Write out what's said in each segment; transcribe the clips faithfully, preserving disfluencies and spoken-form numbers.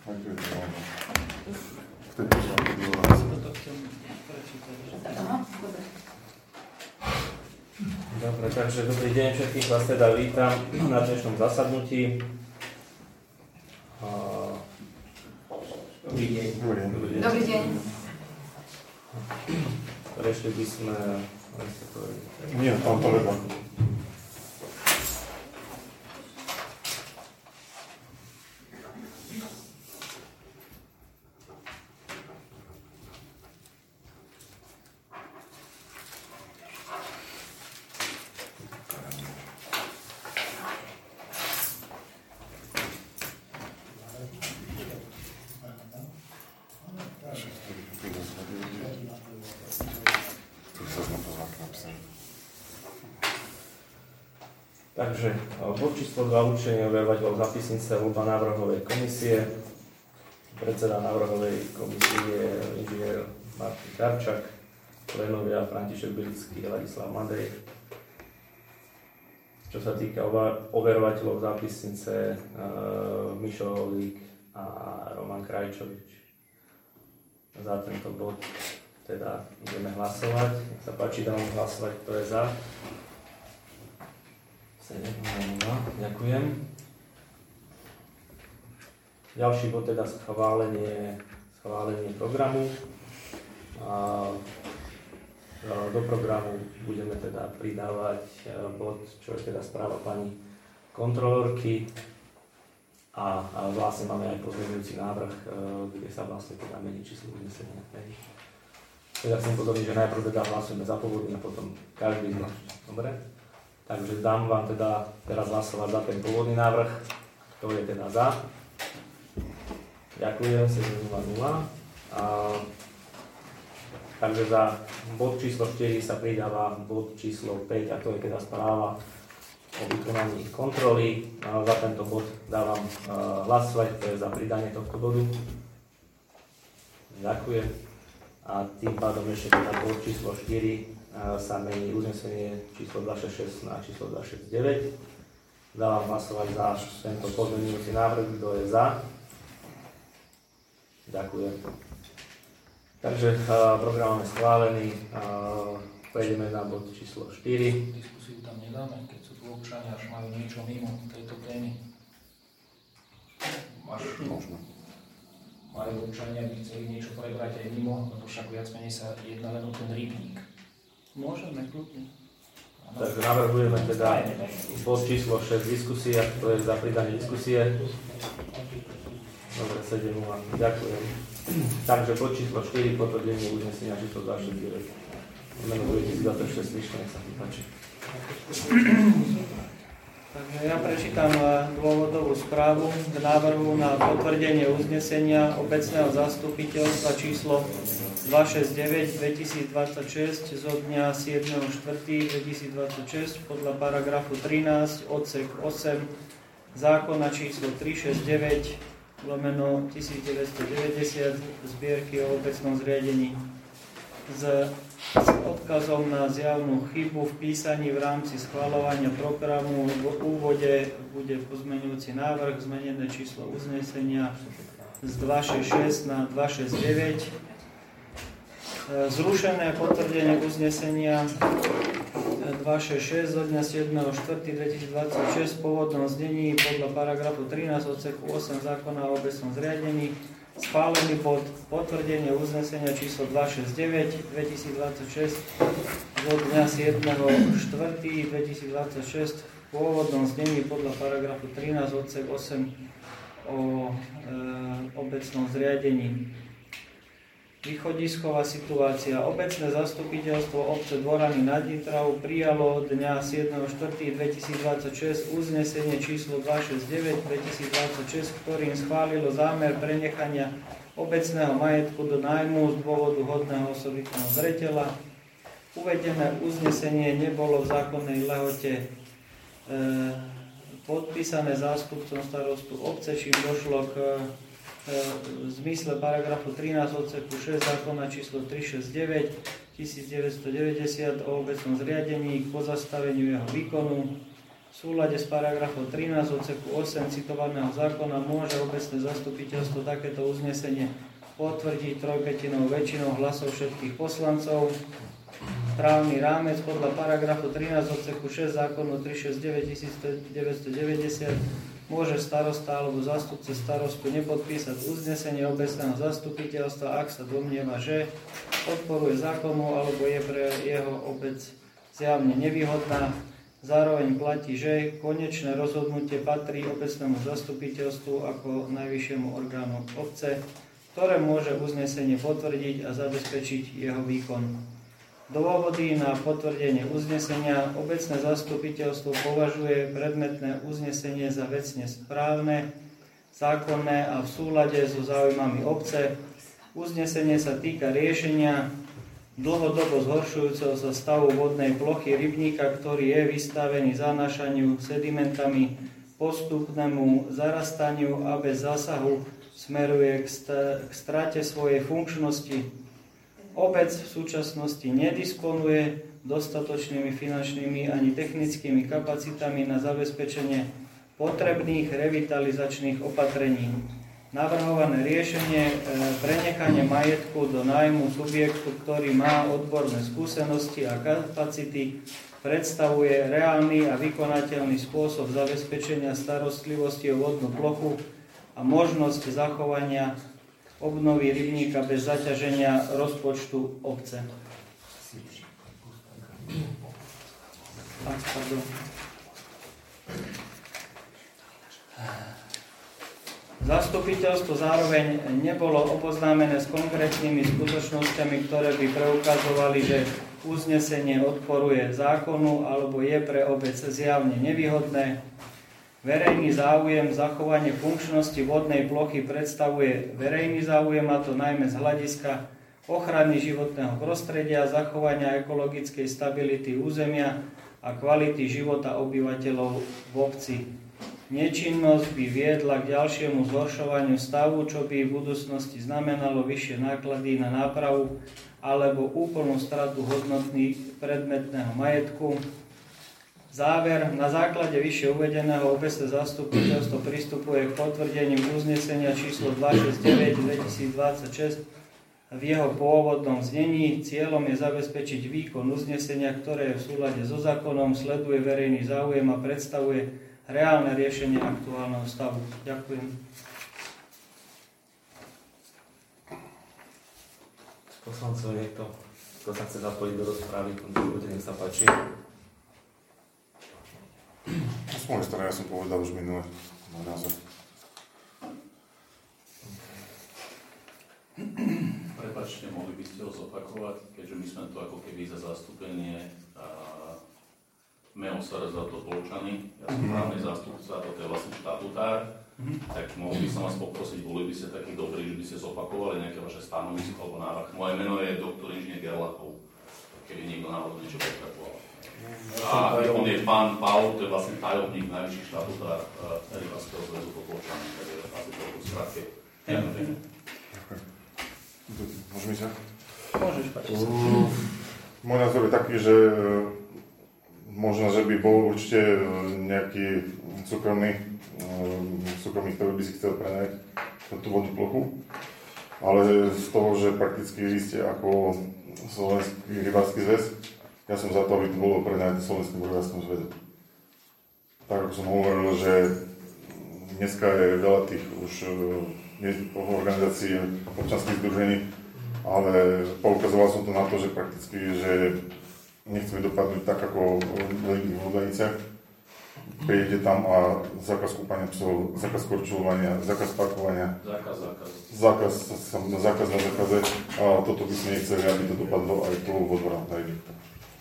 Dobre, takže dobrý deň, všetkých vás teda vítam na dnešnom zasadnutí. Dobrý deň. Dobrý deň. Dobrý deň. Prešli by sme... Nie, pán Poleba. Takže bod číslo dva, určenie overovateľov zápisnice voľba návrhovej komisie. Predseda návrhovej komisie je inžinier Martin Karčak, členovia František Bilický a Ladislav Madej. Čo sa týka overovateľov zápisnice, uh, Mišo Holík a Roman Krajčovič. Za tento bod teda ideme hlasovať. Nech sa páči, dávam hlasovať, kto je za. Ďakujem. Ďalší bod teda schválenie, schválenie programu. A do programu budeme teda pridávať bod, čo je teda správa pani kontrolórky. A, a vlastne máme aj pozmeňujúci návrh, kde sa vlastne teda mení číslo uznesenia. Teda chcem pozorniť, že najprv teda hlasujeme za pôvodný a potom každý z nás. Dobre? Takže dám vám teda teraz hlasovať za ten pôvodný návrh. Kto je teda za? Ďakujem, sedem nula nula. A, takže za bod číslo štyri sa pridáva bod číslo päť, a to je teda správa o vykonaní kontroly. A za tento bod dávam uh, hlasovať, to je za pridanie tohto bodu. Ďakujem. A tým pádom ešte teda bod číslo štyri sa mení uznesenie číslo dvestošesťdesiatšesť na číslo dvestošesťdesiatdeväť. Dávam hlasovať za tento pozmeňujúci návrh. Kto je za? Ďakujem. Takže uh, program máme schválený. Uh, prejdeme na bod číslo štyri. Diskusiu tam nedáme, keď sú tu občania, až majú niečo mimo tejto témy. Máš možno. Majú občania, by chceli niečo prebrať aj mimo, lebo však viac menej sa jedná len o ten rybník. Môžeme, kľudne. Takže navrhujeme teda bod číslo šesť, diskusia, to je za pridanie diskusie. Dobre, sedem nula. Ďakujem. Takže bod číslo štyri, potvrdenie uznesenia číslo dvestošesťdesiatdeväť. Meno dvetisícdvadsaťšesť, nech sa mi páči. Takže ja prečítam dôvodovú správu k návrhu na potvrdenie uznesenia obecného zastupiteľstva číslo dvestošesťdesiatdeväť dvetisícdvadsaťšesť zo dňa siedmeho štvrtého dvetisícdvadsaťšesť podľa paragrafu trinásť odsek osem zákona číslo tristošesťdesiatdeväť lomeno tisícdeväťstodeväťdesiat zbierky o obecnom zriadení s, s odkazom na zjavnú chybu v písaní v rámci schvaľovania programu. V úvode bude pozmeňujúci návrh, zmenené číslo uznesenia z dvestošesťdesiatšesť na dvestošesťdesiatdeväť. Zrušené potvrdenie uznesenia dvestošesťdesiatšesť zo dňa siedmeho štvrtého dvetisícdvadsaťšesť v pôvodnom znení podľa paragrafu trinásť odseku osem zákona o obecnom zriadení. Schválený bod potvrdenie uznesenia číslo dvestošesťdesiatdeväť dvetisícdvadsaťšesť zo dňa siedmeho štvrtého dvetisícdvadsaťšesť v pôvodnom znení podľa paragrafu trinásť odsek osem o e, obecnom zriadení. Východisková situácia. Obecné zastupiteľstvo obce Dvorany nad Nitravou prijalo dňa siedmeho štvrtého dvetisícdvadsaťšesť uznesenie číslo dvestošesťdesiatdeväť dvetisícdvadsaťšesť, ktorým schválilo zámer prenechania obecného majetku do nájmu z dôvodu hodného osobitného zreteľa. Uvedené uznesenie nebolo v zákonnej lehote e, podpísané zástupcom starostu obce, čím došlo k v zmysle paragrafu trinásť odseku šesť zákona číslo tristošesťdesiatdeväť tisícdeväťstodeväťdesiat o obecnom zriadení k pozastaveniu jeho výkonu. V súlade s paragrafom trinásť odseku osem citovaného zákona môže obecné zastupiteľstvo takéto uznesenie potvrdiť trojpätinovou väčšinou hlasov všetkých poslancov. Právny rámec podľa paragrafu trinásť odseku šesť zákonu tristošesťdesiatdeväť devätnásťstodeväťdesiat môže starosta alebo zástupca starostu nepodpísať uznesenie obecného zastupiteľstva, ak sa domnieva, že odporuje zákonu alebo je pre jeho obec zjavne nevýhodná. Zároveň platí, že konečné rozhodnutie patrí obecnému zastupiteľstvu ako najvyššiemu orgánu obce, ktoré môže uznesenie potvrdiť a zabezpečiť jeho výkon. Dôvody na potvrdenie uznesenia. Obecné zastupiteľstvo považuje predmetné uznesenie za vecne správne, zákonné a v súlade so záujmami obce. Uznesenie sa týka riešenia dlhodobo zhoršujúceho sa stavu vodnej plochy rybníka, ktorý je vystavený zanášaniu sedimentami, postupnému zarastaniu a bez zásahu smeruje k, st- k strate svojej funkčnosti. Obec v súčasnosti nedisponuje dostatočnými finančnými ani technickými kapacitami na zabezpečenie potrebných revitalizačných opatrení. Navrhované riešenie prenechanie majetku do nájmu subjektu, ktorý má odborné skúsenosti a kapacity, predstavuje reálny a vykonateľný spôsob zabezpečenia starostlivosti o vodnú plochu a možnosť zachovania obnovy rybníka bez zaťaženia rozpočtu obce. A, pardon. Zastupiteľstvo zároveň nebolo oboznámené s konkrétnymi skutočnosťami, ktoré by preukazovali, že uznesenie odporuje zákonu alebo je pre obec zjavne nevýhodné. Verejný záujem, zachovanie funkčnosti vodnej plochy predstavuje verejný záujem, a to najmä z hľadiska ochrany životného prostredia, zachovania ekologickej stability územia a kvality života obyvateľov v obci. Nečinnosť by viedla k ďalšiemu zhoršovaniu stavu, čo by v budúcnosti znamenalo vyššie náklady na nápravu alebo úplnú stratu hodnoty predmetného majetku. Záver. Na základe vyššie uvedeného obecné zastupiteľstvo pristupuje k potvrdeniu uznesenia číslo dvestošesťdesiatdeväť dvetisícdvadsaťšesť v jeho pôvodnom znení. Cieľom je zabezpečiť výkon uznesenia, ktoré je v súlade so zákonom, sleduje verejný záujem a predstavuje reálne riešenie aktuálneho stavu. Ďakujem. Poslancov niekto, kto sa chce zapojiť do rozprávy, nech sa páči. Z mojej strany ja som povedal už minule môj názor. Prepáčte, mohli by ste ho zopakovať, keďže my sme tu ako keby za zastúpenie mého starosty Topolčany, ja som právny zástupca, toto je vlastne štatutár, mm-hmm. tak mohli by som vás poprosiť, boli by ste takí dobrí, že by ste zopakovali nejaké vaše stanovisko alebo návrh. Moje meno je doktor inžinier Gerlachov, keby niekto náhodou niečo potreboval. A on je pán Paul, to je vlastne tajomník najvyšší štatutár Rybárskeho zväzu Topolčany, takže asi to v skratke. Ďakujem. Môžeme ísť? Môžeš, páči sa. Môj názor je taký, že možno, že by bol určite nejaký súkromný, súkromný, ktorý by si chcel prenajať tú vodnú plochu, ale z toho, že prakticky vy ste ako Slovenský rybársky zväz, ja som za to, aby to bolo prenajať Slovenskému rybárskému zväzu. Tak ako som hovoril, že dneska je veľa tých už organizácií občanských združení, ale poukazoval som to na to, že prakticky, že nechceme dopadnúť tak ako v Ludaniciach. Prídete tam a zákaz kúpania psov, zákaz korčulovania, zákaz parkovania. Zákaz, zákaz. Zákaz, zákaz na zákaze. A toto by sme nechceli, aby to dopadlo aj tu vo dvora na Rybníku.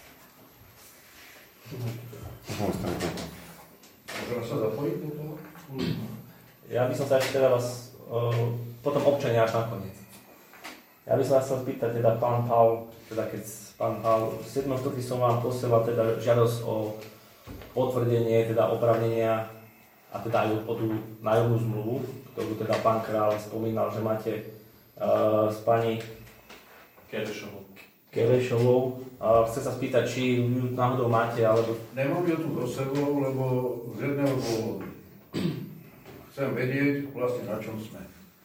Môžeme sa zapojiť do toho? Ja by som sa ešte teda vás, uh, potom občania až nakoniec. Ja by som vás chcel spýtať, teda pán Paul, teda keď pán Paul, siedmeho štvrtého som vám posielal teda žiadosť o potvrdenie, teda oprávnenia a teda aj o tú nájomnú zmluvu, ktorú teda pán Král spomínal, že máte uh, s pani Kerešovou. Kelešovou. Chce sa spýtať, či ju náhodou máte, alebo... Nemám ju tu do sebou, lebo z jedného dôvodu. Chcem vedieť vlastne, na čom sme.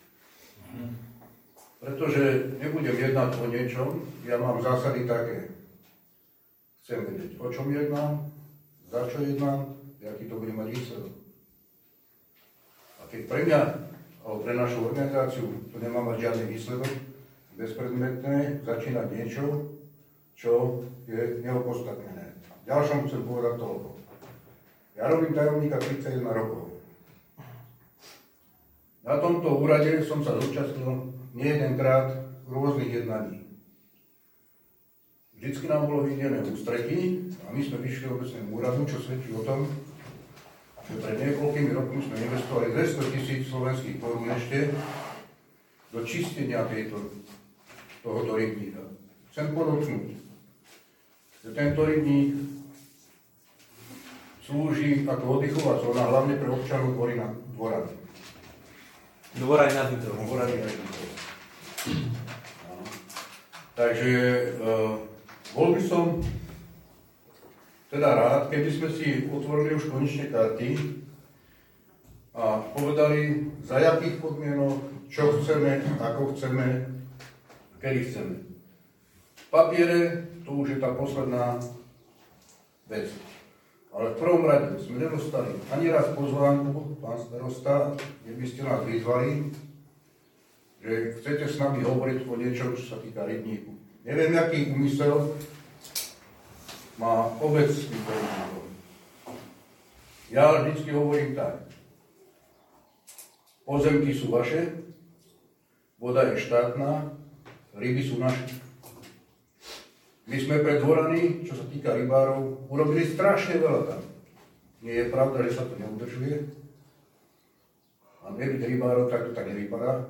Pretože nebudem jednať o niečom, ja mám zásady také. Chcem vedieť, o čom jednám, za čo jednám, aký to bude mať výsledok. A keď pre mňa, alebo pre našu organizáciu, to nemá mať žiadny výsledok, bezpredmetné začínať niečo, čo je neopodstatnené. Ďalšom chcem povedať toľko. Ja robím tajomníka tridsaťjeden rokov. Na tomto úrade som sa zúčastnil nie jedenkrát rôznych jednaní. Vždycky nám bolo vydené v ústretí a my sme vyšli obecnému úradu, čo svedčí o tom, že pred niekoľkými rokmi sme investovali dvesto tisíc slovenských korún ešte do čistenia tejto, tohoto rybníka. Chcem podotknúť, že tento rybník slúži ako oddychová zóna, hlavne pre občanov Dvorany. Dvorany nad Nitrom. Dvorany nad Nitrom. Takže uh, bol by som teda rád, keby sme si otvorili už konečne karty a povedali, za jakých podmienok, čo chceme, ako chceme, kedy chceme. V papiere to už je tá posledná vec. Ale v prvom rade sme nedostali ani raz pozvánku, pán starosta, kde by ste nás vyzvali, že chcete s nami hovoriť o niečom, čo sa týka rybníku. Neviem, aký úmysel má obec s týmto rybníkom. Ja vždycky hovorím tak. Pozemky sú vaše, voda je štátna, ryby sú naše. My sme pre Dvorany, čo sa týka rybárov, urobili strašne veľa tam. Nie je pravda, že sa to neudržuje. A nebyť rybárov, tak to tak nevypadá.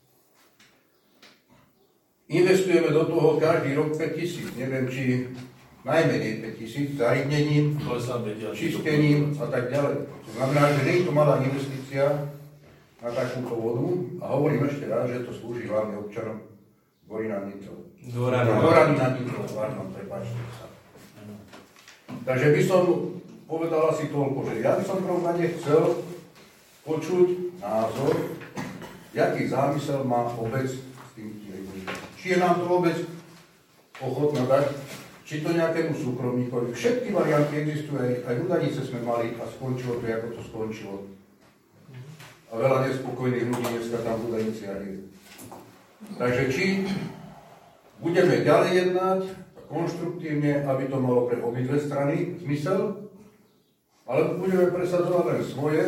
Investujeme do toho každý rok päť tisíc, neviem, či najmenej päť tisíc, zarybnením, čistením a tak ďalej. To znamená, že nie je to malá investícia na takúto vodu a hovorím ešte raz, že to slúži hlavne občanom Dvory nad Nitrou. Dvorany nad Nitrou, pardon, prepáčte sa. Takže by som povedal asi toľko, že ja by som prvom rade chcel počuť názor, jaký zámysel má obec s tým rybníkom. Či je nám to obec ochotná dať, či to nejakému súkromníkovi. Všetky varianty existujú, aj, aj Udanice sme mali a skončilo to, ako to skončilo. A veľa nespokojných ľudí dneska tam v Udaniciach je. Takže či budeme ďalej jednať konštruktívne, aby to malo pre obidve strany zmysel, alebo budeme presadzovať len svoje.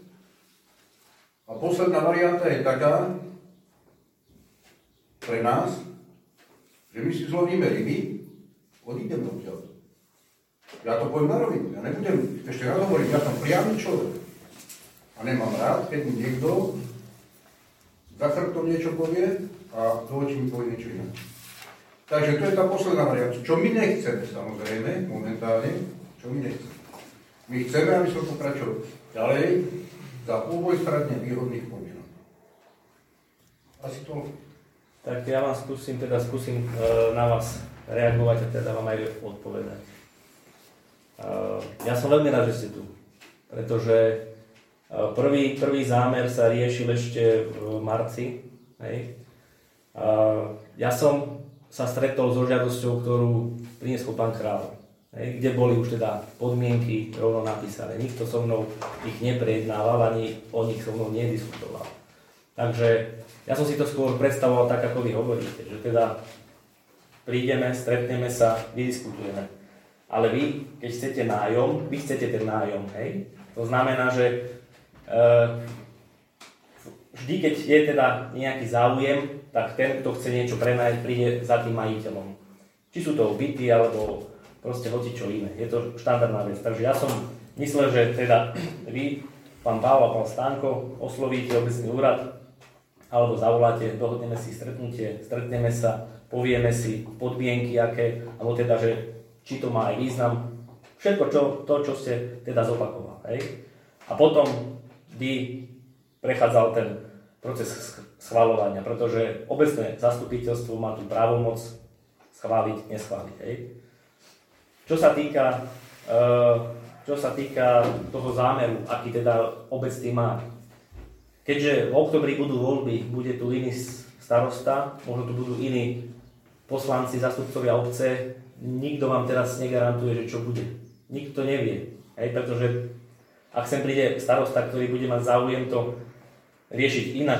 A posledná varianta je taká pre nás, že my si zlovíme ryby, odídem odtiaľ. Ja to poviem na rovinu, ja nebudem, ešte raz hovorím, ja som priamy človek. A nemám rád, keď mi niekto za chrbtom niečo povie a do očí mi povie niečo iné. Takže to je tá posledná varianta. Čo my nechceme, samozrejme, momentálne, čo my nechceme. My chceme, aby sme pokračovali ďalej za obojstranne výhodných podmienok. Asi to... Tak ja vám skúsim, teda skúsim uh, na vás reagovať a teda vám aj odpovedať. Uh, ja som veľmi rád, že ste tu, pretože uh, prvý, prvý zámer sa riešil ešte v marci. Hej. Uh, ja som sa stretol so žiadosťou, ktorú priniesol pán Král, hej, kde boli už teda podmienky rovno napísané. Nikto so mnou ich neprejednával, ani o nich so mnou nediskutoval. Takže ja som si to skôr predstavoval tak, ako vy hovoríte, že teda prídeme, stretneme sa, vydiskutujeme. Ale vy, keď chcete nájom, vy chcete ten nájom, hej? To znamená, že e, vždy, keď je teda nejaký záujem, tak ten, kto chce niečo prenajať, príde za tým majiteľom. Či sú to byty, alebo proste hocičo iné. Je to štandardná vec. Takže ja som myslel, že teda vy, pán Pál a pán Stánko, oslovíte obecný úrad, alebo zavoláte, dohodneme si stretnutie, stretneme sa, povieme si podmienky, aké, alebo teda, že či to má aj význam. Všetko čo, to, čo ste teda zopakovali. Hej? A potom by prechádzal ten proces schvaľovania, pretože obecné zastupiteľstvo má tú právomoc schváliť, neschváliť. Hej. Čo sa týka, čo sa týka toho zámeru, aký teda obec tým má. Keďže v októbri budú voľby, bude tu iný starosta, možno tu budú iní poslanci, zastupcovia obce, nikto vám teraz negarantuje, že čo bude. Nikto nevie. Hej, pretože ak sem príde starosta, ktorý bude mať záujem to riešiť inak,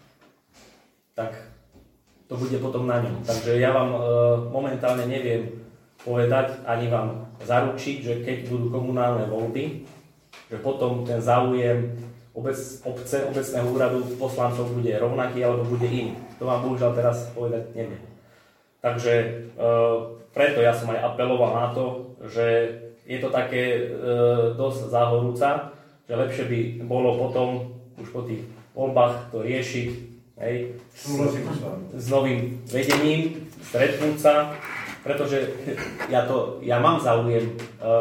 tak to bude potom na ňom. Takže ja vám e, momentálne neviem povedať, ani vám zaručiť, že keď budú komunálne voľby, že potom ten záujem obec, obce, obecného úradu poslancov bude rovnaký alebo bude iný. To vám bohužiaľ teraz povedať neviem. Takže e, preto ja som aj apeloval na to, že je to také e, dosť záhorúca, že lepšie by bolo potom už po tých voľbách to riešiť, hej, s, s novým vedením, stretnúť sa, pretože ja, to, ja mám záujem e,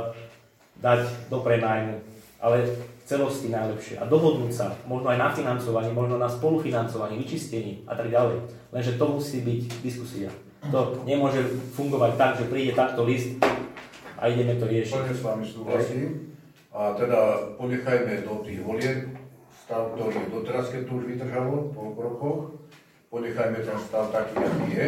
dať do prenájmu, ale celosti najlepšie a dohodnúť sa, možno aj na financovaní, možno na spolufinancovaní, vyčistení a tak ďalej. Lenže to musí byť diskusia. To nemôže fungovať tak, že príde takto list a ideme to riešiť. Plne s vami súhlasím. A teda ponechajme do tých volieb stav, ktorý je doteraz, keď to už vydržalo po rokoch. Ponechajme ten stav taký, aký je.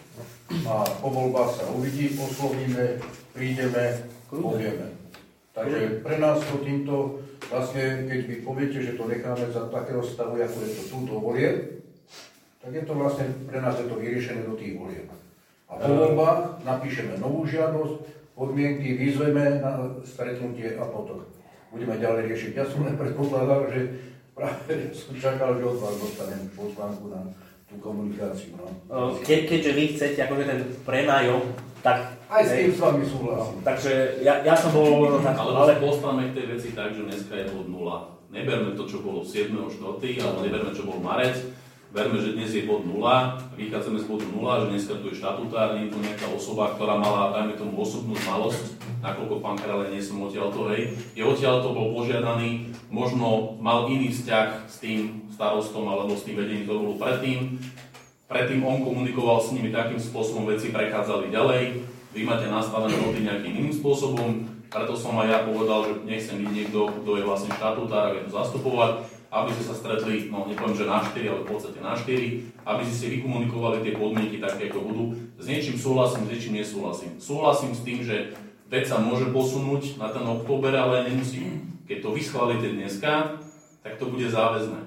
A po voľbách sa uvidí, oslovíme, prídeme, povieme. Takže pre nás to týmto, vlastne, keď vy poviete, že to necháme za takého stavu, ako je to tu do volieb, tak je to vlastne, pre nás je to vyriešené do tých volieb. A po voľbách napíšeme novú žiadosť, podmienky, vyzveme na stretnutie a potom budeme ďalej riešiť. Ja som len predpokladal, že práve som čakal, že od vás dostanem pozvánku na tú komunikáciu. No. Ke, keďže vy chcete akože ten prenájom, tak... Aj s tým s vami súhlasím. Takže ja, ja som bol... Tak, ale, ale postavme k tej veci tak, že dneska je bod nula. Neberme to, čo bolo siedmeho štvrtého alebo neberme, čo bol marec. Verme, že dnes je bod nula, vychádzame z bodu nula, že dneska tu je štatutár, nie je tu nejaká osoba, ktorá mala, dajme tomu, osobnú znalosť, nakoľko pán Karale, nie som odtiaľto, hej. Je odtiaľto, bol požiadaný, možno mal iný vzťah s tým starostom alebo s tým vedením, ktorý bol predtým. Predtým on komunikoval s nimi takým spôsobom, veci prechádzali ďalej, vy máte nastavené roty nejakým iným spôsobom, preto som aj ja povedal, že nechcem byť niekto, kto je vlastne štatutár a vie to zastupovať, aby ste sa stretli, no nepoviem, že na štyri, ale v podstate na štyri, aby ste si vykomunikovali tie podmienky také, ako budú. S niečím súhlasím, s niečím nesúhlasím. Súhlasím s tým, že vec sa môže posunúť na ten október, ale nemusí. Keď to vy schválite dneska, tak to bude záväzné.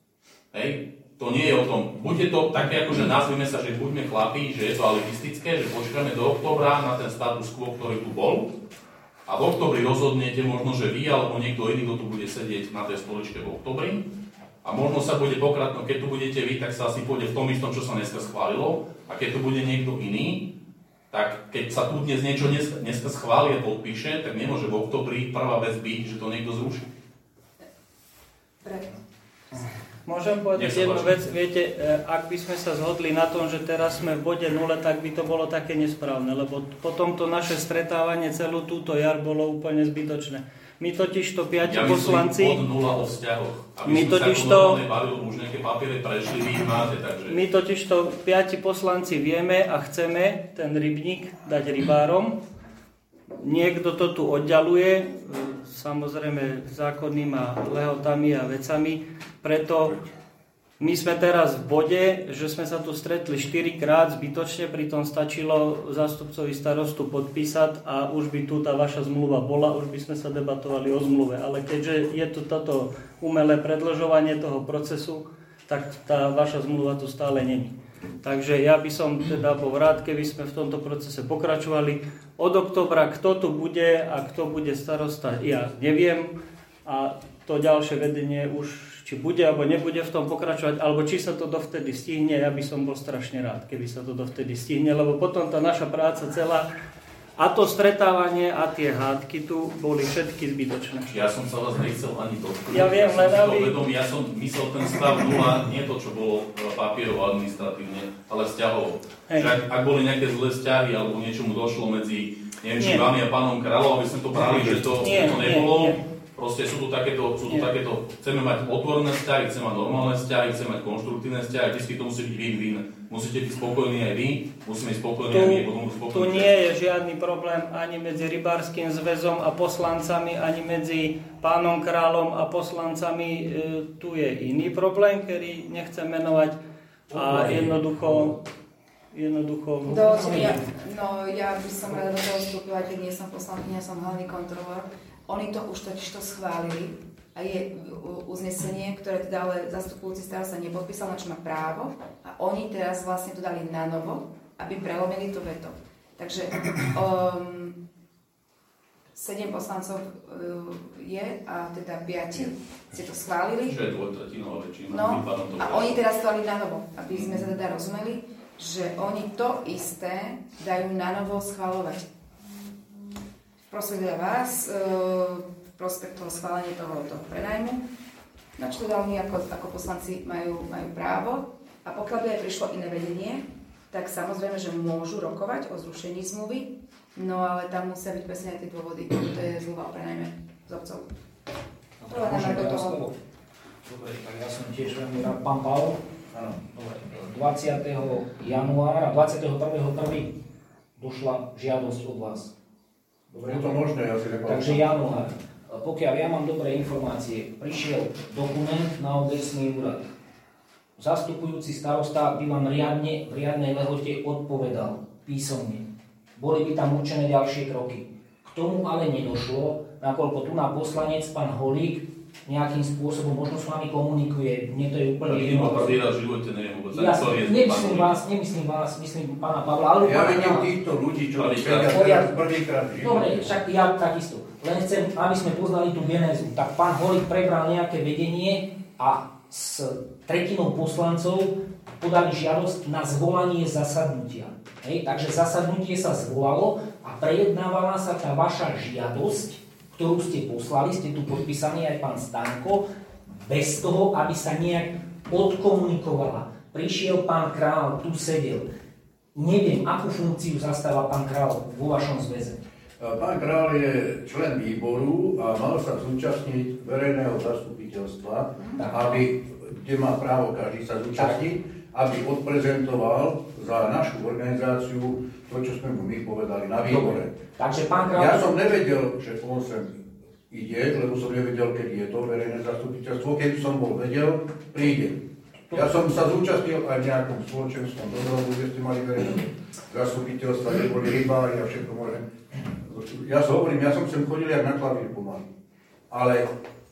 Hej? To nie je o tom. Buďte to také, akože nazvime sa, že buďme chlapí, že je to alibistické, že počkáme do októbra na ten status quo, ktorý tu bol. A v oktobri rozhodnete možno, že vy alebo niekto iný, kto tu bude sedieť na tej stoličke v oktobri. A možno sa bude pokračovať, keď tu budete vy, tak sa asi pôjde v tom istom, čo sa dneska schválilo. A keď tu bude niekto iný, tak keď sa tu dnes niečo dneska, dneska schváli a podpíše, tak nemôže v oktobri prvá vec byť, že to niekto zruší. Môžem povedať jednu vec, viete, ak by sme sa zhodli na tom, že teraz sme v bode nula, tak by to bolo také nesprávne, lebo potom to naše stretávanie celú túto jar bolo úplne zbytočné. My totiž to piati ja poslanci... Ja nula o vzťahoch. Aby my sme totiž sa to... bavili, už nejaké papiere prešli, vy ich máte, takže... My totiž to piati poslanci vieme a chceme ten rybník dať rybárom. Niekto to tu oddialuje, samozrejme zákonnými lehotami a vecami, preto my sme teraz v bode, že sme sa tu stretli štyrikrát zbytočne, pritom stačilo zástupcovi starostu podpísať a už by tu tá vaša zmluva bola, už by sme sa debatovali o zmluve, ale keďže je tu toto umelé predĺžovanie toho procesu, tak tá vaša zmluva tu stále není. Takže ja by som teda bol rád, keby sme v tomto procese pokračovali. Od októbra, kto tu bude a kto bude starosta, ja neviem. A to ďalšie vedenie už, či bude alebo nebude v tom pokračovať, alebo či sa to dovtedy stihne, ja by som bol strašne rád, keby sa to dovtedy stihne, lebo potom tá naša práca celá, a to stretávanie a tie hádky tu boli všetky zbytočné. Ja som sa vás nechcel ani dotknúť. Ja viem, len aby... Ja som myslel ten stav nula, nie to, čo bolo papierovo administratívne, ale vzťahovo. Že ak, ak boli nejaké zlé vzťahy alebo niečomu došlo medzi, neviem, či vami a pánom Králom, aby sme to brali, že to, nie, to nebolo. Nie, nie. Proste sú tu takéto, sú tu takéto, chceme mať otvorené vzťahy, chceme mať normálne vzťahy, chceme mať konštruktívne vzťahy, vždy to musí byť win-win. Musíte byť spokojní aj vy, musíme byť spokojní aj my, potom budú spokojní. Tu nie je žiadny problém ani medzi Rybárskym zväzom a poslancami, ani medzi pánom Kráľom a poslancami. E, tu je iný problém, ktorý nechcem menovať a jednoducho... jednoducho... Dovolte mi, ja, no ja by som rada do toho vstúpila, keď nie som poslankyňa, som hlavný kontrolór. Oni to už totiž to schválili a je uznesenie, ktoré teda ale zastupujúci starosta nepodpísal, na čo má právo a oni teraz vlastne to dali na novo, aby prelomili to veto. Takže um, sedem poslancov uh, je a teda piati ste to schválili. Čiže je dvojtretinová väčšina. No a oni teraz to dali na novo, aby sme sa teda rozumeli, že oni to isté dajú na novo schvaľovať. Prospech teda vás, v prospech toho schválenia tohoto prenajmu, na čo teda oni ako, ako poslanci majú, majú právo. A pokiaľ by aj prišlo iné vedenie, tak samozrejme, že môžu rokovať o zrušení zmluvy, no ale tam musia byť presne aj tie dôvody, to je zmluva o prenajme z obcov. To je nám do toho. Dobre, tak ja som tiež veľmi rád. Pán Paul, áno, dobre, dvadsiateho januára, dvadsiateho prvého prvého došla žiadosť od vás. Dobre, je to možné, ja si nepamätám. Takže január. Pokiaľ ja mám dobré informácie, prišiel dokument na obecný úrad. Zastupujúci starosta by vám riadne, v riadnej lehote odpovedal písomne. Boli by tam určené ďalšie kroky. K tomu ale nedošlo, nakoľko tu na poslanec, pán Holík, nejakým spôsobom možno s vami komunikuje, mne to je úplne jedno. Tak prvý raz v živote neviem vôbec. Ja nemyslím vás, nemyslím vás, myslím pána Pavla, ale ja pána vidím Pavla. Týchto ľudí, čo Prvýkrát prvýkrát v živote. Dobre, však ja takisto. Len chcem, aby sme poznali tú genézu. Tak pán Holík prebral nejaké vedenie a s tretinou poslancov podali žiadosť na zvolanie zasadnutia. Hej, takže zasadnutie sa zvolalo a prejednávala sa tá vaša žiadosť, ktorú ste poslali, ste tu podpísaní aj pán Stanko, bez toho, aby sa nejak odkomunikovala. Prišiel pán Král, tu sedel. Neviem, akú funkciu zastáva pán Král vo vašom zväze. Pán Král je člen výboru a mal sa zúčastniť verejného zastupiteľstva, aby, kde má právo každý sa zúčastniť, aby odprezentoval za našu organizáciu to, čo sme mu my povedali na výbore. Takže pán Král... Ja som nevedel, že on sem ide, lebo som nevedel, keď je to verejné zastupiteľstvo. Keby som bol vedel, príde. Ja som sa zúčastnil aj v nejakom spoločenskom dohodu, kde ste mali verejné zastupiteľstva, kde boli rybári a všetko možné. Ja som hovorím, ja som sem chodil jak na klavír pomaly. Ale e,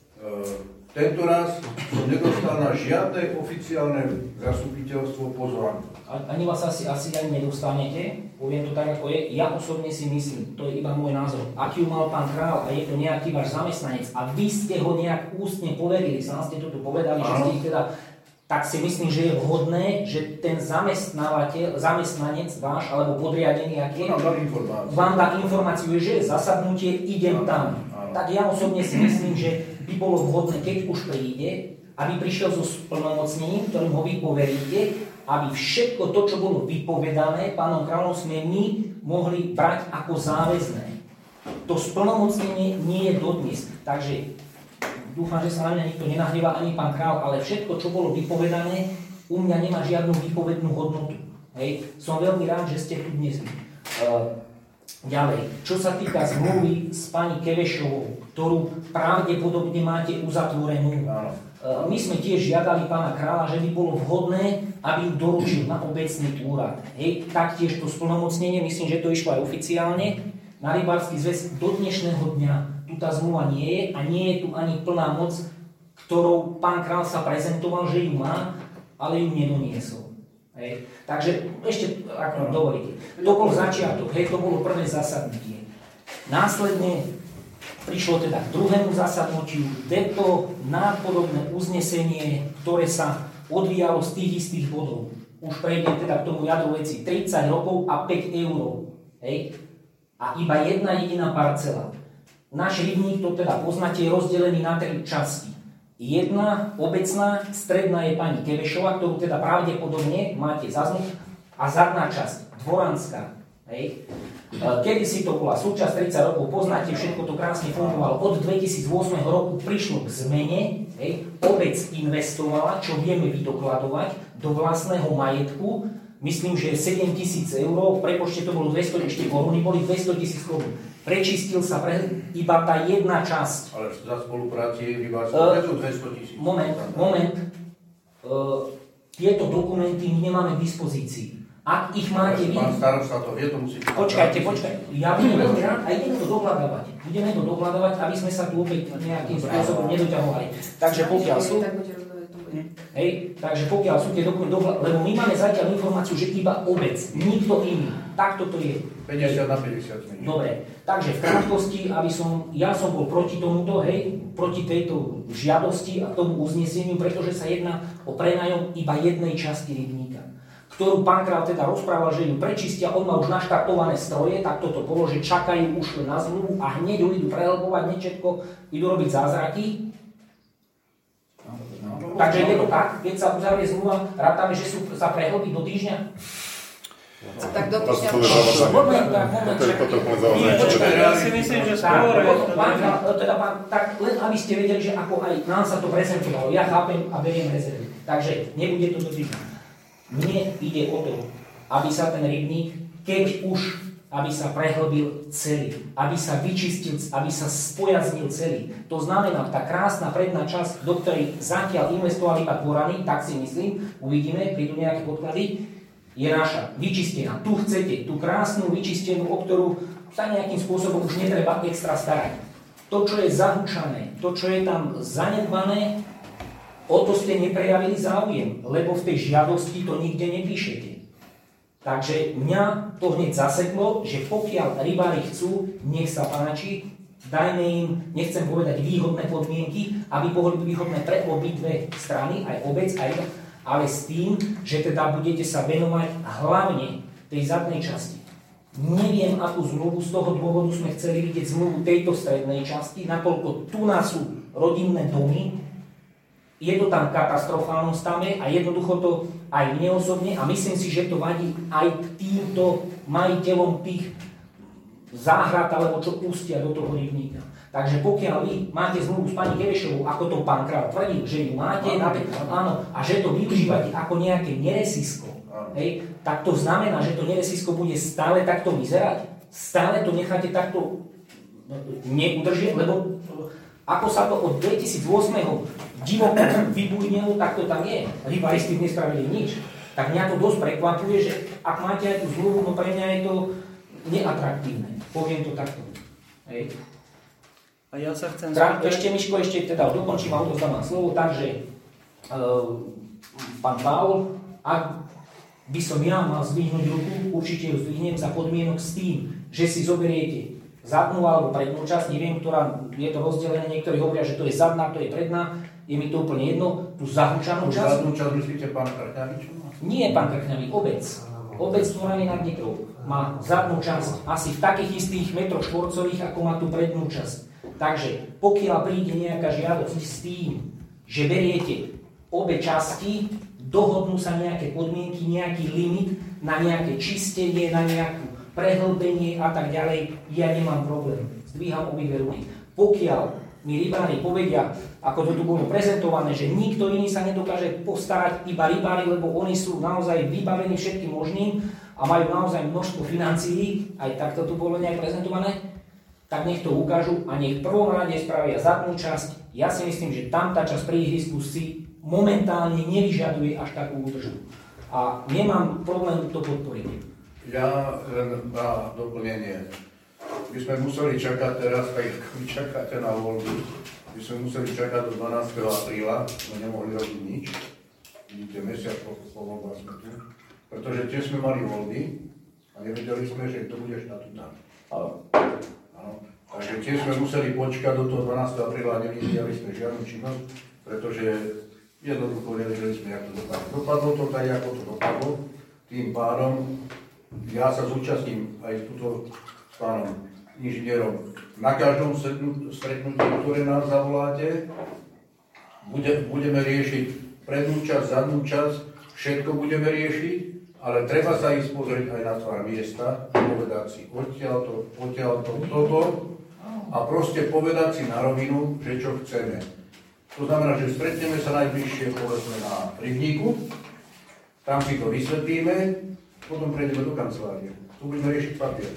tento raz som nedostal na žiadne oficiálne zastupiteľstvo pozvánku. Ani vás asi, asi ani nedostanete, poviem to tak, ako je. Ja osobne si myslím, to je iba môj názor. Aký mal pán Král a je to nejaký váš zamestnanec a vy ste ho nejak ústne poverili, sám ste to tu povedali, že ste ich teda, tak si myslím, že je vhodné, že ten zamestnávateľ, zamestnanec váš, alebo podriadený, aký vám dá informáciu, že je zasadnutie, idem tam. Tak ja osobne si myslím, že by bolo vhodné, keď už príde, aby prišiel so splnomocnením, ktorým ho vy poveríte, aby všetko to, čo bolo vypovedané pánom Králom, sme my mohli brať ako záväzné. To splnomocnenie nie je dodnes. Takže dúfam, že sa na mňa nikto nenahnevá, ani pán Král, ale všetko, čo bolo vypovedané, u mňa nemá žiadnu výpovednú hodnotu. Hej. Som veľmi rád, že ste tu dnes. Uh, ďalej, čo sa týka zmluvy s pani Kevešovou, ktorú pravdepodobne máte uzatvorenú. Uh, my sme tiež žiadali pána Kráľa, že by bolo vhodné, aby ju doručil na obecný úrad. Hej. Taktiež to splnomocnenie, myslím, že to išlo aj oficiálne, na Rybársky zväz do dnešného dňa. Tu tá zmluva nie je a nie je tu ani plná moc, ktorou pán Král sa prezentoval, že ju má, ale ju nedoniesol. Hej. Takže ešte, ako dovolíte, to bol začiatok, hej, to bolo prvé zasadnutie. Následne prišlo teda k druhému zasadnutiu veto, nápodobné uznesenie, ktoré sa odvíjalo z tých istých bodov. Už prejdem teda k tomu jadru veci. tridsať rokov a päť eur. Hej. A iba jedna jediná parcela. Náš rybník, to teda poznáte, je rozdelený na tri časti. Jedna obecná, stredná je pani Kevešová, ktorú teda pravdepodobne máte zaznúť, a zadná časť, dvoranská. Hej. Kedy si to bola súčasť tridsať rokov, poznáte, všetko to krásne fungovalo. Od dvetisícosem roku prišlo k zmene, hej. Obec investovala, čo vieme vydokladovať, do vlastného majetku. Myslím, že sedem tisíc eur, v prepočte to bolo dvesto ešte koruny, boli dvesto tisíc korún. Prečistil sa pre, iba tá jedna časť. Ale za spolupráci rybárstva uh, dvesto tisíc. Moment, moment. Uh, tieto dokumenty my nemáme k dispozícii. Ak ich máte vy... Pán starosta to vie, to musíte... Počkajte, počkajte. Ja budem veľmi rád a ideme to dohľadávať. Budeme to dohľadávať, aby sme sa tu opäť nejakým spôsobom nedoťahovali. Takže pokiaľ sú... Hej, takže pokiaľ sú tie dokumenty dohľadávať, lebo my máme zatiaľ informáciu, že iba obec, nikto iný. Takto to je. päťdesiat na päťdesiat. Dobre, takže v krátkosti, aby som... Ja som bol proti tomuto, hej, proti tejto žiadosti a tomu uzneseniu, pretože sa jedná o prenájom iba jednej časti rybníka, ktorú pán Král teda rozprával, že ju prečistia, on má už naštartované stroje, tak toto bolo, že čakajú už na zmluvu a hneď ho idú prehlbovať, niečetko, idú robiť zázraky. No, takže je to tak, keď sa uzavrie zmluva, rátame, že sú, sa prehlbí do týždňa? Tak do týždňa. Moment, tak, moment, Počkaj, ja si myslím, že skôr... Teda pán, tak len aby ste vedeli, že ako aj nám sa to prezentovalo, ja chápem a beriem rezervy. Takže nebude to do týždňa. Mne ide o to, aby sa ten rybník, keď už, aby sa prehlbil celý, aby sa vyčistil, aby sa spojaznil celý. To znamená, tá krásna predná časť, do ktorej zatiaľ investovali iba dvorany, tak si myslím, uvidíme, prídu nejaké podklady, je naša, vyčistená. Tu chcete, tú krásnu vyčistenú, o ktorú sa nejakým spôsobom už netreba extra starať. To, čo je zahúčané, to, čo je tam zanedbané, o to ste neprejavili záujem, lebo v tej žiadosti to nikde nepíšete. Takže mňa to hneď zaseklo, že pokiaľ rybári chcú, nech sa páči, dajme im, nechcem povedať výhodné podmienky, aby boli výhodné pre obidve strany, aj obec, aj to, ale s tým, že teda budete sa venovať hlavne tej zadnej časti. Neviem, akú zmluvu, z toho dôvodu sme chceli vidieť zmluvu tejto strednej časti, nakoľko tu nás sú rodinné domy, je to tam v katastrofálnom stave a jednoducho to aj mne osobne a myslím si, že to vadí aj týmto majiteľom tých záhrad alebo čo pustia do toho rybníka. Takže pokiaľ vy máte zmluvu s pani Kevešovou, ako to pán Král tvrdil, že ju máte, áno, a že to využívate ako nejaké neresisko, hej, tak to znamená, že to neresisko bude stále takto vyzerať, stále to necháte takto neudržieť, lebo ako sa to od dvetisícosem divoko vybujnilo, tak to tam je. Rybári s tým nespravili nič. Tak mňa to dosť prekvapuje, že ak máte aj tú zmluvu, no pre mňa je to neatraktívne. Poviem to takto. Hej. A ja sa chcem Tra, spýtať... Ešte, Miško, ešte teda dokončím a odovzdám vám slovo, takže uh, pán Paul, ak by som ja mal zdvihnúť ruku, určite ju zdvihnem za podmienok s tým, že si zoberiete zadnú alebo prednú časť, neviem, ktorá je to rozdelené, niektorí hovoria, že to je zadná, to je predná, je mi to úplne jedno, tú zahúčanú časť. Zadnú časť myslíte pán Krchňavič? Nie pán Krchňavík, obec. Obec Dvorany nad Nitrou má zadnú časť asi v takých istých metroch štvorcových, ako má tú prednú časť. Takže pokiaľ príde nejaká žiadosť s tým, že beriete obe časti, dohodnú sa nejaké podmienky, nejaký limit na nejaké čistenie, na nejakú prehlbenie a tak ďalej, ja nemám problém. Zdvíham obidve ruky. Pokiaľ mi rybári povedia, ako to tu bolo prezentované, že nikto iný sa nedokáže postarať, iba rybári, lebo oni sú naozaj vybavení všetkým možným a majú naozaj množstvo financií, aj takto tu bolo nejak prezentované, tak nech to ukážu a nech v prvom rade spravia zadnú časť. Ja si myslím, že tam tá časť pri ihrisku si momentálne nevyžaduje až takú údržbu. A nemám problém to podporiť. Ja len na doplnenie. My sme museli čakať teraz, tak ako vy čakáte na voľby, my sme museli čakať do dvanásteho apríla, sme nemohli robiť nič. Vidíte, mesiac po, po voľbách sme tu. Pretože tiež sme mali voľby a nevedeli sme, že kto bude štatutár. Áno. Takže tiež sme museli počkať do toho dvanásteho apríla a nevideli sme žiadnu činnosť, pretože jednoducho nevedeli sme, jak to dopadlo. Dopadlo to tak, ako to dopadlo. Tým pádom ja sa zúčastním aj túto s pánom inžinierom na každom stretnutí, ktoré nás zavoláte. Bude, budeme riešiť prednú časť, zadnú časť, všetko budeme riešiť a ale treba sa ísť pozrieť aj na tvár miesta a povedať si odtiaľto, odtiaľto, toto a proste povedať si na rovinu, že čo chceme. To znamená, že stretneme sa najbližšie povedzme na Rybníku, tam si to vysvetlíme, potom prejdeme do kancelárie. Tu budeme riešiť papier.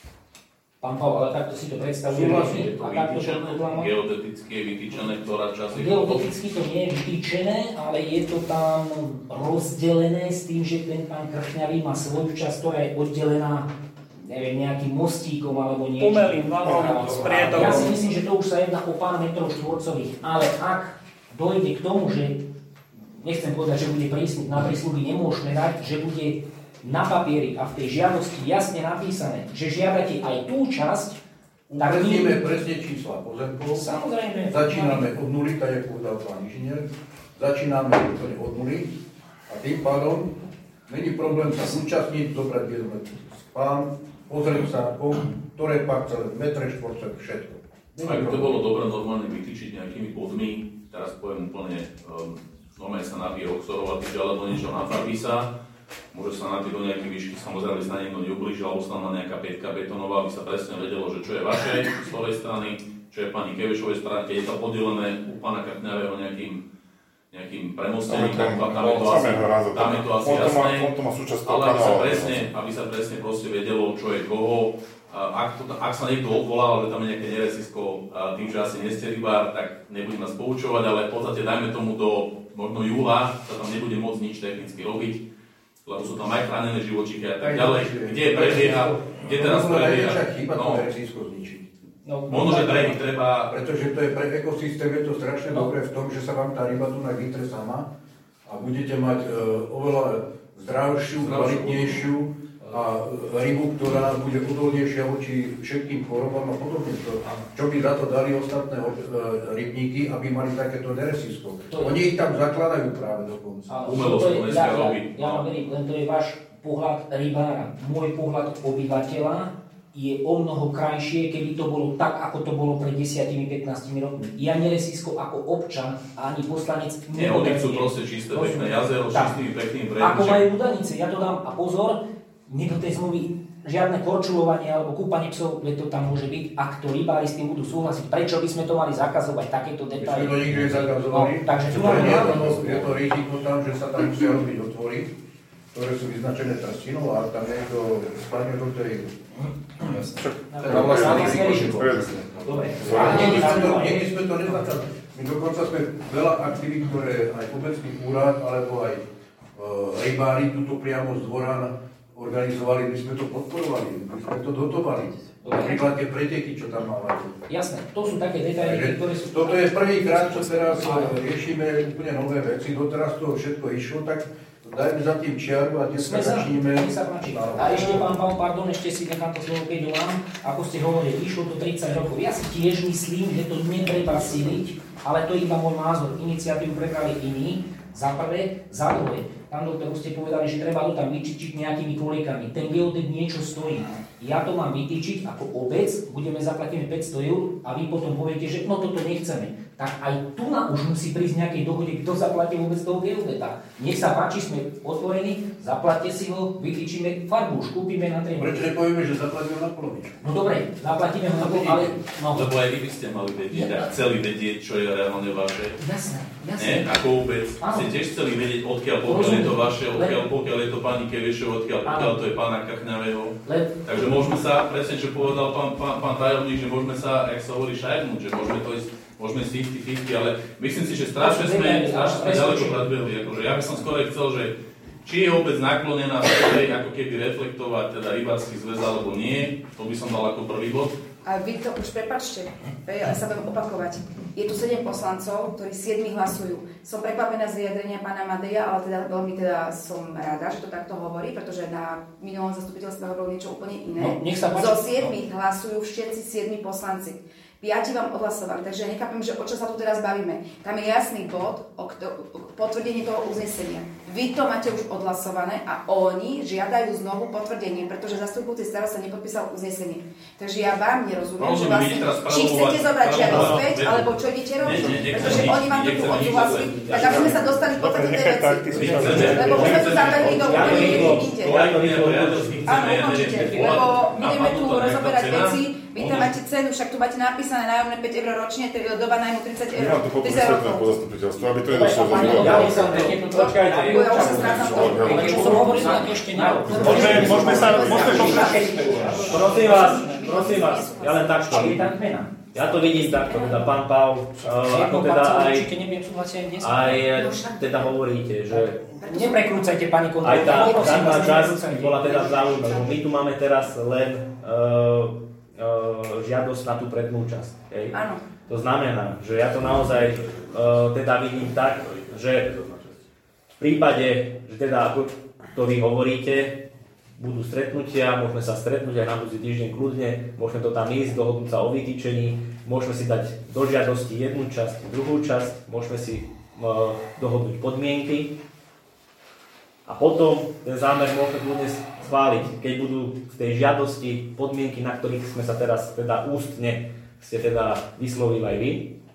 Pán Pavel, ale takto si to predstavuje. Je to vytýčené, geodeticky je vytýčené, ktorá časť je... Geodeticky to nie je vytýčené, ale je to tam rozdelené s tým, že ten pán Krchňavý má svoju časť, ktorá je oddelená neviem, nejakým mostíkom alebo niečo. Umelým valom, s prietokom. Ja si myslím, že to už sa jedná o pár metrov štvorcových, ale ak dojde k tomu, že nechcem povedať, že bude prísľub, na prísľuby nemôžeme dať, že bude na papieri a v tej žiadosti jasne napísané, že žiadate aj tú časť, tak uvedíme presne čísla pozemkov. Samozrejme. Začíname od nuly, tak ako povedal pán inžinier. Začíname úplne od nuly a tým pádom není problém sa zúčastniť, zobrať jeden plán, pozrieť sa, ktoré parcele, metre štvorcové, všetko. Ak by to bolo dobre normálne vytýčiť nejakými bodmi, teraz poviem úplne, um, normálne sa nabíje oxorová tyč alebo niečo, nafarbí sa, môže sa nabiť do nejakej výšky, samozrejme, aby sa niekto neublížil, alebo sa tam nejaká päťka betonová, aby sa presne vedelo, že čo je vaše z ktorej strany, čo je pani Kevešovej strany, keď je to podelené u pána Krchňavého nejakým, nejakým premostením, tam, tam, tam, je to asi, tam je to asi jasné, ale aby sa presne, aby sa presne proste vedelo, čo je koho. Ak, to, ak sa niekto odvolal, že tam je nejaké neresisko tým, že asi nie ste rybár, tak nebudem nás poučovať, ale v podstate dajme tomu do možno júla sa tam nebude môcť nič technicky robiť, lebo sú tam aj chránené živočíky a tak ďalej. Kde prebieha, kde teraz prebieha. No, no, možno, že pre nich treba... Pretože to je pre ekosystém, je to strašne no. dobré v tom, že sa vám tá ryba tu vytre sama a budete mať uh, oveľa zdravšiu, kvalitnejšiu a rybu, ktorá bude odolnejšia voči všetkým chorobám a podobne. Čo by za to dali ostatné rybníky, aby mali takéto neresisko. Oni ich tam zakladajú práve dokonca. Umelo sa to dneska robí. Ja vám verím, len to je váš pohľad rybára. Môj pohľad obyvateľa je o mnoho krajšie, keby to bolo tak, ako to bolo pred desať až pätnásť rokmi. Ja neresisko ako občan a ani poslanec Nie, oni sú proste čisté, pekné jazero, čistý, pekný breh. Ako majú Budanice, ja to dám a pozor, nie do tej zmluvy žiadne korčulovanie alebo kúpanie psov, veď to tam môže byť, ak to rybári s tým budú súhlasiť. Prečo by sme to mali zakazovať, takéto detaily? My sme to nikdy zakazovali. No, takže tu je, to, je to riziko tam, že sa tam musia robiť otvory, ktoré sú vyznačené trstinou a tam niekto spadne do tej... Dobre. Niekdy sme to nezakazali. My dokonca sme veľa aktivít, ktoré aj obecný úrad, alebo aj rybári tuto priamo z dvora organizovali, my sme to podporovali, my sme to dotovali. Napríklad tie preteky, čo tam mávajú. Jasné, to sú také detaily, ktoré sú... Toto je prvýkrát, čo teraz riešime úplne nové veci, doteraz to všetko išlo, tak dajme za tým čiaru a dnes sa začníme... A ešte pán Pavel, pardon, ešte si nechám to slovo, keď volám, ako ste hovorili, išlo to tridsať rokov. Ja si tiež myslím, že to netreba siliť, ale to je iba môj názor. Iniciatívu prebrali iní, za prvé, za druhé. Pán doktor, už ste povedali, že treba to tam vyčičiť nejakými kolíkami. Ten geodet niečo stojí. Ja to mám vytýčiť ako obec, budeme zaplatíme päťsto eur a vy potom poviete, že no toto nechceme. Tak aj tu nám už musí prísť nejakej dohode, kto zaplatí vôbec toho geodeta. Nech sa páči, sme otvorení, zaplatte si ho, vytýčime farbu, už kúpime na tri. Prečo nepovieme, že zaplatíme na polovičku? No dobre, zaplatíme ho na polovičku, ale... No. Lebo aj vy by ste mali vedieť, ja. chceli vedieť, čo je reálne vaše. Jasné, jasné. Nie? Ako obec. Ste tiež chceli vedieť, odkiaľ pokiaľ je to vaše, odkiaľ pokiaľ je to pani Kevešova, odkiaľ pokiaľ to je pána Krchňavého. Takže môžeme sa, presne čo povedal pán, pán, pán tajomník, že môžeme sa, jak sa hovorí, šajrnúť, že môžeme to ísť, môžeme si päťdesiat päťdesiat, ale myslím si, že strašne sme, strašne sme ďaleko predbehli. Akože ja by som skôr chcel, že či je obec naklonená tej, ako keby reflektovať teda rybársky zväz alebo nie, to by som dal ako prvý bod. A vy to už prepáčte, ja sa budem opakovať. Je tu sedem poslancov, ktorí siedmi hlasujú. Som prekvapená z vyjadrenia pána Madeja, ale teda veľmi teda som rada, že to takto hovorí, pretože na minulom zastupiteľstve hovoril niečo úplne iné. No, nech sa páči. Zo siedmi hlasujú všetci siedmi poslanci. Piati vám odhlasovali, takže nechápem, že o čo sa tu teraz bavíme. Tam je jasný bod o, kto, o potvrdení toho uznesenia. Vy to máte už odhlasované a oni žiadajú znovu potvrdenie, pretože zastupujúci starosta nepodpísal uznesenie. Takže ja vám nerozumiem, že vlastne, či chcete zobrať žiadosť späť, alebo čo idete robiť. Pretože oni vám to tu odsúhlasili, tak aby sme sa dostali v podstate tej veci. Lebo už sme tu zavedli do úplne inde. Áno, určite, lebo budeme tu rozoberať veci. Vy tam máte cenu, však tu máte napísané nájomné päť eur ročne, doba nájmu tridsať eur. Ja to poprosím na pozastupiteľstvo, aby to nedošlo za mňa. Ja som pekne tu počkajte. Ja už sa strácam to. Čo som hovoril, tak ešte nebol. Môžeme sa, môžeme pokračovať. Prosím vás, prosím vás, ja len takto. Je tam kmena. Ja to vidím takto, teda pán Pál, ako teda aj, určite nebudem súhlasiť aj dnes. aj teda hovoríte, že Neprekrúcajte, pani aj kontrolka. tá Neprosím daná vás, časť neprekrúcajte. bola teda zaujímavá, lebo my tu máme teraz len uh, uh, žiadosť na tú prednú časť. Hej? Áno. To znamená, že ja to naozaj uh, teda vidím tak, že v prípade, že teda ako to vy hovoríte, budú stretnutia, môžeme sa stretnúť aj na budúci týždeň kľudne, môžeme to tam ísť, dohodnúť sa o vytýčení, môžeme si dať do žiadosti jednu časť, druhú časť, môžeme si uh, dohodnúť podmienky a potom ten zámer môžeme kľudne schváliť, keď budú v tej žiadosti podmienky, na ktorých sme sa teraz teda ústne ste teda vyslovili aj vy.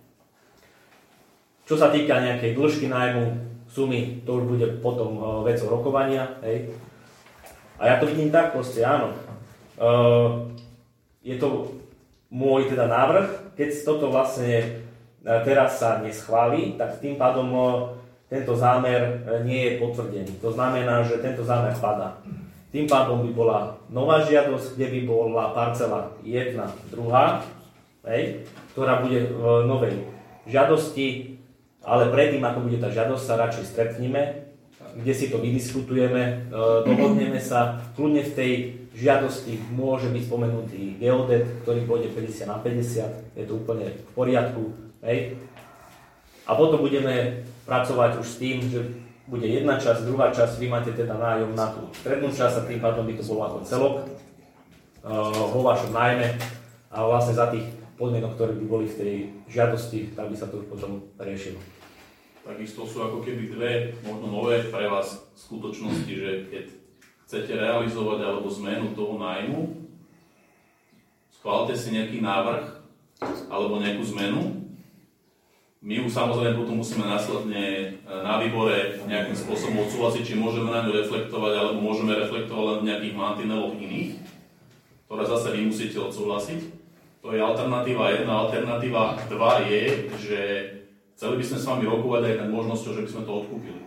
Čo sa týka nejakej dĺžky nájmu, sumy, to už bude potom uh, vecou rokovania, hej. A ja to vidím tak, proste áno. Uh, je to môj teda návrh, keď toto vlastne uh, teraz sa neschváli, tak tým pádom uh, tento zámer uh, nie je potvrdený. To znamená, že tento zámer padá. Tým pádom by bola nová žiadosť, kde by bola parcela jedna, druhá, hej, ktorá bude v novej žiadosti, ale predtým, ako bude tá žiadosť, sa radšej stretníme, kde si to vydiskutujeme, dohodneme sa. Kľudne v tej žiadosti môže byť spomenutý geodet, ktorý pôjde päťdesiat na päťdesiat, je to úplne v poriadku. Hej. A potom budeme pracovať už s tým, že bude jedna časť, druhá časť, vy máte teda nájom na tú strednú časť a tým pádom by to bolo ako celok vo vašom nájme a vlastne za tých podmienok, ktoré by boli v tej žiadosti, tak by sa to už potom riešilo. Takisto sú ako keby dve možno nové pre vás skutočnosti, že keď chcete realizovať alebo zmenu toho nájmu, schválte si nejaký návrh alebo nejakú zmenu. My ju samozrejme potom musíme následne na výbore nejakým spôsobom odsúhlasiť, či môžeme na ňu reflektovať alebo môžeme reflektovať len v nejakých mantineloch iných, ktoré zase vy musíte odsúhlasiť. To je alternatíva jedna. Alternatíva dva je, že chceli by sme s vami rokovať aj nad možnosťou, že by sme to odkúpili.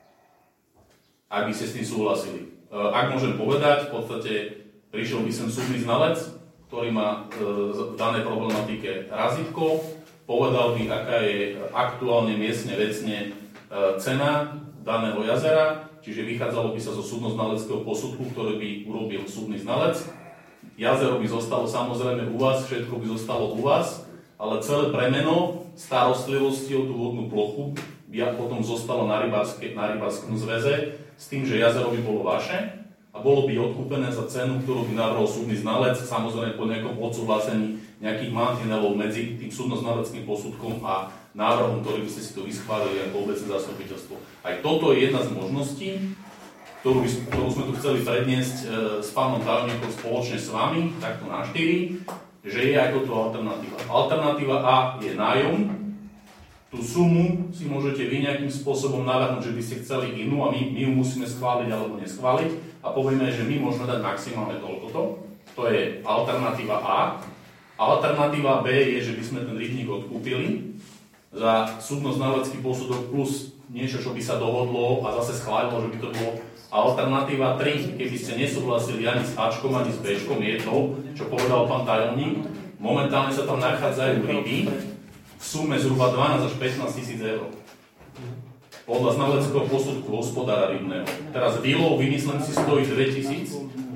Ak by ste s tým súhlasili. Ak môžem povedať, v podstate prišiel by sem súdny znalec, ktorý má v danej problematike razítko, povedal by, aká je aktuálne miestne vecne cena daného jazera, čiže vychádzalo by sa zo súdno-znaleckého posudku, ktorý by urobil súdny znalec. Jazero by zostalo samozrejme u vás, všetko by zostalo u vás, ale celé premeno starostlivosti o tú vodnú plochu by potom zostalo na, na rybárskom zväze s tým, že jazero by bolo vaše a bolo by odkúpené za cenu, ktorú by navrhol súdny znalec, samozrejme po nejakom odsúhlasení nejakých mantinelov medzi tým súdno-znaleckým posudkom a návrhom, ktorý by ste si to vyschválili ako obecné zastupiteľstvo. Aj toto je jedna z možností, ktorú, by, ktorú sme tu chceli predniesť e, s pánom tajomníkom spoločne s vami, takto na štyri, že je aj toto alternatíva. Alternatíva A je nájom. Tú sumu si môžete vy nejakým spôsobom navrhnúť, že by ste chceli inú a my, my ju musíme schváliť alebo neschváliť a povieme, že my môžeme dať maximálne toľkoto. To je alternatíva A. Alternatíva B je, že by sme ten rybník odkúpili za súdno-znalecký posudok plus niečo, čo by sa dohodlo a zase schválilo, že by to bolo. Alternatíva tri, keby ste nesúhlasili ani s Ačkom, ani s Bčkom, je to, čo povedal pán tajomník. Momentálne sa tam nachádzajú ryby v sume zhruba dvanásť až pätnásť tisíc eur. Podľa znaleckého posudku hospodára rybného. Teraz výlov, vymyslím si, stojí dvetisíc.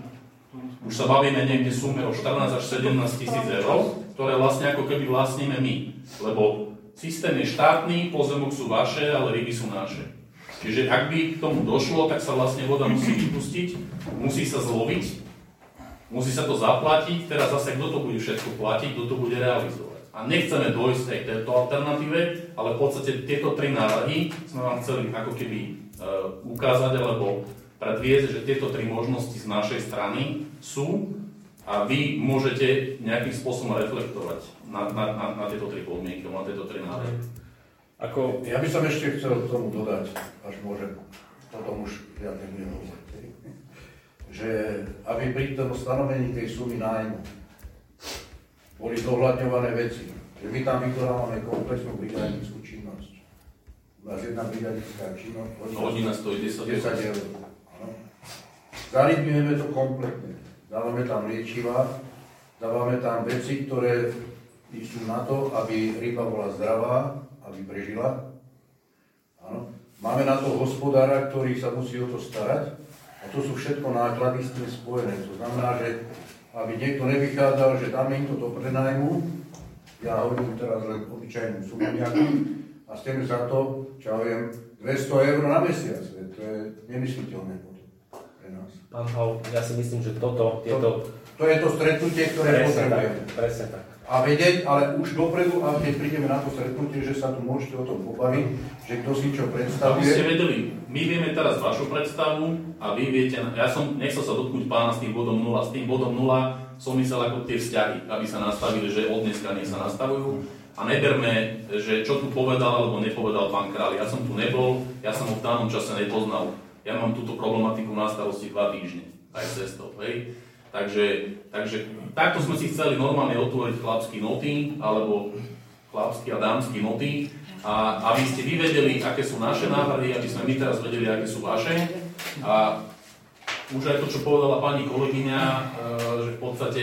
Už sa bavíme niekde v sume o štrnásť až sedemnásť tisíc eur, ktoré vlastne ako keby vlastníme my. Lebo systém je štátny, pozemok sú vaše, ale ryby sú naše. Čiže ak by k tomu došlo, tak sa vlastne voda musí vypustiť, musí sa zloviť, musí sa to zaplatiť, teraz zase kto to bude všetko platiť, kto to bude realizovať. A nechceme dojsť aj k tejto alternatíve, ale v podstate tieto tri návrhy sme vám chceli ako keby ukázať alebo predviesť, že tieto tri možnosti z našej strany sú a vy môžete nejakým spôsobom reflektovať na, na, na, na tieto tri podmienky, na tieto tri návrhy. Ako, ja by som ešte chcel k tomu dodať, až môžem, potom už ja nebudem hovoriť, že aby pri tom stanovení tej sumy nájmu boli zohľadňované veci, že my tam vykonávame komplexnú brigádnickú činnosť. U nás jedna brigádnická činnosť hodina stojí desať eur. Zarytňujeme to kompletne. Dávame tam liečiva, dávame tam veci, ktoré sú na to, aby ryba bola zdravá, aby prežila. Áno. Máme na to hospodára, ktorý sa musí o to starať. A to sú všetko náklady s tým spojené. To znamená, že aby niekto nevychádzal, že dáme im to do prenajmu, ja hovorím teraz len obyčajnú sumu nejakú, a s tým za to, čo ja viem, dvesto eur na mesiac. To je nemysliteľné pre nás. Pán Hau, ja si myslím, že toto, tieto... To, to je to stretnutie, ktoré potrebujeme. Presne tak. A vedieť, ale už dopredu, a keď prídeme na to stretnutie, že sa tu môžete o tom pobaviť, že kto si čo predstavuje. Aby ste vedeli, my vieme teraz vašu predstavu a vy viete, ja som nechcel sa dotknúť pána s tým bodom nula, s tým bodom nula som myslel ako tie vzťahy, aby sa nastavili, že od dneska nech sa nastavujú. A neberme, že čo tu povedal alebo nepovedal pán Kráľ. Ja som tu nebol, ja som ho v danom čase nepoznal. Ja mám túto problematiku na starosti dva týždne, aj cestou, hej. Takže, takže takto sme si chceli normálne otvoriť chlapský noty, alebo chlapský a dámsky noty, a aby ste vy vedeli, aké sú naše návrhy, aby sme my teraz vedeli, aké sú vaše. A už aj to, čo povedala pani kolegyňa, že v podstate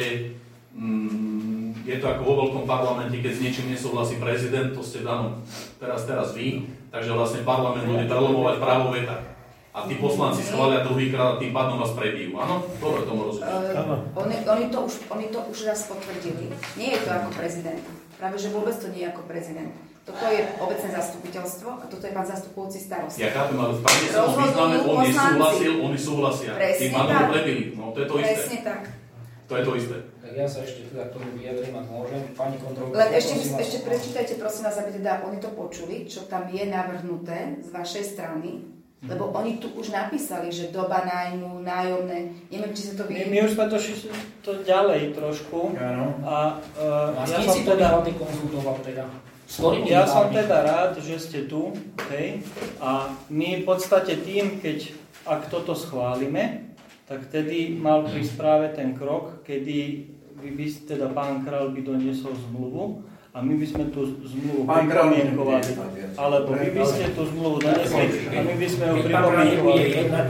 mm, je to ako vo veľkom parlamente, keď s niečím nesúhlasí prezident, to ste danom teraz, teraz vy, takže vlastne parlament bude prelomovať právo veta. A tí poslanci schvália druhýkrát a tým pádom vás prebijú. Áno? Dobre, tomu rozumiem. Uh, oni, oni, to už, oni to už raz potvrdili. Nie je to ako prezident. Práve, že vôbec to nie je ako prezident. Toto je obecné zastupiteľstvo a toto je pán zastupujúci starosta. Ja chápem, ale v pani sa už význame, on nesúhlasil, oni súhlasia. Presne tým pádom to prebili. No, to je to isté. Presne tak. To je to isté. Tak ja sa ešte teda k tomu vyjadrím, ak môžem. Pani kontrolka... Len ešte, ešte prečítajte, prosím vás, aby teda oni to počuli, čo tam je navrhnuté z vašej strany. Lebo oni tu už napísali, že doba nájmu, nájomné, neviem, či sa to vie. My, my už sme to šli to ďalej trošku. Áno. A uh, ja, ja som teda, konzultoval teda. ja som teda rád, že ste tu. Okay. A my v podstate tým, keď ak toto schválime, tak tedy mal prísť práve ten krok, kedy by, by teda pán Kráľ by doniesol zmluvu. A my by sme tú zmluvu pripomienkovali, alebo vy by ste tú zmluvu donesli a my by sme ju pripomienkovali.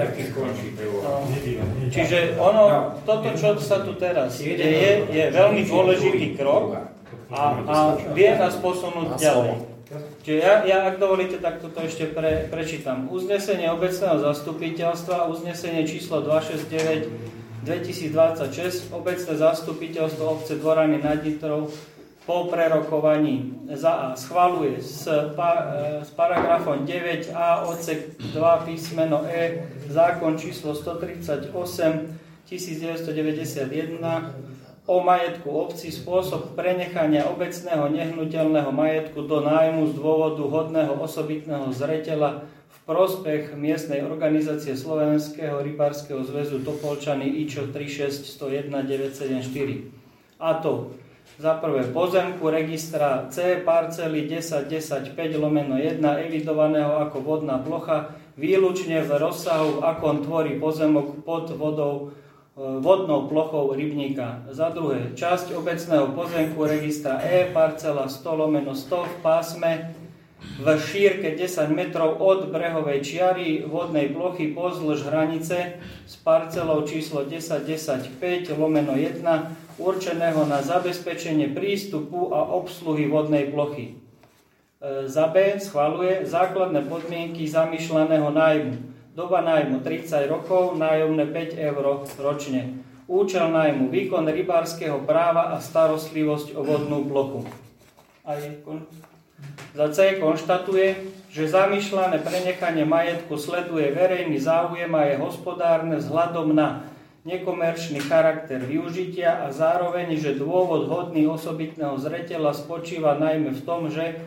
Čiže ono, toto, čo sa tu teraz deje, je veľmi dôležitý krok a, a vie nás posunúť ďalej. Čiže ja, ja ak dovolíte, tak toto ešte pre, prečítam. Uznesenie obecného zastupiteľstva, uznesenie číslo dvestošesťdesiatdeväť dvetisícdvadsaťšesť, obecné zastupiteľstvo obce Dvorany nad Nitrou po prerokovaní za A schvaľuje s, pa, s paragrafom deväť a odsek dva písmeno E zákon číslo stotridsaťosem tisícdeväťstodeväťdesiatjeden o majetku obci, spôsob prenechania obecného nehnuteľného majetku do nájmu z dôvodu hodného osobitného zreteľa v prospech miestnej organizácie Slovenského rybárskeho zväzu Topolčany IČO tri šesť jedna jedna deväť sedem štyri. A to za prvé pozemku registra C parcely desať desať päť lomeno jeden evidovaného ako vodná plocha výlučne v rozsahu, ako tvorí pozemok pod vodou, vodnou plochou rybníka. Za druhé časť obecného pozemku registra E parcela sto lomeno sto v pásme v šírke desať metrov od brehovej čiary vodnej plochy pozdĺž hranice s parcelou číslo desať desať päť lomeno jeden určeného na zabezpečenie prístupu a obsluhy vodnej plochy. E, za B schvaľuje základné podmienky zamýšľaného nájmu. Doba nájmu tridsať rokov, nájomné päť eur ročne. Účel nájmu, výkon rybárskeho práva a starostlivosť o vodnú plochu. A je kon... Za C konštatuje, že zamýšľané prenechanie majetku sleduje verejný záujem a je hospodárne vzhľadom na nekomerčný charakter využitia a zároveň, že dôvod hodný osobitného zreteľa spočíva najmä v tom, že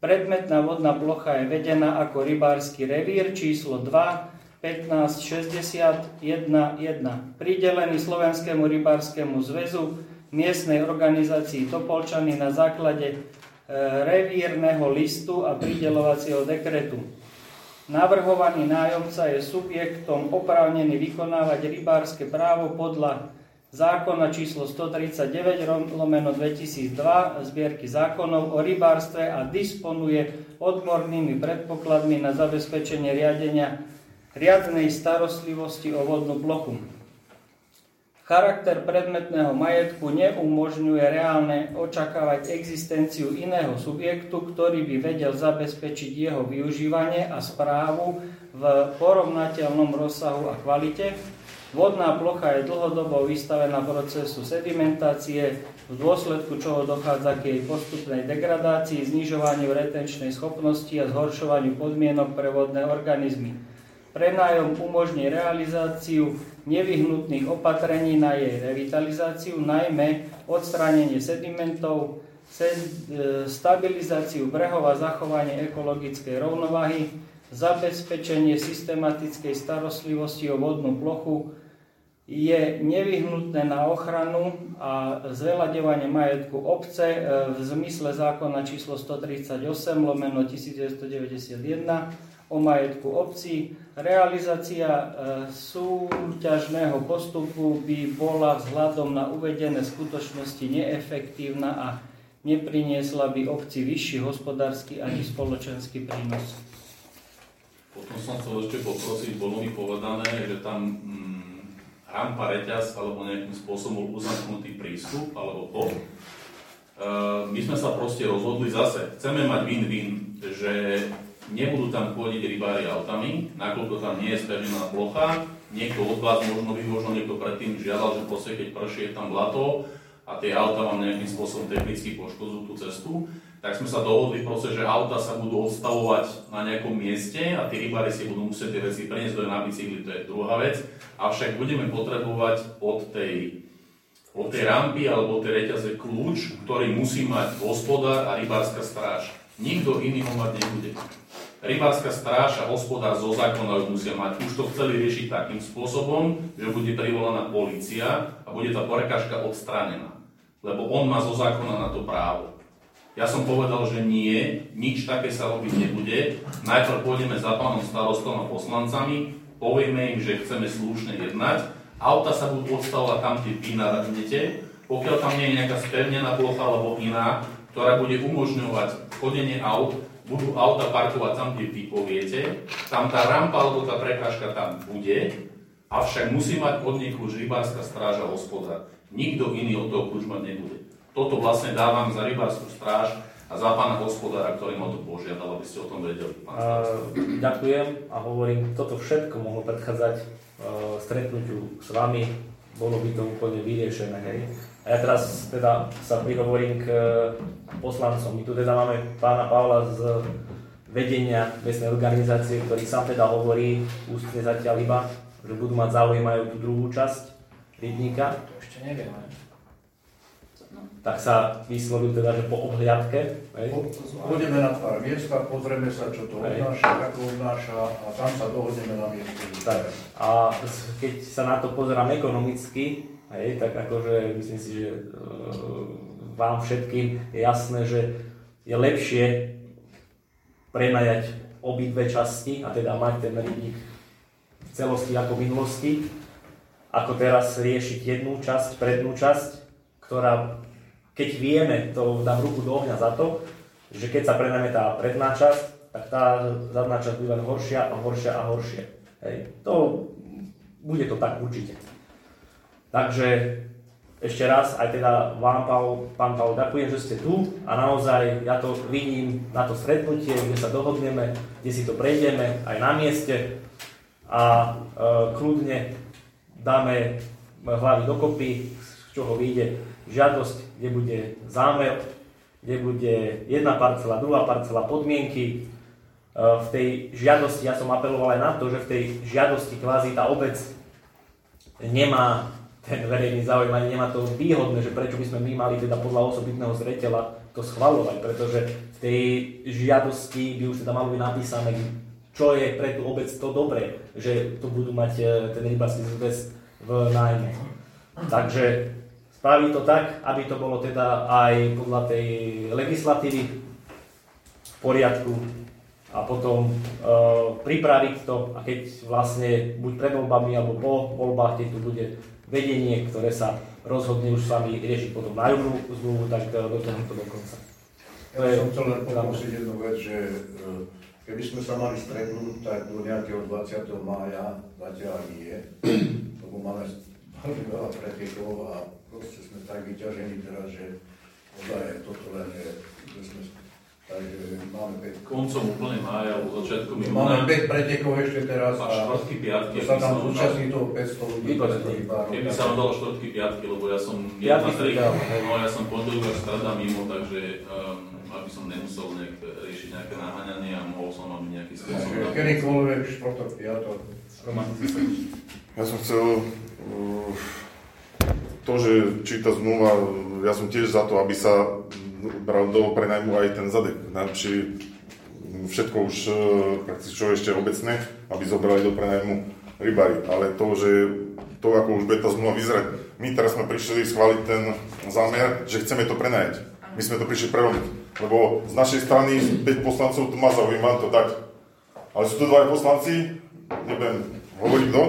Predmetná vodná plocha je vedená ako rybársky revír číslo dva pätnásť šesťdesiat jeden jeden, pridelený Slovenskému rybárskému zväzu, miestnej organizácii Topolčany na základe e, revírneho listu a prideľovacieho dekretu. Navrhovaný nájomca je subjektom oprávnený vykonávať rybárske právo podľa zákona číslo stotridsaťdeväť lomeno dvetisícdva zbierky zákonov o rybárstve a disponuje odbornými predpokladmi na zabezpečenie riadenia riadnej starostlivosti o vodnú plochu. Charakter predmetného majetku neumožňuje reálne očakávať existenciu iného subjektu, ktorý by vedel zabezpečiť jeho využívanie a správu v porovnateľnom rozsahu a kvalite. Vodná plocha je dlhodobo vystavená procesu sedimentácie, v dôsledku čoho dochádza k jej postupnej degradácii, znižovaniu retenčnej schopnosti a zhoršovaniu podmienok pre vodné organizmy. Prenájom umožní realizáciu nevyhnutných opatrení na jej revitalizáciu, najmä odstránenie sedimentov, stabilizáciu brehov a zachovanie ekologickej rovnováhy, zabezpečenie systematickej starostlivosti o vodnú plochu je nevyhnutné na ochranu a zveľaďovanie majetku obce v zmysle zákona číslo stotridsaťosem lomeno devätnásťstodeväťdesiatjeden o majetku obcí. Realizácia e, súťažného postupu by bola vzhľadom na uvedené skutočnosti neefektívna a nepriniesla by obci vyšší hospodársky ani spoločenský prínos. Potom som chcel ešte poprosiť, bolo mi povedané, že tam mm, rampa, reťaz alebo nejakým spôsobom uzamknutý prístup alebo to. E, my sme sa proste rozhodli zase, chceme mať win-win, že nebudú tam chodiť rybári autami, nakoľko tam nie je spevnená plocha. Niekto od vás, možno by možno niekto predtým žiadal, že proste keď prší je tam blato a tie auta vám nejakým spôsobom technicky poškodzujú tú cestu, tak sme sa dohodli proste, že auta sa budú odstavovať na nejakom mieste a tí rybári si budú musieť tie veci preniesť do na bicykli, to je druhá vec. Avšak budeme potrebovať od tej, od tej rampy alebo od tej reťaze kľúč, ktorý musí mať hospodár a rybárska stráž. Nikto iný ho mať nebude. Rybárska stráž a hospodár zo zákona už musia mať. Už to chceli riešiť takým spôsobom, že bude privolaná polícia a bude tá prekážka odstránená. Lebo on má zo zákona na to právo. Ja som povedal, že nie, nič také sa robiť nebude. Najprv pôjdeme za pánom starostom a poslancami, povieme im, že chceme slušne jednať. Auta sa budú odstavovať tam, kde vy naradnete. Pokiaľ tam nie je nejaká spevnená plocha alebo iná, ktorá bude umožňovať chodenie aut, budú auta parkovať tam, kde vy poviete, tam tá rampa alebo tá prekážka tam bude, avšak musí mať od nej kľúč rybárska stráž a hospodár. Nikto iný od toho kľúč mať nebude. Toto vlastne dávam za rybárskú stráž a za pána hospodára, ktorý ma to požiadal, aby ste o tom vedeli. Uh, ďakujem a hovorím, toto všetko mohlo predchádzať uh, stretnutiu s vami, bolo by to úplne vyriešené, hej. A ja teraz teda sa prihovorím k poslancom. My tu teda máme pána Pavla z vedenia miestnej organizácie, ktorý sám teda hovorí, ústne zatiaľ iba, že budú mať záujem aj o tú druhú časť rybníka. Ešte neviem, aj. Tak sa vyslovil teda, že po obhliadke. Pôjdeme na pár miesta, pozrieme sa, čo to odnáša, ako odnáša a tam sa dohodneme na mieste. Tak. A keď sa na to pozerám ekonomicky, hej, tak akože myslím si, že e, vám všetkým je jasné, že je lepšie prenajať obidve časti a teda mať ten rybník v celosti ako v minulosti, ako teraz riešiť jednu časť, prednú časť, ktorá, keď vieme, to dám ruku do ohňa za to, že keď sa prenajme tá predná časť, tak tá zadná časť bude len horšia a horšia a horšia. Hej. To, bude to tak určite. Takže ešte raz, aj teda vám, Paul, pán Paul, ďakujem, že ste tu a naozaj ja to vidím na to stretnutie, kde sa dohodneme, kde si to prejdeme aj na mieste a e, kľudne dáme hlavy dokopy, z čoho vyjde žiadosť, kde bude zámer, kde bude jedna parcela, druhá parcela, podmienky. E, v tej žiadosti, ja som apeloval aj na to, že v tej žiadosti kvázi tá obec nemá ten verejný záujem, ani nemá to výhodné, že prečo by sme my mali teda podľa osobitného zreteľa to schvaľovať, pretože v tej žiadosti by už teda malo byť napísané, čo je pre tú obec to dobré, že tu budú mať ten rybársky zväz v nájme. Takže spraví to tak, aby to bolo teda aj podľa tej legislatívy v poriadku a potom e, pripraviť to, a keď vlastne buď pred voľbami alebo po voľbách, keď tu bude vedenie, ktoré sa rozhodne už s vami riešiť potom nájomnú zmluvu, tak dotiahnuť to do konca. Ja by som chcel len poprosiť jednu vec, že keby sme sa mali stretnúť, tak do nejakého dvadsiateho mája zatiaľ nie je, lebo máme veľmi veľa pretekov a proste sme tak vyťažení teraz, že ozaj toto len je, že sme, takže máme päť. Koncom úplne mája, začiatkom júna. Máme päť pretekov ešte teraz a štvrtky, piatky. sa tam zúčastní toho päťsto ľudí. Keby sa nám dalo štvrtky, piatky, lebo ja som jedna tri, no ja som pondelok a streda mimo, takže um, aby som nemusel nejak riešiť nejaké naháňanie a mohol som mať nejaký spôsob. Kedykoľvek, štvrtok, piatok. Ja som chcel uh, to, že či tá zmluva, ja som tiež za to, aby sa bral do prenajmu aj ten zadek. Či všetko už uh, prakticky čo ešte obecné, aby zobrali do prenajmu rybári. Ale to, že to, ako už bude tá zmluva vyzerať, my teraz sme prišli schváliť ten zámer, že chceme to prenajať. My sme to prišli prerobiť. Lebo z našej strany päť poslancov tu má záujem, mám to tak. Ale sú tu dva poslanci, nebudem hovoriť kto,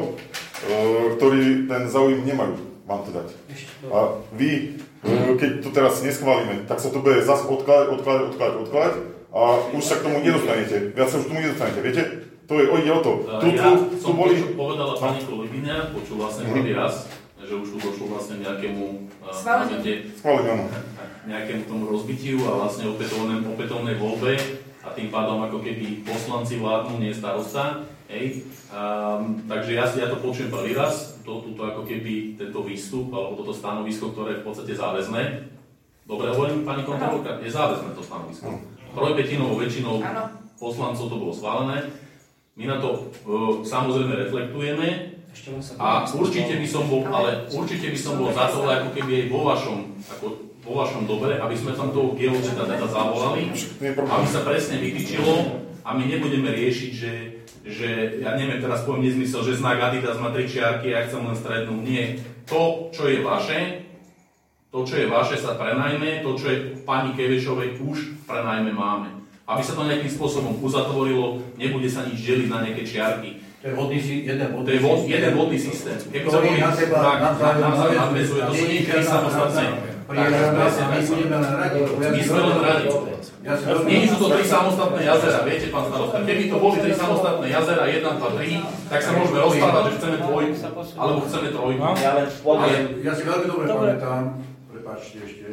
ktorí ten záujem nemajú vám to dať. A vy, keď to teraz neschválime, tak sa to bude zase odkladať, odkladať, odkladať, odkladať a už sa k tomu nedostanete. Viac sa už k tomu nedostanete, viete? To je, ide o to. Tu, ja tu, tu som boli... počul, povedala pani kolegyňa, počul vlastne prvý mm-hmm. raz, že už tu došlo vlastne nejakému Schváleniu. nejakému tomu rozbitiu a vlastne opätovnej, opätovnej voľbe a tým pádom ako keby poslanci vládnu, nie starosta. Hej. Um, takže ja, ja to počujem prvý raz, to, túto ako keby tento výstup alebo toto stanovisko, ktoré je v podstate záväzné. Dobre hovorím, pani kontrolórka, je záväzné to stanovisko. Trojpätinovou väčšinou poslancov to bolo schválené. My na to uh, samozrejme reflektujeme a určite by som bol, ale určite by som bol za to, ako keby aj vo vašom, ako vo vašom dobre, aby sme tam toho geologista teda zavolali, aby sa presne vytýčilo a my nebudeme riešiť, že, že ja neviem, teraz poviem nezmysel, že znak Adidas má tri čiarky a ja chcem len strednú. Nie. To, čo je vaše, to, čo je vaše, sa prenajme, to, čo je pani Kevešovej, už prenajme máme. Aby sa to nejakým spôsobom uzatvorilo, nebude sa nič deliť na nejaké čiarky. To je vodný, jeden vodný to je vod, jeden vodný systém. Keby sa boli nadväzuje, to sú nie tri samostatné. My budeme len radiť. My sme len radiť. Nie sú to tri samostatné jazera, viete, pán starosta. Keby to boli tri samostatné jazera, jeden, dva, tri, tak sa môžeme rozprávať, že chceme dvojku, alebo chceme trojku. Ja si veľmi dobre pamätám, prepáčte ešte,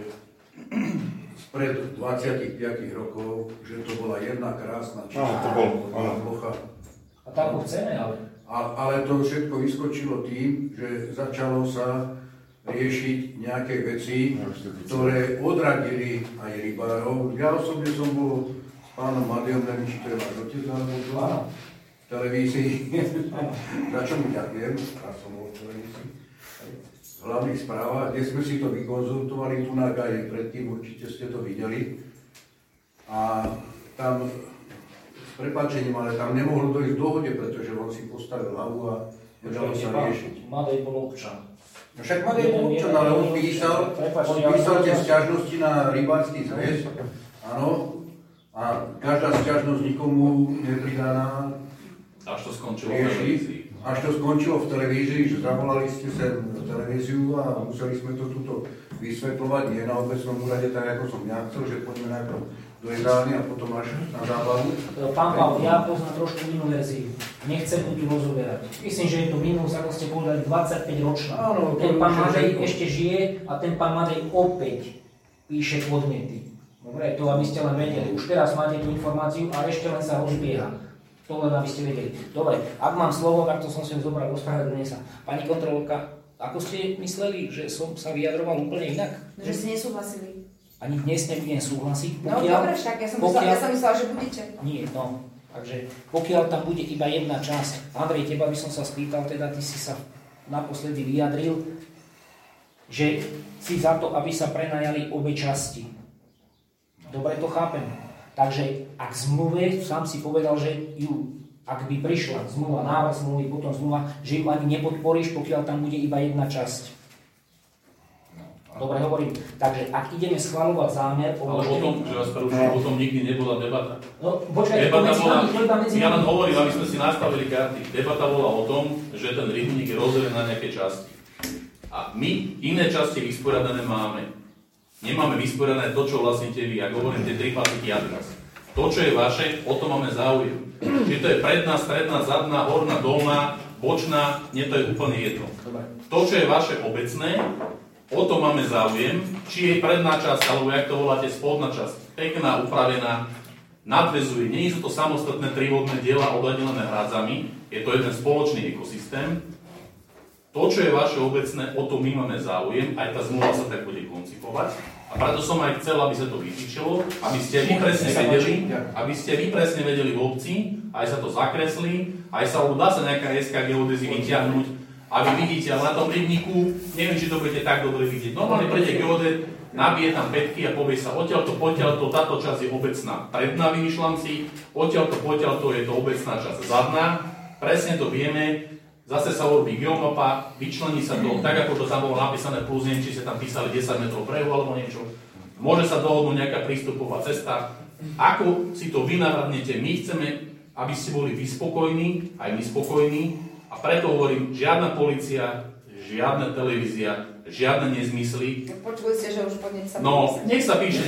spred dvadsaťpäť rokov, že to bola jedna krásna čistá plocha. A tak ho chceme, ale... A, ale to všetko vyskočilo tým, že začalo sa riešiť nejaké veci, ktoré odradili aj rybárov. Ja osobne som bol s pánom Madejom, neviem, či to je váš otec, alebo v televízii. Za čo mu ďakujem, ja som bol v televízii. V hlavných správach, kde sme si to vykonzultovali, tu na Gaje, predtým určite ste to videli. A tam... prepáčením, ale tam nemohlo dojsť k dohode, pretože on si postavil hlavu a nedalo sa riešiť. Madej bol občan. No však Madej bol občan, ale on písal, on písal tie sťažnosti na rybársky zväz, áno, a každá sťažnosť nikomu nepridaná. Až to skončilo v televízii. Až to skončilo v televízii, že zavolali ste sem televíziu a museli sme to tuto vysvetľovať, nie na obecnom úrade, tak ako som ja chcel, že poďme najprv do jedálny a potom až na zábavu. Pán Pavel, ja poznám trošku inú verziu. Nechcem tu rozoberať. Myslím, že je to minus, ako ste povedali, dvadsaťpäť ročná. Ten pán Madej ešte žije a ten pán Madej opäť píše podnety. Dobre, to aby ste len vedeli. Už teraz máte tú informáciu a ešte len sa rozbieha. To len aby ste vedeli. Dobre, ak mám slovo, tak to som si zobral, ospravedlňujem sa. Pani kontrolórka, ako ste mysleli, že som sa vyjadroval úplne inak? Že ste nesúhlasili. Ani dnes nebudem súhlasiť. Pokiaľ, no dobre, však ja som, pokiaľ, myslela, ja som myslela, že budete. Nie, no. Takže pokiaľ tam bude iba jedna časť. Andrej, teba by som sa spýtal, teda ty si sa naposledy vyjadril, že si za to, aby sa prenajali obe časti. Dobre to chápem. Takže ak zmluve, sám si povedal, že ju, ak by prišla zmluva, návrh zmluvy, potom zmluva, že ju ani nepodporíš, pokiaľ tam bude iba jedna časť. Dobre hovorím. Takže ak ideme schvaľovať zámer... Ale o tom, že vás prerušujem, o tom nikdy nebola debata. No, počkaj, debata to bola, medzi nami, medzi ja len nami. hovorím, aby sme si nastavili karty. Debata bola o tom, že ten rybník je rozdelený na nejaké časti. A my iné časti vysporiadané máme. Nemáme vysporiadané to, čo vlastníte vy. Ak hovorím, tie tri paciky adres. To, čo je vaše, o to máme záujem. Či to je predná, stredná, zadná, horná, dolná, bočná, nie to je úplne jedno. To, čo je vaše obecné, o to máme záujem, či je predná časť, alebo jak to voláte, spodná časť, pekná, upravená, nadväzuje. Nie sú to samostatné trivodné diela oddelené hrádzami, je to jeden spoločný ekosystém. To, čo je vaše obecné, o to my máme záujem, aj tá zmluva sa tak bude koncipovať. A preto som aj chcel, aby sa to vytýčilo, aby ste vy presne vedeli, aby ste vy presne vedeli v obci, aj sa to zakreslí, aj sa dá sa nejaká es ká geodézy vyťahnuť, a vy vidíte, ale na tom rybníku, neviem, či to budete tak dobre vidieť. Normálne príde geodét, nabije tam pätky a povie sa, odtiaľto, potiaľto, táto časť je obecná predná, vymýšľam si, odtiaľto, potiaľto je to obecná časť zadná. Presne to vieme, zase sa urobí geomapa, vyčlení sa to, tak ako to tam bolo napísané plus, neviem, či sa tam písali desať metrov brehu alebo niečo. Môže sa dohodnúť nejaká prístupová cesta. Ako si to vy navrhnete, my chceme, aby ste boli vy spokojní, aj my spokojní. A preto hovorím, žiadna polícia, žiadna televízia, žiadne nezmysly. Počuli ste, že už podnet sa No, písať. Nech sa píše.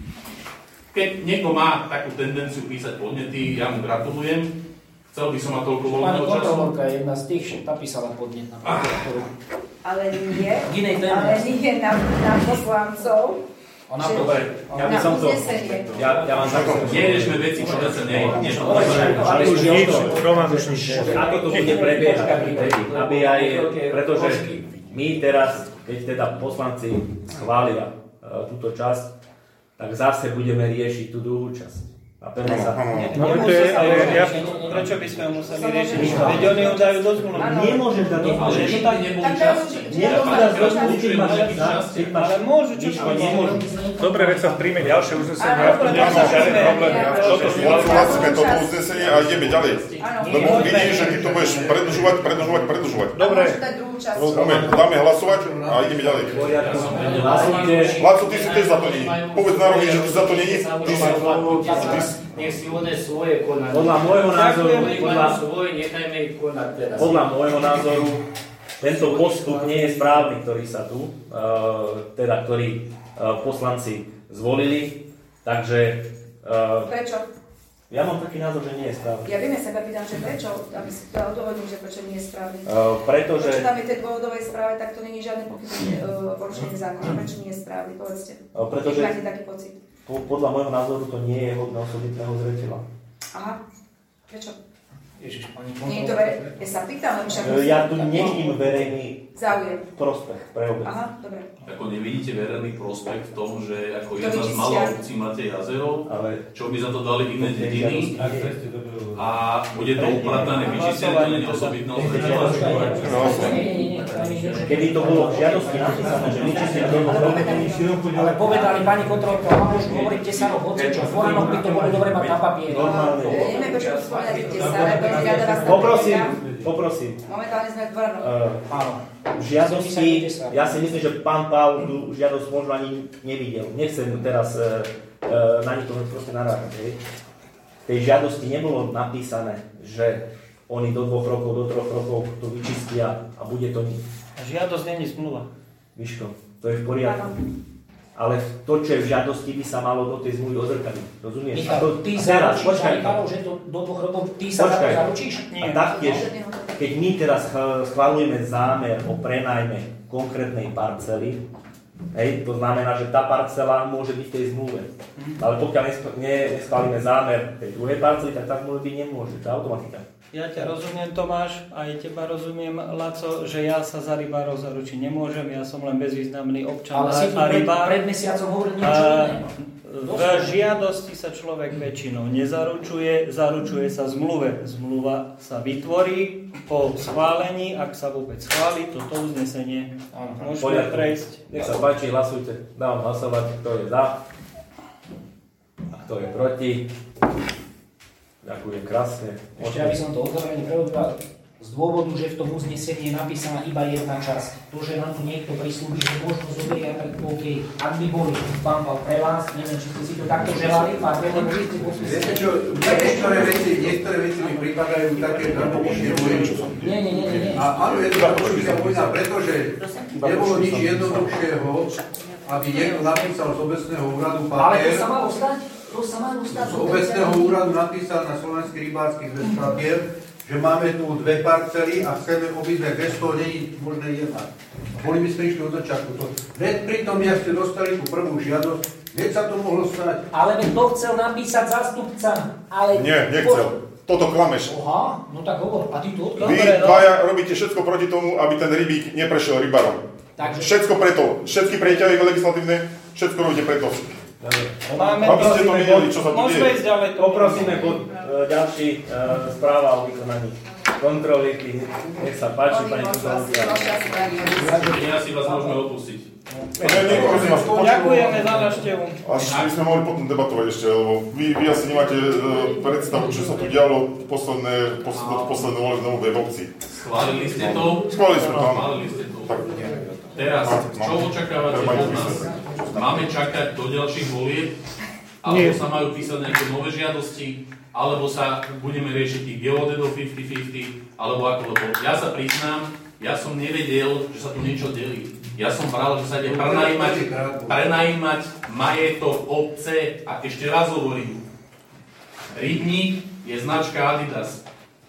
Keď niekto má takú tendenciu písať podnety, ja mu gratulujem. Chcel by som ma toľko voľného času. Pani kontrolórka je jedna z tých, že napísala podnet na prokuratúru. Ale nie, Inej téme. ale nie na, na poslancov. Ona že- dobre. Ja by som to... uznesenie. Ja, ja vám takto... Neriešme veci, čo zase nie nie to. Ale už Nič, Roman už nič. ako to bude prebiehať, aby aj, pretože my teraz, keď teda poslanci schvália uh, túto časť, tak zase budeme riešiť tú druhú časť. A pevne sa... No, to je, ale ja... Prečo by sme ho museli riešiť? Veď oni ho dajú do zmluvy. Nemôžeš dať do Ale že tam neboli Tak časti. Nemôžeš dať do zmluvy, keď máš keď máš... Ale môžu, čo Nič to nemôžu. Dobre, veď sa príjme ďalšie uznesenie, Áno, ja nemám žiadny problém. Toto Súhlasíme toto uznesenie a ideme ďalej. Áno. Lebo vidíš, že ty to budeš predlžovať, predlžovať, predlžovať. Dobre. A môžu dať druhú časť. Rozumiem, dáme hlasovať a ideme ďalej. Hlasujte. Laco, ty si tiež za to není. Povedz na rovni, že ty za to není. Ty si... ty si- Nech si ode svoje konať. Podľa môjho názoru, Oni podľa, majú svoje, nechajme ich konať teraz. podľa môjho názoru, tento postup nie je správny, ktorý sa tu, uh, teda ktorý uh, poslanci zvolili, takže uh, Prečo? ja mám taký názor, že nie je správny. Ja viem, ja sa pýtam, že prečo, aby si to odôvodnil, že prečo nie je správny. Uh, pretože, Prečo tam je v tej dôvodovej správe, tak to nie je žiadne pochybenie, uh, porušenie zákona. Prečo nie je správny, povedzte. uh, pretože Máte taký pocit. po, podľa môjho názoru to nie je hodné osobitného zreteľa. Aha, prečo? Ježiš, pani Nie je to verejné. Ja sa pýtam, lebo však... Uh, ja tu nevidím verejný Záujem. prospech pre obec. Aha, dobre. Ako nevidíte verejný prospekt v tom, že ako To jedna z vyčistia. malých obcí máte jazero, Ale čo by za to dali iné dediny a bude to upratané, vyčistené, to nie je osobitného zreteľa. keby to bolo v žiadosti napísané, že vyčistíme do Ale povedali pani kontrolka, vám už hovoriť tesarok, hoci čo, foránok by to bolo dobre mať na papieri. normálne. Neviem, prečo spomínať tie staré, veľmi rada vás tam Poprosím, privítam. poprosím. Momentálne sme v dvoranoch. Uh, Áno. v žiadosti, ja si myslím, že pán Pál tú žiadosť možno ani nevidel. Nechcem teraz uh, uh, na nikoho proste narážať. hej. V tej žiadosti nebolo napísané, že oni do dvoch rokov, do troch rokov to vyčistia a bude to nič. A žiadosť není zmluva. Víš to, to je v poriadku. Ale to, čo je v žiadosti, by sa malo do tej zmluvy odzrkadiť. Rozumieš? A Michal, to, ty a teraz, zaručíš, počkaj, Michalov, že to do dvoch rokov ty sa na to Počkaj. zaručíš? a taktiež, keď my teraz ch- schvaľujeme zámer o prenajme konkrétnej parcely, hej, to znamená, že tá parcela môže byť v tej zmluve. Ale pokiaľ nesch- ne- neschválime zámer tej druhej parcely, tak tá zmluva byť nemôže. To je automatika. Ja ťa rozumiem, Tomáš, aj teba rozumiem, Laco, že ja sa za rybárov zaručiť nemôžem, ja som len bezvýznamný občan Ale si tu a pred, rybár. pred mesiacom hovoril niečo A iné. V žiadosti sa človek väčšinou nezaručuje, zaručuje sa zmluve. Zmluva sa vytvorí po schválení, ak sa vôbec schváli toto uznesenie. Môžeme prejsť. Nech sa páči, hlasujte. Dávam hlasovať, kto je za a kto je proti. Ďakujem krásne. Ešte aby som to otvorene prehodil, z dôvodu, že v tom uznesení je napísaná iba jedna časť. To, že nám tu niekto prislúbi, že možno zoberie, ja tak OK, ak by boli pán Pál pre vás, neviem, či ste si to takto želali, pán Pál, lebo vy ste Viete čo, niektoré veci, niektoré veci mi pripadajú také drabočie vojny. Nie, nie, nie, nie. A áno, je to drabočia vojna, pretože nebolo nič jednoduchšieho, aby niekto napísal z obecného úradu papier. Ale to sa malo stať? To sa malo stať. Z obecného úradu napísal na Slovenský rybársky zväz papier, že máme tu dve parcely a chceme obidve, bez toho nie je možné jednať. Boli by sme išli od začiatku. Veď pritom, jak ste dostali tú prvú žiadosť, veď sa to mohlo stať. Ale veď to chcel napísať zástupca. Ale... Nie, nechcel. Toto klameš. Aha, no tak hovor. A ty to odkiaľ? Vy dvaja robíte všetko proti tomu, aby ten rybík neprešiel rybárom. Takže... Všetko preto. Všetky preťahy legislatívne, všetko robíte preto. Máme aby ste to videli, čo sa tu deje. Poprosíme bod, e, ďalší e, správa o vykonaní kontroly. Nech sa páči, pani poslankyňa. Ja si vás môžeme odpustiť. Ďakujeme za návštevu. Až by sme mohli potom debatovať ešte, lebo vy, vy asi nemáte e, predstavu, čo sa tu dialo posledné, posledné, posledné volebné obdobie v obci. Schválili ste to? Schválili sme to. Schválili ste to. Tak. Teraz, čo očakávate od nás? Máme čakať do ďalších volieb? Alebo sa majú písať nejaké nové žiadosti? Alebo sa budeme riešiť tých geodetov päťdesiat päťdesiat? Alebo ako? Lebo ja sa priznám, ja som nevedel, že sa tu niečo delí. Ja som bral, že sa ide prenajímať, prenajímať majetok obce. A ešte raz hovorím, rybník je značka Adidas.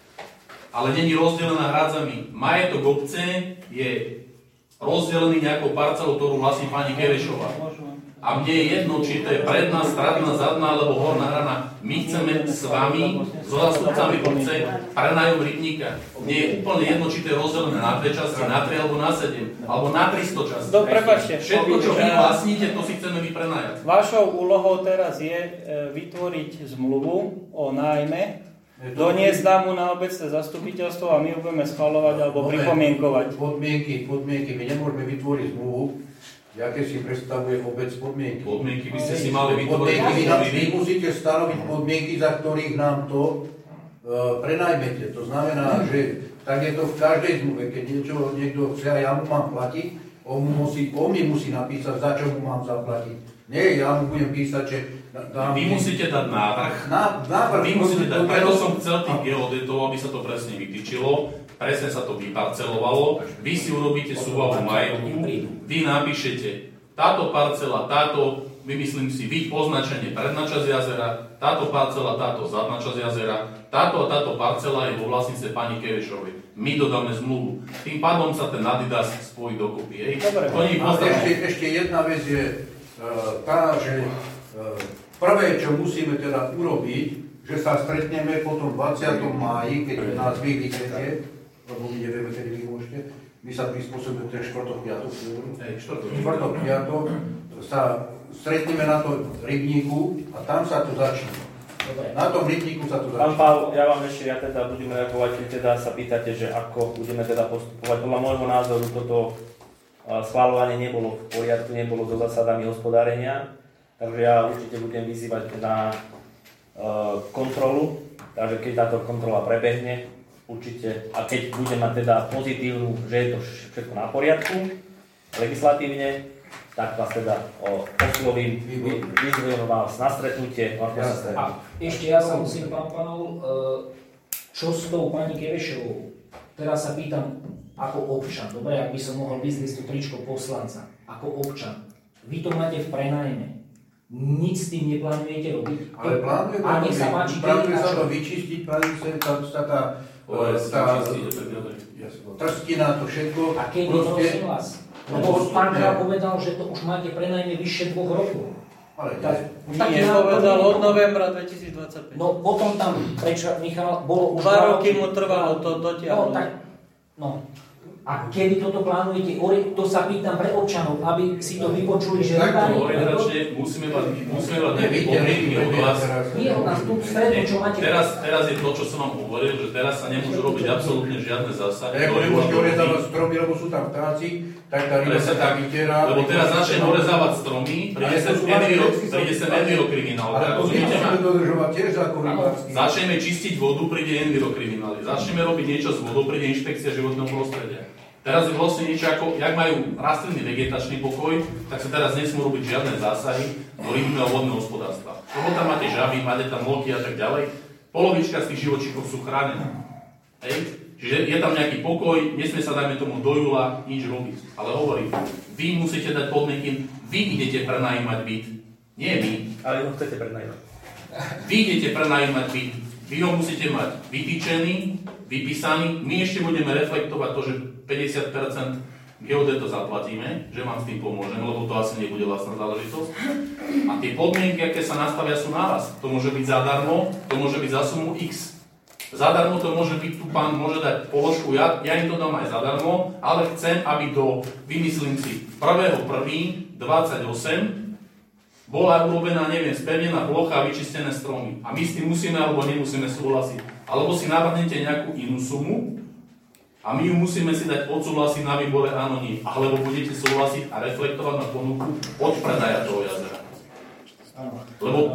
Ale není rozdelená hrádzami. Majetok obce je rozdelený nejakou parcelou, ktorú vlastní pani Kevešová. A mne je jedno, či to je predná, stradná, zadná alebo horná hrana. My chceme s vami, so zástupcami obce, prenájom rybníka. Mne je úplne jedno, či to je rozdelené na dve časti, na tri alebo na sedem, alebo na tristo časti. Do, prepáčte. Všetko, čo vy vlastníte, to si chceme vyprenajať. Vašou úlohou teraz je vytvoriť zmluvu o nájme, doniesť nám mu na obecné zastupiteľstvo a my ju budeme schvaľovať alebo pripomienkovať. Podmienky, podmienky, my nemôžeme vytvoriť zmluvu, aké si predstavuje obec podmienky. Podmienky by ste si mali vytvoriť. Podmienky, vy, vy musíte stanoviť podmienky, za ktorých nám to uh, prenajmete. To znamená, že tak je to v každej zmluve, keď niečo niekto chce a ja mu mám platiť, on, mu musí, on mi musí napísať, za čo mu mám zaplatiť. Nie, ja mu budem písať, že... Dám, vy musíte dať návrh. Ná, návrh. Vy musíte dať, preto som chcel tých geodetov, aby sa to presne vytýčilo, presne sa to vyparcelovalo. Vy si urobíte súvahu majetku, vy napíšete táto parcela, táto, vymyslím si, vy označenie predná časť jazera, táto parcela, táto zadná časť jazera, táto a táto parcela je vo vlastníctve pani Kevešovej. My dodáme zmluvu. Tým pádom sa ten Adidas spojí dokopy. Ešte, ešte jedna vec je uh, tá, že uh, prvé, čo musíme teda urobiť, že sa stretneme potom dvadsiateho máji, keď nás vy vyzvete, lebo my nevieme, kedy vy môžete, my sa prispôsobíme ten štvrtok, piatok, štvrtok, piatok, sa stretneme na to rybníku a tam sa to začne. Dobre. Na tom rybníku sa to začne. Pán Pál, ja vám ešte, ja teda budem reagovať, keď teda sa pýtate, že ako budeme teda postupovať. Podľa môjho názoru toto schvaľovanie nebolo v poriadku, nebolo so zásadami hospodárenia. Takže ja určite budem vyzývať na uh, kontrolu, takže keď táto kontrola prebehne, určite, a keď budem mať teda pozitívnu, že je to všetko na poriadku, legislatívne, tak vás teda o, oslovím, vyzvujem vás na stretnutie. A ešte ja sa musím, pán Panov, čo s tou pani Kevešovou? Teraz sa pýtam ako občan, dobre, ak by som mohol vyzliť tú tričko poslanca, ako občan. Vy to máte v prenajme. Nič s tým neplánujete robiť. Ale plánujeme a nech sa páči, plánuje sa to vyčistiť, plánuje sa tá, tá, tá trstina, to všetko. A keď je to prosím vás? Lebo pán Král povedal, že to už máte prenajme vyššie dvoch rokov. Ale nie, povedal od novembra dvetisícdvadsaťpäť. No potom tam, prečo Michal, bolo už dva roky mu trvalo to dotiahnuť. No tak, no. A kedy toto plánujete? To sa pýtam pre občanov, aby si to vypočuli, že Takto orientačne musíme mať, musíme mať nejaký podmienky od vás. Nie od nás, tu v stredu, čo máte. Teraz, teraz je to, čo som vám hovoril, že teraz sa nemôžu robiť absolútne žiadne zásahy. Ako nemôžete orezávať stromy, lebo sú tam vtáci, tak tá ryba sa tam vytierá. Lebo teraz začnem orezávať stromy, príde sem envirokriminálka. Musíme dodržovať tiež zákon rybársky. Začneme čistiť vodu, príde envirokriminálka. Začneme robiť niečo s vodou, príde inšpekcia životného prostredia. Teraz je vlastne niečo ako, jak majú rastlinný vegetačný pokoj, tak sa teraz nesmú robiť žiadne zásahy do rybného vodného hospodárstva. Lebo tam máte žaby, máte tam loky a tak ďalej. Polovička z tých živočíchov sú chránené. Hej? Čiže je tam nejaký pokoj, nesmie sa, dajme tomu, do júla nič robiť. Ale hovorím, vy musíte dať podmienky, vy idete prenajímať byt, nie my. Ale ho chcete prenajímať. Vy idete prenajímať byt, vy ho musíte mať vytýčený, vypísaný, my ešte budeme reflektovať to, že päťdesiat percent geodeto zaplatíme, že vám s tým pomôžeme, lebo to asi nebude vlastná záležitosť. A tie podmienky, aké sa nastavia, sú naraz. To môže byť zadarmo, to môže byť za sumu X. Zadarmo to môže byť, tu pán môže dať položku, ja, ja im to dám aj zadarmo, ale chcem, aby do, vymyslím si, prvého prvého dvadsaťosem bola urobená, neviem, spevnená plocha a vyčistené stromy. A my s tým musíme alebo nemusíme súhlasiť. Alebo si navrhnete nejakú inú sumu a my ju musíme si dať odsúhlasiť na výbore áno, nie. Alebo budete súhlasiť a reflektovať na ponuku od predaja toho jazera. Lebo...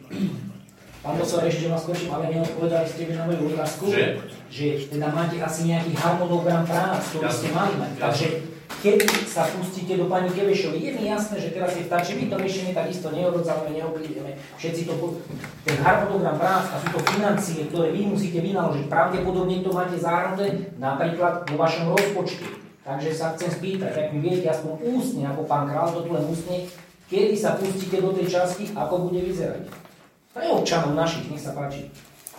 Pán doktor, ešte vás skočím, ale neodpovedali ste mi na moju otázku, že? že teda máte asi nejaký harmonogram prác, ktorý ste mali mať. Takže kedy sa pustíte do pani Kevešovej? Je mi jasné, že teraz je vtáči, my to riešime takisto neodrodzávame, neoblídeme. Všetci to... Ten harmonogram prác a sú to financie, ktoré vy musíte vynaložiť. Pravdepodobne to máte zahrnuté napríklad vo vašom rozpočte. Takže sa chcem spýtať, ak mi viete aspoň ústne, ako pán Král, to tu len ústne, kedy sa pustíte do tej časti, ako bude vyzerať. Pre občanov našich, nech sa páči.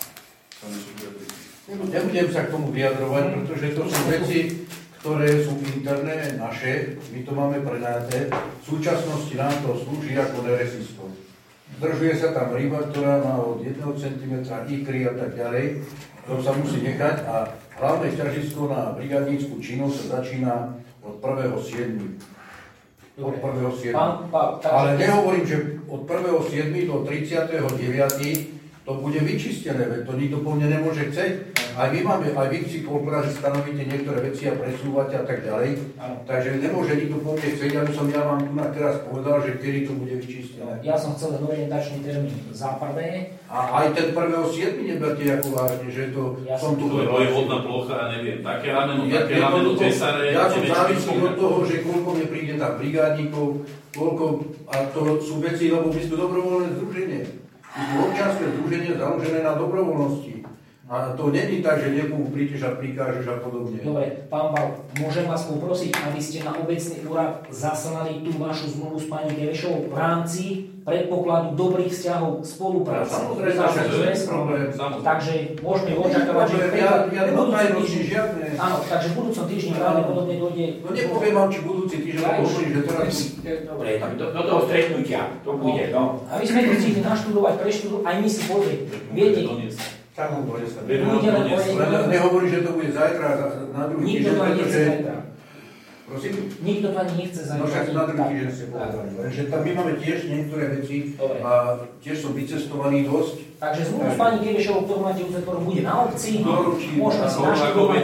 Nebudem sa k tomu vyjadrovať, pretože to sú veci, ktoré sú interné, naše, my to máme prenajaté. V súčasnosti nám to slúži ako neresisko. Zdržuje sa tam ryba, ktorá má od jedného centimetra ikry a tak ďalej. To sa musí nechať a hlavné ťažisko na brigádnícku činnosť sa začína od prvého siedmeho Od prvého siedmeho Ale nehovorím, že od prvého siedmeho do tridsiateho deviateho to bude vyčistené, veď to nikto po mne nemôže chceť. Aj vy máme, aj vy si koľkokrát stanovíte niektoré veci a presúvate a tak ďalej. Ano. Takže nemôže nikto po mne chcieť, aby som ja vám tu teraz povedal, že kedy to bude vyčistené. Ja som chcel orientačný termín za prvé. A aj ten prvého siedmeho neberte ako vážne, že to ja som tu... To je vodná plocha, ja neviem, také rameno, také rameno, tesare... Ja som závislý od toho, že koľko mne príde tam brigádnikov, koľko... A to sú veci, lebo my sme dobrovoľné združenie. My sme občianske združenie založené na dobrovoľnosti. A to není tak, že niekomu prídeš a prikážeš a podobne. Dobre, pán Bal, môžem vás poprosiť, aby ste na obecný úrad zaslali tú vašu zmluvu s pani Kevešovou v rámci predpokladu dobrých vzťahov spolupráce. Samozrejme, že to je problém. Takže môžeme očakávať, že... Ja, ja netajnosti žiadne. Áno, takže v budúcom týždni pravdepodobne dojde... No nepoviem vám, či budúci týždeň, lebo hovorím, že teraz... Dobre, tak do, do toho stretnutia, to bude, no. A my sme to chceli naštudovať, preštudovať, aj my si pozrieť. Viete, Tam bude sa. Nehovorí, že to bude zajtra na druhý týždeň, pretože... Prosím? Nikto to ani nechce zajtra. No však na druhý týždeň ste povedali. Takže tam my máme tiež niektoré veci a tiež som vycestovaný dosť. Takže zmluvu s pani Kevešovou, ktorú máte uzatvorenú, bude na obci. Môžeme si naštudovať.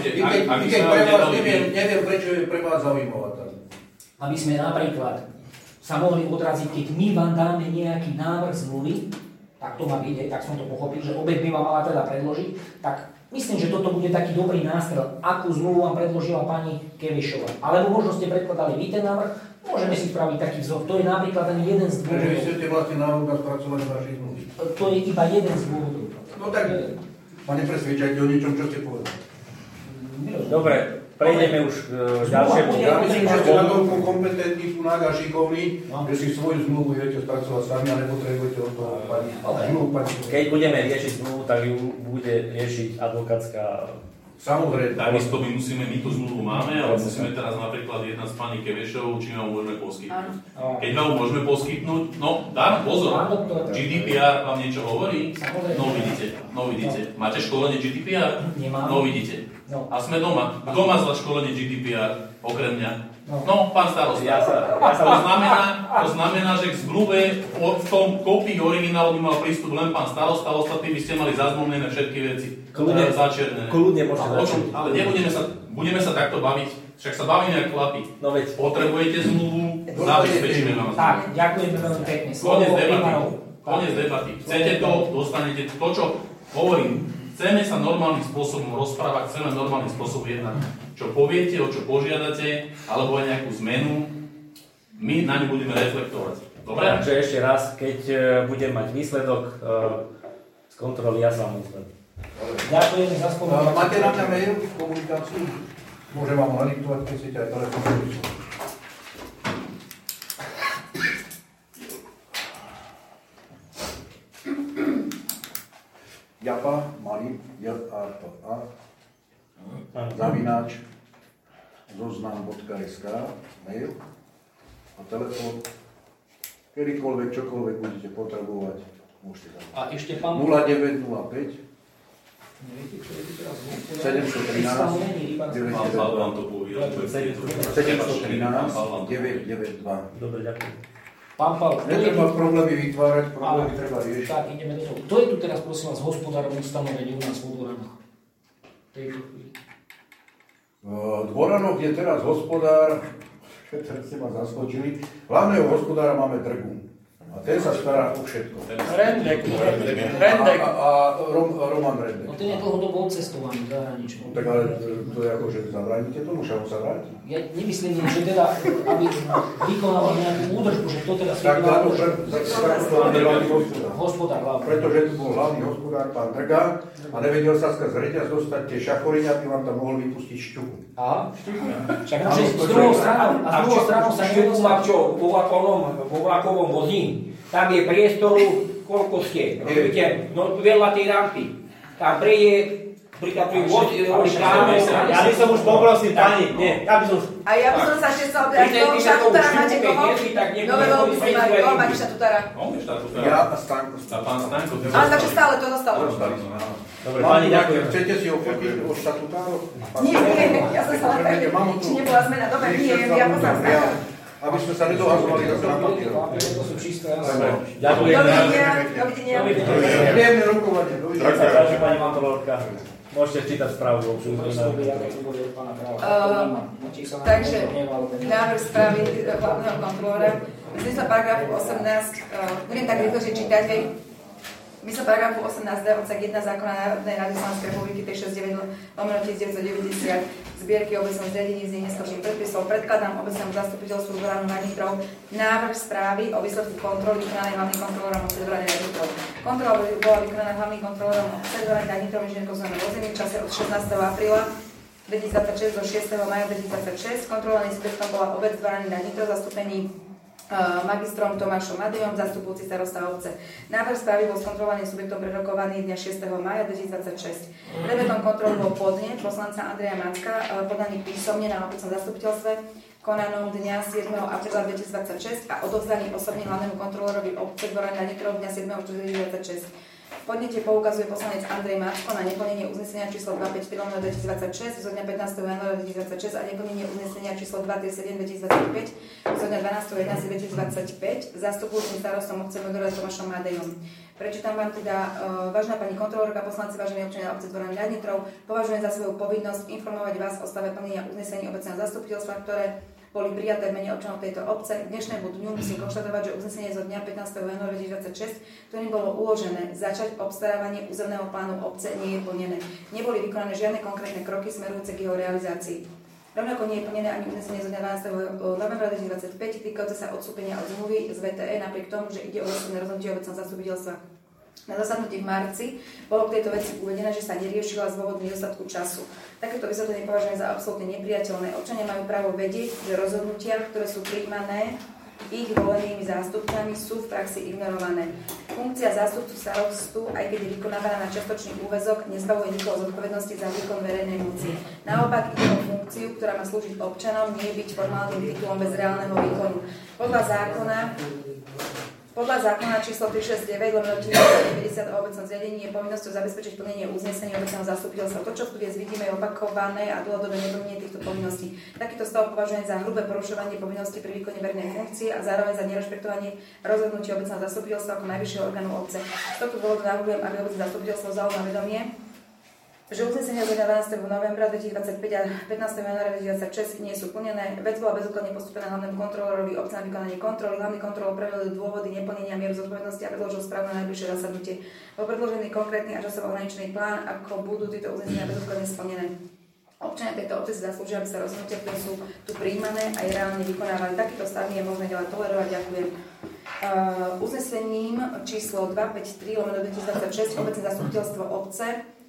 Neviem, prečo je pre vás zaujímavá tá. Aby sme napríklad sa mohli odraziť, keď my vám dáme nejaký návrh zmluvy, tak to má byť, tak som to pochopil, že obec by ma mala teda predložiť, tak myslím, že toto bude taký dobrý nástrel, akú zmluvu vám predložila pani Kevešová. Alebo možno ste predkladali vy ten návrh, môžeme si spraviť taký vzor. To je napríklad ten jeden z dôvodov. Takže vy ste vlastne návrh na spracovanie vašej zmluvy. To je iba jeden z dôvodov. No tak, ma nepresvedčajte o niečom, čo ste povedali. Dobre, prejdeme už k ďalšiemu. Ja myslím, že ste na toľko kompetentní tu a šikovní, že si svoju zmluvu viete spracovať sami a nepotrebujete od toho pani zmluvu. Keď budeme riešiť zmluvu, tak ju bude riešiť advokátska... Samozrejme. Takisto my musíme, my tú zmluvu máme, ale musíme teraz napríklad jednať s pani Kevešovou, či vám môžeme poskytnúť. Keď vám môžeme poskytnúť, no dám pozor, G D P R vám niečo hovorí? No vidíte, no vidíte. Máte školenie G D P R? Nemám. No vidíte. No. A sme doma. Kto má za školenie G D P R, okrem mňa? No, no pán starosta. Ja sa, ja sa... To, znamená, to znamená, že k zmluve v tom kópii originálu by mal prístup len pán starosta, ostatní by ste mali zazmluvnené všetky veci. Kľudne, začernené. kľudne môžete začať. Ale nebudeme sa, budeme sa takto baviť. Však sa bavíme ako chlapi. No veď. Potrebujete zmluvu, zabezpečíme vám. Tak, ďakujem veľmi pekne. Konec debaty. Konec debaty. Chcete to, dostanete to, čo hovorím. Chceme sa normálnym spôsobom rozprávať, chceme normálnym spôsobom jednať. Čo poviete, o čo požiadate, alebo aj nejakú zmenu, my na ňu budeme reflektovať. Dobre? Takže ešte raz, keď budem mať výsledok z kontroly, ja sa vám ozvem. Ďakujem za spoluprácu. Máte na mňa mail v komunikácii? Môžem vám ho nadiktovať, keď chcete aj telefónne. Japa, malý, J A P A, zavináč, zoznam bodka es ká, mail a telefón. Kedykoľvek, čokoľvek budete potrebovať, môžete tam. A ešte pán... nula deväť nula päť sedem jedna tri deväť deväť dva. Dobre, ďakujem. Pán Pál, netreba problémy vytvárať, problémy treba riešiť. Tak, ideme do toho. Kto je tu teraz, prosím vás, hospodárom ustanovení u nás v Dvoranoch? V tejto chvíli. V Dvoranoch je teraz hospodár, teraz ste ma zaskočili, hlavného hospodára máme Drgu. A ten sa stará o všetko. Rendek. Rendek. A, a, a Rom, Roman Rendek. No ten je dlhodobo odcestovaný zahraničný. No, tak ale to je ako, že zabránite tomu, že on sa vráti. Ja nemyslím, že teda, aby vykonával nejakú údržbu, že to teda... Tak za to, že to je hlavný hospodár. Hospodár hlavný. Pretože tu bol hlavný hospodár, pán Drga, a nevedel sa skrz reťaz dostať tie šachoriny, aby vám tam mohol vypustiť šťuku. Aha, však môže z druhou stranou, a z druhou stranou sa nemusí... Čo, vo vlakovom, vo vlakovom vozí, tam je priestoru, koľko ste, robíte, no veľa tej rampy. Tam preje, príklad pri vodi, ja by som už poprosil, pani, nie, ja by som... A ja by som sa ešte chcel opýtať, koho štatútara máte koho? Nové voľby ste mali, koho máte štatútara? Ja a Stanko. A pán Stanko. Ale takže stále to zostalo. Dobre, pani, ďakujem. Chcete si ofotiť o štatútároch? Nie, nie, ja som sa len tak, či nebola zmena, dobre, nie, ja poznám Stanko. Aby sme sa nedohazovali na papíru. To sú čisté, ja som... Ďakujem. Dovidenia, dovidenia. Príjemné rokovanie. Ďakujem, pani kontrolórka. Môžete čítať správu. Takže návrh správy hlavného kontrolóra. Myslím sa paragrafu osemnásť, budem tak rýchlejšie čítať, hej. My sa paragrafu osemnásť d odsek jeden zákona Národnej rady Slovenskej republiky päť šesť deväť lomeno devätnásťstodeväťdesiat zbierky obecného zriadení z neskôrších predpisov predkladám obecnému zastupiteľstvu Dvoranu nad Nitrou návrh správy o výsledku kontroly vykonanej hlavným kontrolórom obce Dvorany nad Nitrou. Kontrola bola vykonaná hlavným kontrolórom obce Dvorany nad Nitrou inžinierkou Zuzanou Loziny v čase od šestnásteho apríla dvetisícdvadsaťšesť do šiesteho mája dvetisícdvadsaťšesť. Kontrolovaným subjektom bola obec Dvorany nad Nitrou zastúpení magistrom Tomášom Madejom, zastupujúci starosta obce. Návrh správy bol skontrolovaným subjektom prerokovaný dňa šiesteho mája dvetisícdvadsaťšesť. Predmetom kontroly bol podnet poslanca Andreja Macka, podaný písomne na obecnom zastupiteľstve konanom dňa siedmeho apríla dvetisícdvadsaťšesť a odovzdaný osobne hlavnému kontrolórovi obce Dvorany nad Nitrou dňa siedmeho apríla dvetisícdvadsaťšesť. V podnete poukazuje poslanec Andrej Macko na neplnenie uznesenia číslo dvestopäťdesiatštyri lomeno dvetisícdvadsaťšesť zo dňa pätnásteho januára dvetisícdvadsaťšesť a neplnenie uznesenia číslo dvestotridsaťsedem dvetisícdvadsaťpäť zo dňa dvanásteho jedenásteho dvetisícdvadsaťpäť zastupujúcim starostom obce Modora Tomášom Madejom. Prečítam vám teda, uh, vážená pani kontrolórka, poslanci, vážení občania obce Dvorany nad Nitrou, považujem za svoju povinnosť informovať vás o stave plnenia uznesení obecného zastupiteľstva, ktoré boli prijaté v mene občanov tejto obce. K dnešnému dňu musím konštatovať, že uznesenie zo dňa pätnásteho januára dvetisícdvadsaťšesť, ktorým bolo uložené začať obstarávanie územného plánu obce, nie je plnené. Neboli vykonané žiadne konkrétne kroky smerujúce k jeho realizácii. Rovnako nie je plnené ani uznesenie zo dňa dvanásteho novembra dvetisícdvadsaťpäť týkajúce sa odstúpenia od zmluvy z vé té é, napriek tomu, že ide o rozhodné rozhodnutie obecného zastupiteľstva. Na zasadnutí v marci bolo k tejto veci uvedené, že sa neriešila z dôvodu nedostatku času. Takéto vysvetlenie považujem za absolútne nepriateľné. Občania majú právo vedieť, že rozhodnutia, ktoré sú prijímané ich volenými zástupcami, sú v praxi ignorované. Funkcia zástupcu starostu, aj keď je vykonávaná na čiastočný úväzok, nezbavuje nikoho zodpovednosti za výkon verejnej moci. Naopak ide o funkciu, ktorá má slúžiť občanom, nie byť formálnym titulom bez reálneho výkonu. Podľa zákona Podľa zákona číslo tristošesťdesiatdeväť lomeno deväťdesiat o obecnom zriadení je povinnosťou zabezpečiť plnenie uznesenia obecného zastupiteľstva. To, čo tu dnes vidíme, je opakované a dlhodobé neplnenie týchto povinností. Takýto stav považujem za hrubé porušovanie povinností pri výkone verejnej funkcie a zároveň za nerešpektovanie rozhodnutia obecného zastupiteľstva ako najvyššieho orgánu obce. Z tohto dôvodu navrhujem, aby obecné zastupiteľstvo vzalo na vedomie, že uznesenia z dvanásteho novembra dvetisícdvadsaťpäť a pätnásteho januára dvetisícdvadsaťšesť nie sú plnené. Vec bola bezúkladne postúpená hlavnému kontrolórovi obce na vykonanie kontroly. Hlavný kontrolór prevedol dôvody neplnenia mieru zodpovednosti a predložil správu na najbližšie zasadnutie. Bol predložený konkrétny a časovo ohraničený plán, ako budú tieto uznesenia bezúkladne splnené. Občania tejto obce si zaslúžia, aby sa rozhodnutia, ktoré sú tu prijímané, aj reálne vykonávali. Takýto stav nie je možné ďalej tolerovať. Ďakujem. Uh, uznesením číslo dvestopäťdesiattri lomeno dvetisícdvadsaťšesť obecné zastupiteľstvo obce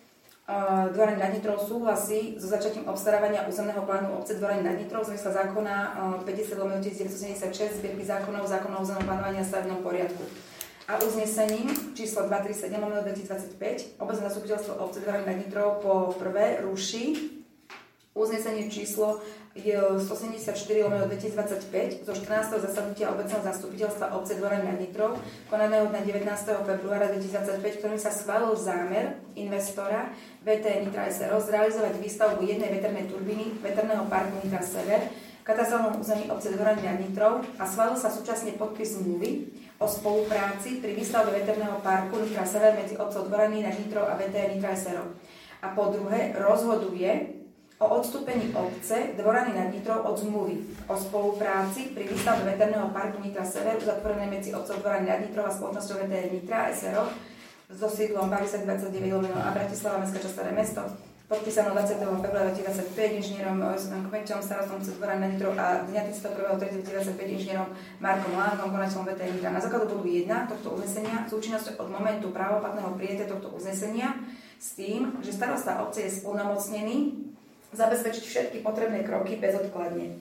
Dvorany nad Nitrou súhlasí so začatím obstarávania územného plánu obce Dvorany nad Nitrou v zmysle zákona päťdesiat lomeno deväťstosedemdesiatšesť zbierky zákonov zákonov o územnom plánovaní a stavebnom poriadku. A uznesením číslo dvestotridsaťsedem lomeno dvetisícdvadsaťpäť obecné zastupiteľstvo obce Dvorany nad Nitrou po prvé ruší uznesenie číslo stosedemdesiatštyri lomeno dvetisícdvadsaťpäť zo štrnásteho zasadnutia obecného zastupiteľstva obce Dvorany nad Nitrou konaného dňa devätnásteho februára dvetisícdvadsaťpäť, ktorým sa schválil zámer investora vé té Nitra es er o zrealizovať výstavbu jednej veternej turbíny veterného parku Nitra Sever v katastrálnom území obce Dvorany nad Nitrou a schválil sa súčasne podpis zmluvy o spolupráci pri výstavbe veterného parku Nitra Sever medzi obcov Dvorany nad Nitrou a vé té Nitra es er o. A po druhé rozhoduje o odstúpení obce Dvorany nad Nitrou od zmluvy o spolupráci pri výstavbe veterného parku Nitra Sever uzatvorenej medzi obcov Dvorany nad Nitrou a spoločnosťou vé té Nitra es er o so sídlom päťdesiat dvadsaťdeväť lomeno a Bratislava, Mestská časť Staré mesto, podpísanou dvadsiateho februára dvetisícdvadsaťpäť inžinierom Jozefom Kmeťom, starostom obce Dvorany nad Nitrou a dňa tridsiateho prvého tretieho dvetisícdvadsaťpäť inžinierom Markom Lángom, konateľom vé té Nitra. Na základu bodu jeden tohto uznesenia s účinnosťou od momentu právoplatného prijatia tohto uznesenia s tým, že starosta obce je splnomocnený zabezpečiť všetky potrebné kroky bezodkladne.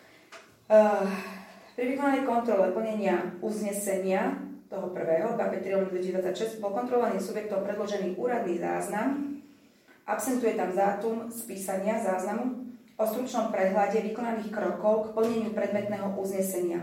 Uh, pri vykonanej kontrole plnenia uznesenia toho prvého, dvestopäťdesiattri lomeno dvetisícdvadsaťšesť, bol kontrolovaný subjektom predložený úradný záznam, absentuje tam dátum spísania záznamu o stručnom prehľade vykonaných krokov k plneniu predmetného uznesenia.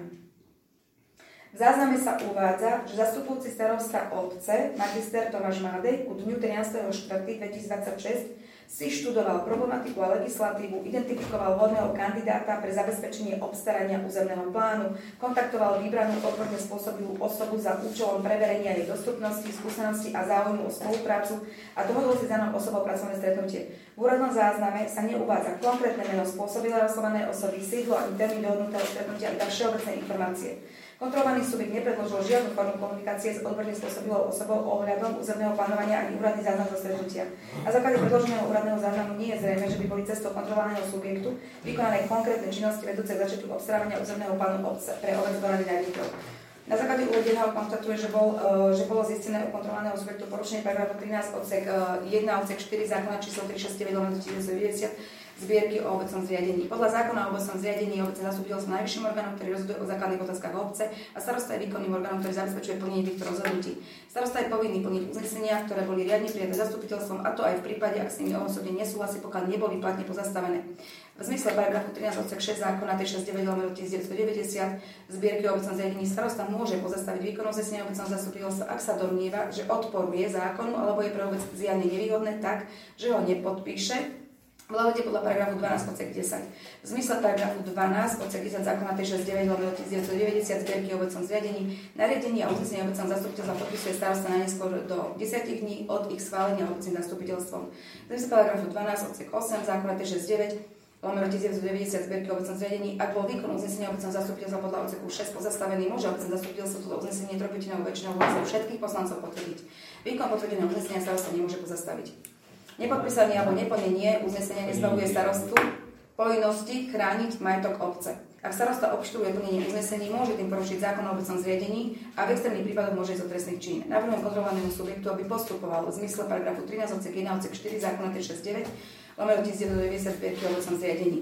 V zázname sa uvádza, že zastupujúci starosta obce, magister Tomáš Mádej, ku dňu trinásteho štvrtého dvetisícdvadsaťšesť si študoval problematiku a legislatívu, identifikoval vhodného kandidáta pre zabezpečenie obstarania územného plánu, kontaktoval vybranú odborne spôsobilú osobu za účelom preverenia jej dostupnosti, skúsenosti a záujmu o spoluprácu a dohodol si za danou osobou pracovné stretnutie. V úradnom zázname sa neuvádza konkrétne meno spôsobilé oslovené osoby, sídlo ani termín dohodnutého stretnutia, iba všeobecné informácie. Kontrolovaný subjekt nepredložil žiadnu formu komunikácie s odborne spôsobilou osobou ohľadom územného plánovania ani úradný záznam zo stretnutia. Na základe predloženého úradného záznamu nie je zrejme, že by boli cestou kontrolovaného subjektu vykonané konkrétne činnosti vedúce k začiatku obstarávania územného plánu obce pre obec Dvorany nad Nitrou. Na základe uvedeného konštatuje, že, bol, že bolo zistené u kontrolovaného subjektu porušenie paragrafu trinásť odsek jeden a odsek štyri zákona číslo tristošesťdesiatdeväť lomeno deväťstodeväťdesiat zbierky o obecnom zriadení. Podľa zákona o obecnom zriadení je obecné zastupiteľstvo najvyšším orgánom, ktorý rozhoduje o základných otázkach obce a starosta je výkonným orgánom, ktorý zabezpečuje plnenie týchto rozhodnutí. Starosta je povinný plniť uznesenia, ktoré boli riadne prijaté zastupiteľstvom, a to aj v prípade, ak s nimi osobne nesúhlasí, pokiaľ neboli platne pozastavené. V zmysle paragrafu trinásť odsek šesť zákona tristošesťdesiatdeväť lomeno deväťstodeväťdesiat zbierky o obecnom zriadení starosta môže pozastaviť výkon uznesenia obecného zastupiteľstva, ak sa domnieva, že odporuje zákonu alebo je pre obec zjavne nevýhodné tak, že ho nepodpíše v lehote podľa paragrafu dvanásť odsek desať. V zmysle paragrafu dvanásť odsek desať zákona tristošesťdesiatdeväť lomeno deväťstodeväťdesiat zbierky o obecnom zriadení nariadenie a uznesenie obecného zastupiteľstva podpisuje starosta najneskôr do desať dní od ich schválenia obecným zastupiteľstvom. V zmysle paragrafu dvanásť odsek osem zákona tristošesťdesiatdeväť lomeno deväťstodeväťdesiat zbierky o obecnom zriadení, ak bol výkon uznesenia obecného zastupiteľstva podľa odseku šesť pozastavený, môže obecné zastupiteľstvo toto uznesenie trojpätinovou väčšinou hlasov všetkých poslancov potvrdiť. Výkon potvrdeného uznesenia starosta nemôže pozastaviť. Nepodpísanie alebo neplnenie uznesenia nezbavuje starostu povinnosti chrániť majetok obce. Ak starosta obštruuje plnenie uznesení, môže tým porušiť zákon o obecnom zriadení a v extrémnych prípadoch môže ísť o trestných čín. Navrhujem kontrolovanému subjektu, aby postupoval v zmysle paragrafu trinásť odsek jeden odsek štyri zákona tristošesťdesiatdeväť lomeno deväťstodeväťdesiat zbierky o obecnom zriadení.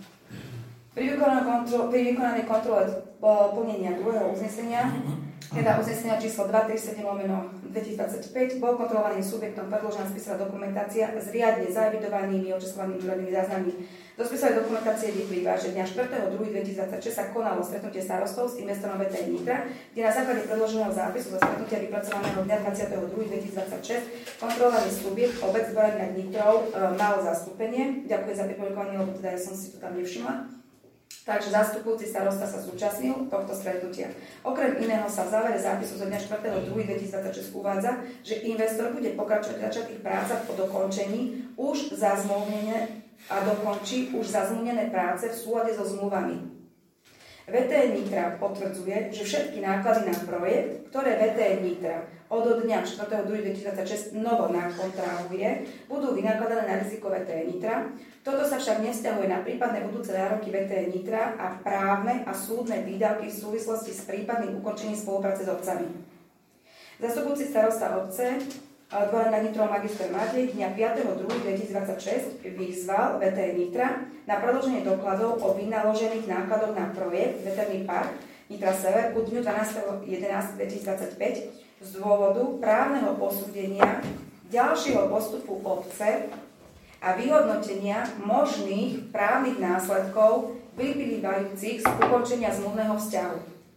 Pri vykonanej kontrole plnenia druhého uznesenia, teda uznesenia číslo dvestotridsaťsedem lomeno dvetisícdvadsaťpäť, bol kontrolovaným subjektom predložená spisová dokumentácia s riadne zaevidovanými očíslovanými úradnými záznammi. Do spisovej dokumentácie vyplýva, že dňa štvrtého druhého dvetisícdvadsaťšesť sa konalo stretnutie starostov s investorom vé té Nitra, kde na základe predloženého zápisu zo stretnutia vypracovaného dňa dvadsiateho druhého dvetisícdvadsaťšesť kontrolovaný subjekt obec Dvorak nad Nitrou e, mal zastúpenie. Ďakujem za pripomienkovanie, lebo teda ja som si to tam nevšimla. Takže zastupujúci starosta sa zúčastnil tohto stretnutia. Okrem iného sa v závere zápisu zo dňa štvrtého druhého dvetisícdvadsaťšesť uvádza, že investor bude pokračovať v začatých prácach po dokončení už zazmluvnené a dokončí už zazmluvnené práce v súlade so zmluvami. vé té Nitra potvrdzuje, že všetky náklady na projekt, ktoré vé té Nitra od dňa štvrtého druhého dvetisícdvadsaťšesť novo nakontrahuje, budú vynakladané na riziko vé té Nitra. Toto sa však nevzťahuje na prípadné budúce nároky vé té Nitra a právne a súdne výdavky v súvislosti s prípadným ukončením spolupráce s obcami. Zastupujúci starosta obce Dvorak nad Nitrou magister Matej dňa piateho druhého dvetisícdvadsaťšesť vyzval vé té Nitra na predloženie dokladov o vynaložených nákladoch na projekt Veterný park Nitra Sever ku dňu dvanásteho jedenásteho dvetisícdvadsaťpäť z dôvodu právneho posúdenia ďalšieho postupu obce a vyhodnotenia možných právnych následkov vyplývajúcich z ukončenia zmluvného vzťahu.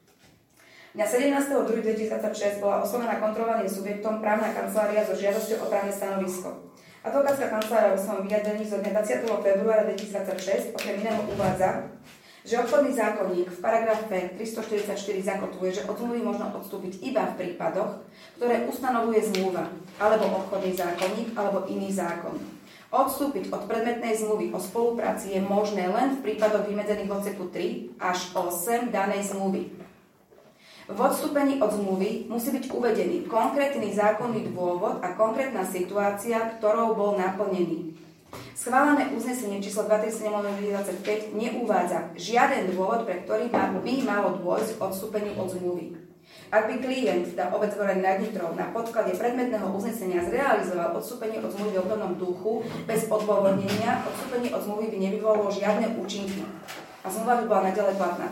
Dňa sedemnásteho druhého dvetisícdvadsaťšesť bola oslovená kontrolovaným subjektom právna kancelária so žiadosťou o právne stanovisko. Advokátska kancelária vo svojom vyjadrení zo dňa dvadsiateho februára dvetisícdvadsaťšesť okrem iného uvádza, že obchodný zákonník v paragrafe tristoštyridsaťštyri zakotvuje, že od zmluvy možno odstúpiť iba v prípadoch, ktoré ustanovuje zmluva, alebo obchodný zákonník, alebo iný zákon. Odstúpiť od predmetnej zmluvy o spolupráci je možné len v prípadoch vymedzených v odseku tri až osem danej zmluvy. V odstúpení od zmluvy musí byť uvedený konkrétny zákonný dôvod a konkrétna situácia, ktorou bol naplnený. Schválené uznesenie číslo dvadsaťsedem dvetisícdvadsaťpäť neuvádza žiaden dôvod, pre ktorý by malo dôjsť k odstúpeniu od zmluvy. Ak by klient, teda obec Dvorak nad Nitrou, na podklade predmetného uznesenia zrealizoval odstúpenie od zmluvy v obdobnom duchu bez odôvodnenia, odstúpenie od zmluvy by nevyvolalo žiadne účinky a zmluva by bola naďalej platná.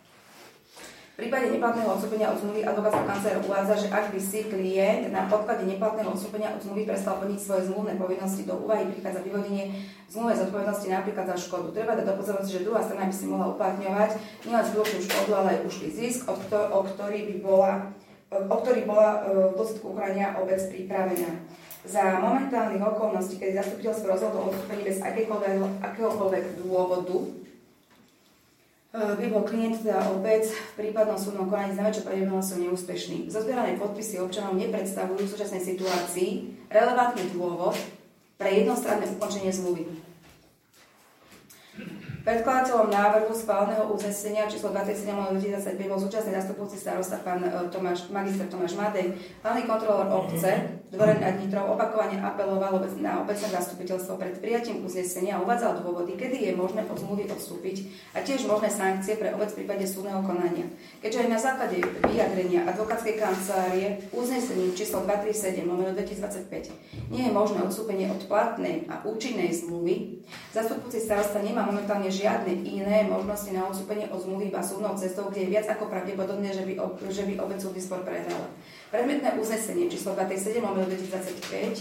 V prípade neplatného odstúpenia od zmluvy advokátska kancelária uvádza, že ak by si klient na podklade neplatného odstúpenia od zmluvy prestal plniť svoje zmluvné povinnosti, do úvahy prichádza vyvodenie zmluvnej zodpovednosti napríklad za škodu. Treba dať do pozornosti, že druhá strana by si mohla uplatňovať nielen skutočnú škodu, ale aj ušlý zisk, o, ktor- o ktorý by bola, o ktorý bola v dôsledku uchránenia obec pripravená. Za momentálnych okolností, keď zastupiteľstvo rozhodlo o odstúpení bez akéhokoľvek dôvodu, by bol klient, teda obec, v prípadnom súdnom konaní s najväčšou pravdepodobnosťou neúspešný. Zozbierané podpisy občanov nepredstavujú v súčasnej situácii relevantný dôvod pre jednostranné ukončenie zmluvy. Predkladateľom návrhu schváleného uznesenia číslo dvadsaťsedem dvetisícdvadsaťpäť bol súčasný zastupujúci starosta pán Tomáš, magister Tomáš Matej. Hlavný kontrolór obce Dvorak nad Nitrou opakovane apeloval na obecné zastupiteľstvo pred prijatím uznesenia a uvádzal dôvody, kedy je možné od zmluvy odstúpiť a tiež možné sankcie pre obec v prípade súdneho konania. Keďže aj na základe vyjadrenia advokátskej kancelárie uznesením číslo dvadsaťsedem dvetisícdvadsaťpäť nie je možné odstúpenie od platnej a účinnej zmluvy, zastupujúci starosta nemá momentálne žiadne iné možnosti na odstúpenie od zmluvy iba súdnou cestou, kde je viac ako pravdepodobné, že by, že by obec súdny spor prehrala. Predmetné uznesenie číslo dvadsaťsedem dvetisícdvadsaťpäť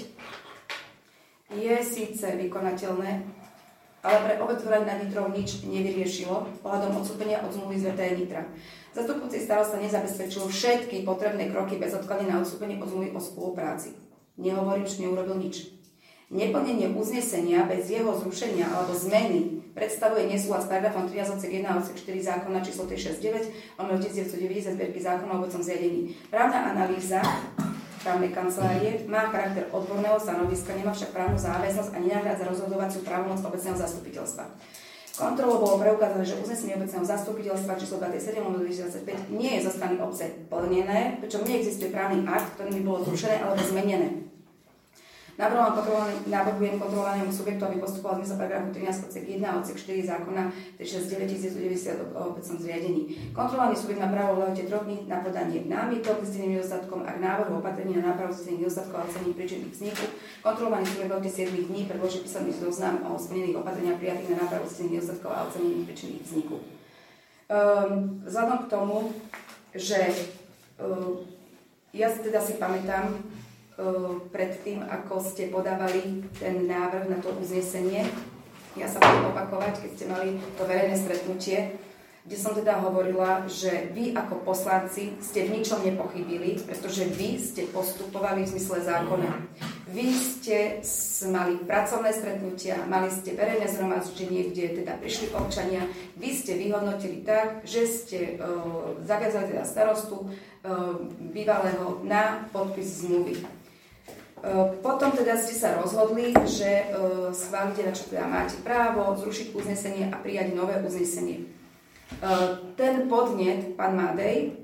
je síce vykonateľné, ale pre obec Dvorak nad Nitrou nič nevyriešilo ohľadom odstúpenia od zmluvy z vé té Nitra. Zastupujúci starosta nezabezpečil všetky potrebné kroky bezodkladne na odstúpenie od zmluvy o spolupráci. Nehovorím, že neurobil nič. Neplnenie uznesenia bez jeho zrušenia alebo zmeny predstavuje nesúlad s paragrafom trinásť odsek jeden a odsek štyri zákona číslo tristošesťdesiatdeväť lomeno devätnásťstodeväťdesiat zbierky zákona o obecnom zriadení. Právna analýza právnej kancelárie má charakter odborného stanoviska, nemá však právnu záväznosť a nenahrádza rozhodovaciu právomoc obecného zastupiteľstva. Kontrolou bolo preukázané, že uznesenie obecného zastupiteľstva číslo dvadsaťsedem dvetisícdvadsaťpäť nie je zo strany obce plnené, pričom neexistuje právny akt, ktorým by bolo zrušené alebo zmenené. Navrhujem kontrolovanému subjektu, aby postupoval zmysel paragrafu trinásť odsek jeden a odsek štyri zákona tristošesťdesiatdeväť deväťdesiat o obecnom zriadení. Kontrolovaný subjekt má právo v lehote troch dní na podanie námietok s tým nedostatkom a k návrhu opatrení na nápravu s tým nedostatkom a ocenení príčin ich vzniku. Kontrolovaný subjekt v lehote sedem dní predloží písomný zoznam o splnených opatreniach prijatých na nápravu s tým nedostatkom a ocenení príčin ich vzniku. Um, vzhľadom k tomu, že um, ja teda si pamätám, pred tým, ako ste podávali ten návrh na to uznesenie, Ja sa budem opakovať, keď ste mali to verejné stretnutie, kde som teda hovorila, že vy ako poslanci ste v ničom nepochybili, pretože vy ste postupovali v zmysle zákona. Vy ste mali pracovné stretnutia, mali ste verejné zhromaždenie, kde teda prišli občania. Vy ste vyhodnotili tak, že ste uh, zaviazali teda starostu uh, bývalého na podpis zmluvy. Uh, potom teda ste sa rozhodli, že uh, schválite, na čo teda máte právo, zrušiť uznesenie a prijať nové uznesenie. Ten podnet, pán Mádej,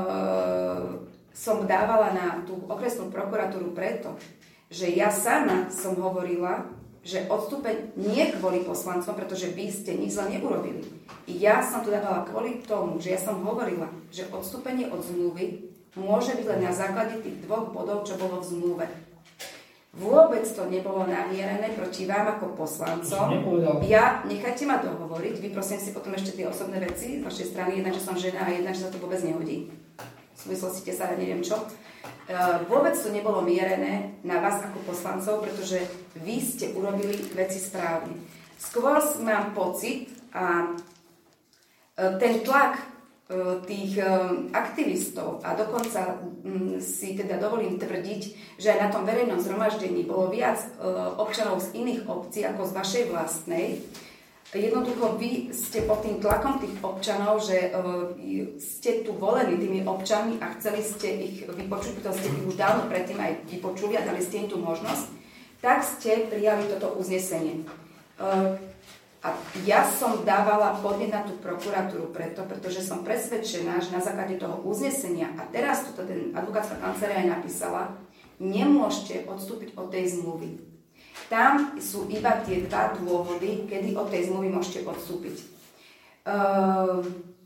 som dávala na tú okresnú prokuratúru preto, že ja sama som hovorila, že odstúpeň nie kvôli poslancom, pretože vy ste nič zle neurobili. Ja som to dávala kvôli tomu, že ja som hovorila, že odstúpenie od zmluvy môže byť len na základe tých dvoch bodov, čo bolo v zmluve. Vôbec to nebolo namierené proti vám ako poslancom. Ja, nechajte ma dohovoriť, vy prosím si potom ešte tie osobné veci z vašej strany, jedna, že som žena a jedna, že sa to vôbec nehodí. V súvislosti sa neviem čo. Vôbec to nebolo mierené na vás ako poslancov, pretože vy ste urobili veci správne. Skôr mám pocit a ten tlak tých aktivistov a dokonca si teda dovolím tvrdiť, že aj na tom verejnom zhromaždení bolo viac občanov z iných obcí ako z vašej vlastnej. Jednoducho vy ste pod tým tlakom tých občanov, že ste tu volení tými občanmi a chceli ste ich vypočuť, pretože ste ich už dávno predtým aj vypočuli a dali ste im tú možnosť, tak ste prijali toto uznesenie. A ja som dávala podnet na tú prokuratúru preto, pretože som presvedčená, že na základe toho uznesenia, a teraz to ten advokátska kancelária aj napísala, nemôžete odstúpiť od tej zmluvy. Tam sú iba tie dva dôvody, kedy od tej zmluvy môžete odstúpiť. Uh,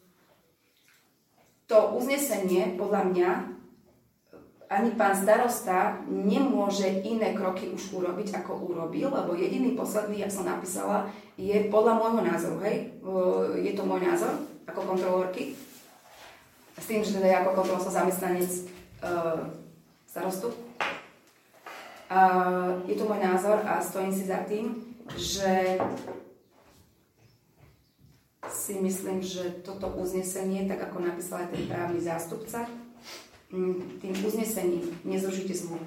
to uznesenie, podľa mňa, ani pán starosta nemôže iné kroky už urobiť, ako urobil, lebo jediný posledný, jak som napísala, je podľa môjho názoru, hej? Je to môj názor, ako kontrolórky. S tým, že teda ja ako kontrolór som zamestnanec uh, starostu. Uh, je to môj názor a stojím si za tým, že si myslím, že toto uznesenie, tak ako napísal aj ten právny zástupca, tým uznesením nezrušíte zmluvu.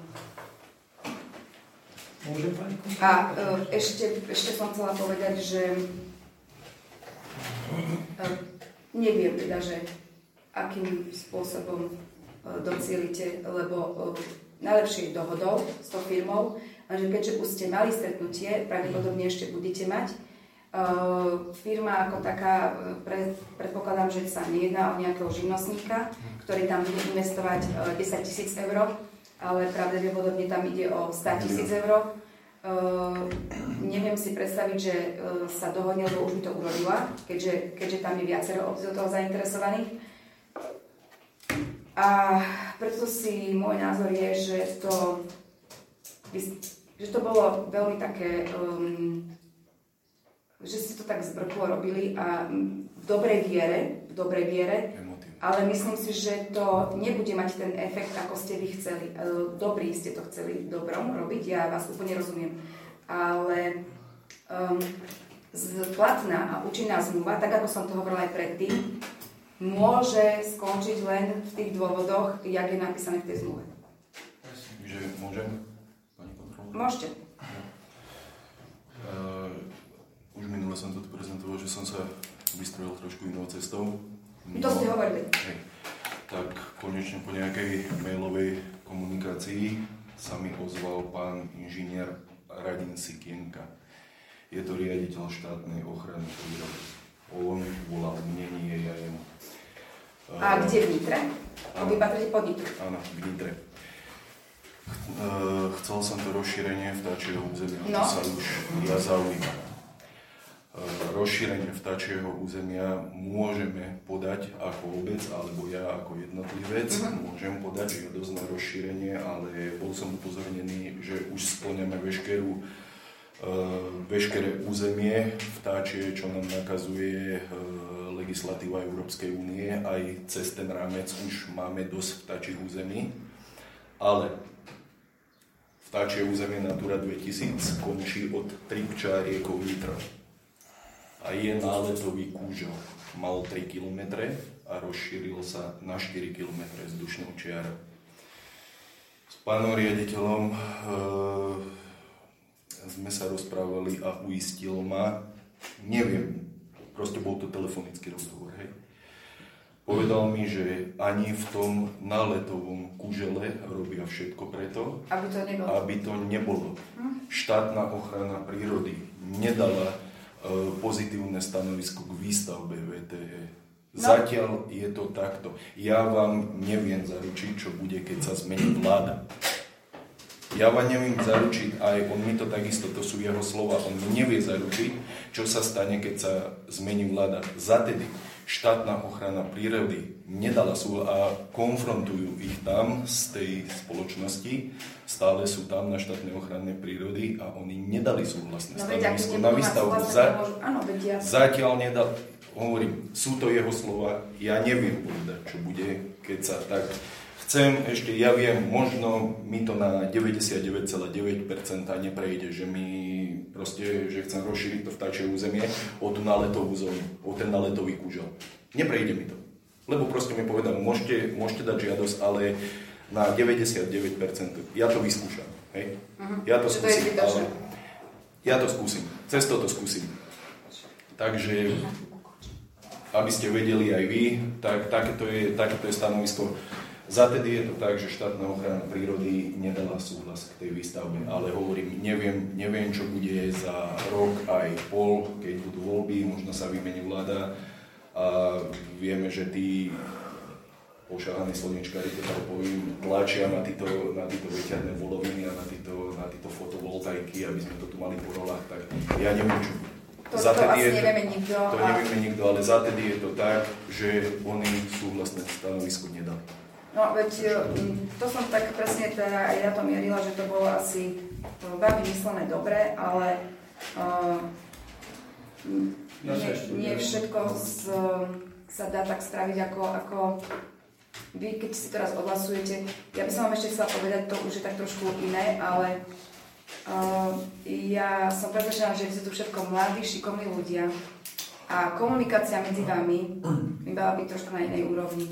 Môžem, pani? A uh, ešte, ešte som chcela povedať, že uh, neviem teda, že akým spôsobom uh, docielite, lebo uh, najlepšie je dohodou s tou firmou, lenže keďže už ste mali stretnutie, pravdepodobne ešte budete mať, uh, firma ako taká, pre, predpokladám, že sa nejedná o nejakého živnostníka, ktorý tam bude investovať desať tisíc eur, ale pravdepodobne tam ide o sto tisíc eur. Uh, neviem si predstaviť, že uh, sa dohodne, lebo už by to urobila, keďže, keďže tam je viacero obcí do toho zainteresovaných. A preto si môj názor je, že to, že to bolo veľmi také, um, že si to tak zbrklo robili a v dobrej viere, v dobrej viere, ale myslím si, že to nebude mať ten efekt, ako ste vy chceli. Dobrý ste to chceli dobrom robiť, ja vás úplne rozumiem. Ale um, platná a účinná zmluva, tak ako som to hovorila aj predtým, môže skončiť len v tých dôvodoch, jak je napísané v tej zmluve. Takže môžem, pani kontrolór? Môžete. Uh, už minule som to prezentoval, že som sa vystrojil trošku inou cestou. To ste hovorili. Hej. Tak konečne po nejakej mailovej komunikácii sa mi ozval pán inžinier Radim Sikienka. Je to riaditeľ štátnej ochrany prírody. On volal mne, nie ja jemu. A kde v Nitre? Vy patríte pod Nitru. Áno, v Nitre. Chcel som to rozšírenie vtáčieho územia, no. To sa už ja zaujímam. Rozšírenie vtáčieho územia môžeme podať ako obec, alebo ja ako jednotlivec. Uh-huh. Môžem podať žiadosť na rozšírenie, ale bol som upozornený, že už spĺňame veškerú, uh, veškeré územie vtáčie, čo nám nakazuje uh, legislatíva Európskej únie. Aj cez ten rámec už máme dosť vtáčich území, ale vtáčie územie Natura dvetisíc končí od Tripča riekou Nitra. a je náletový kúžel. Mal tri kilometre a rozšíril sa na štyri kilometre vzdušnou čiarou. S pánom riaditeľom e, sme sa rozprávali a uistil ma, neviem, proste bol to telefonický rozhovor, hej. Povedal mi, že ani v tom náletovom kužele robia všetko preto, aby to nebolo. Aby to nebolo. Hm? Štátna ochrana prírody nedala e, pozitívne stanovisko k výstavbe vé té é. No. Zatiaľ je to takto. Ja vám neviem zaručiť, čo bude, keď sa zmení vláda. Ja vám neviem zaručiť, aj on mi to takisto, to sú jeho slova, on mi nevie zaručiť, čo sa stane, keď sa zmení vláda. Zatedy štátna ochrana prírody nedala súhlas a konfrontujú ich tam z tej spoločnosti, stále sú tam na štátnej ochrane prírody a oni nedali súhlasné no, stanovisko na výstavbu. Za, áno, vedia. Zatiaľ nedal, hovorím, sú to jeho slova, ja neviem povedať, čo bude, keď sa tak... Chcem ešte, ja viem, možno mi to na deväťdesiatdeväť celá deväť percent neprejde, že mi proste, že chcem rozšíriť to vtáčie územie o tú náletovú zónu, o ten náletový kúžel. Neprejde mi to. Lebo proste mi povedal, môžete, môžete dať žiadosť, ale na deväťdesiatdeväť percent ja to vyskúšam. Hej? Uh-huh. Ja to skúsim. Ale ja to skúsim. Cez to to skúsim. Takže, aby ste vedeli aj vy, tak takéto je, takéto je stanovisko. Zatedy je to tak, že štátna ochrana prírody nedala súhlas k tej výstavbe, ale hovorím, neviem, neviem, čo bude za rok aj pol, keď budú voľby, možno sa vymení vláda a vieme, že tí pošahaní slnečkári, to tak poviem, tlačia na títo, na títo veterné voloviny a na títo, na títo fotovoltaiky, aby sme to tu mali po rolách, tak ja neviem, čo bude. To, to asi nevieme nikto. To a... nevieme nikto, ale zatedy je to tak, že oni súhlasné stanovisko nedali. No veď to som tak presne teda aj ja to mierila, že to bolo asi veľmi myslené dobre, ale uh, nie, nie všetko z, sa dá tak spraviť ako, ako vy, keď si teraz odhlasujete. Ja by som vám ešte chcela povedať, to už je tak trošku iné, ale uh, ja som presvedčená, že sú tu všetko mladí, šikovní ľudia a komunikácia medzi vami by mala byť trošku na inej úrovni.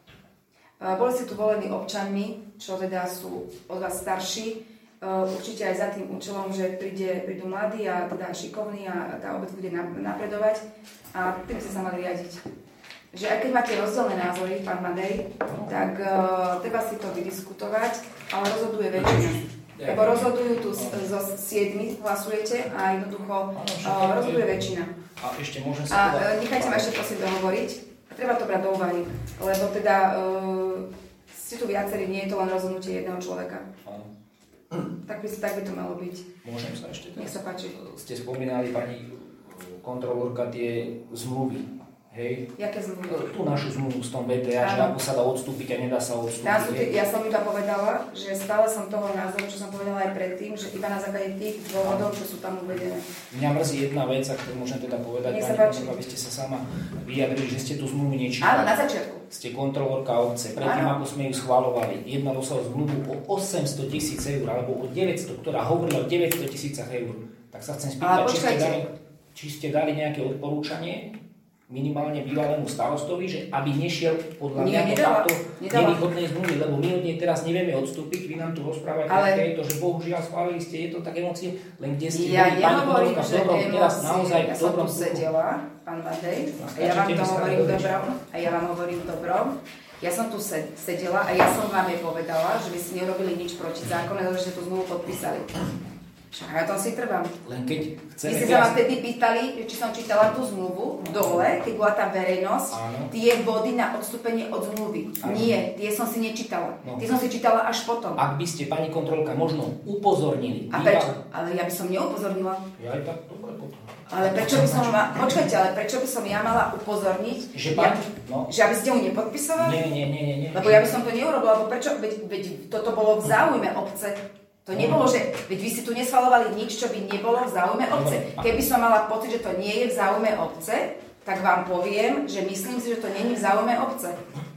Boli ste tu volení občanmi, čo teda sú od vás starší, určite aj za tým účelom, že príde, prídu mladí a teda šikovní a tá obec bude napredovať a tým ste sa mali riadiť. Že aj keď máte rozdielne názory, pán Madej, tak uh, treba si to vydiskutovať, ale rozhoduje väčšina. Lebo rozhodujú tu zo siedmi, hlasujete a jednoducho uh, rozhoduje väčšina. A ešte môžem sa A uh, nechajte ma ešte prosím dohovoriť. Treba to brať do úvahy, lebo teda uh, ste tu viacerí, nie je to len rozhodnutie jedného človeka. Áno. Tak by, tak by to malo byť. Môžem sa ešte? Nech sa páči. Ste spomínali, pani kontrolórka, tie zmluvy. Hej? Jaké zmluvy? Tú našu zmluvu s tom vé té á, že ako sa dá odstúpiť a nedá sa odstúpiť. Ja som iba povedala, že stále som toho názoru, čo som povedala aj predtým, že iba na základe tých dôvodov, čo sú tam uvedené. Mňa mrzí jedna vec, ak to môžem teda povedať, pani kontrolórka, aby ste sa sama vyjadrili, že ste tú zmluvu nečítali. Áno, na začiatku. Ste kontrolórka obce. Predtým, ako sme ju schvaľovali, jednalo sa o zmluvu o osemsto tisíc eur, alebo o deväťsto, ktorá hovorila o deväťsto tisícach eur. Tak sa chcem spýtať, či ste, dali, či ste dali nejaké odporúčanie minimálne bývalému starostovi, že aby nešiel podľa mňa do takto nevýhodnej zmluvy, lebo my od nej teraz nevieme odstúpiť, vy nám tu rozprávate, ale... to, že bohužiaľ schválili ste, je to tak emócie, len kde ste ja boli, pani nehovorím, že emócie, teraz naozaj ja som tu sedela, pán Madej, a ja vám to hovorím dobrom, a ja vám hovorím dobrom, ja som tu sedela a ja som vám jej povedala, že by si nerobili nič proti zákonu, ale že ste tú zmluvu podpísali. Však ja tom si trvám. Len keď chceme... Vy ste sa ma vtedy pýtali, či som čítala tú zmluvu dole, keď bola tá verejnosť, áno. Tie body na odstúpenie od zmluvy. Áno. Nie, tie som si nečítala. No. Tie som si čítala až potom. Ak by ste, pani kontrolka, možno upozornili... A prečo? Ale ja by som neupozornila. Ja aj tak dobre potom. Ale prečo by som ma... Počkajte, ale prečo by som ja mala upozorniť, že, pán... ja, no. že aby ste ju nepodpisovali? Nie, nie, nie, nie, nie. Lebo ja by som to neurobila, lebo prečo? Veď, veď toto bolo v záujme obce. To nebolo, že veď vy si tu neschvaľovali nič, čo by nebolo v záujme obce. Keby som mala pocit, že to nie je v záujme obce, tak vám poviem, že myslím si, že to nie je v záujme obce.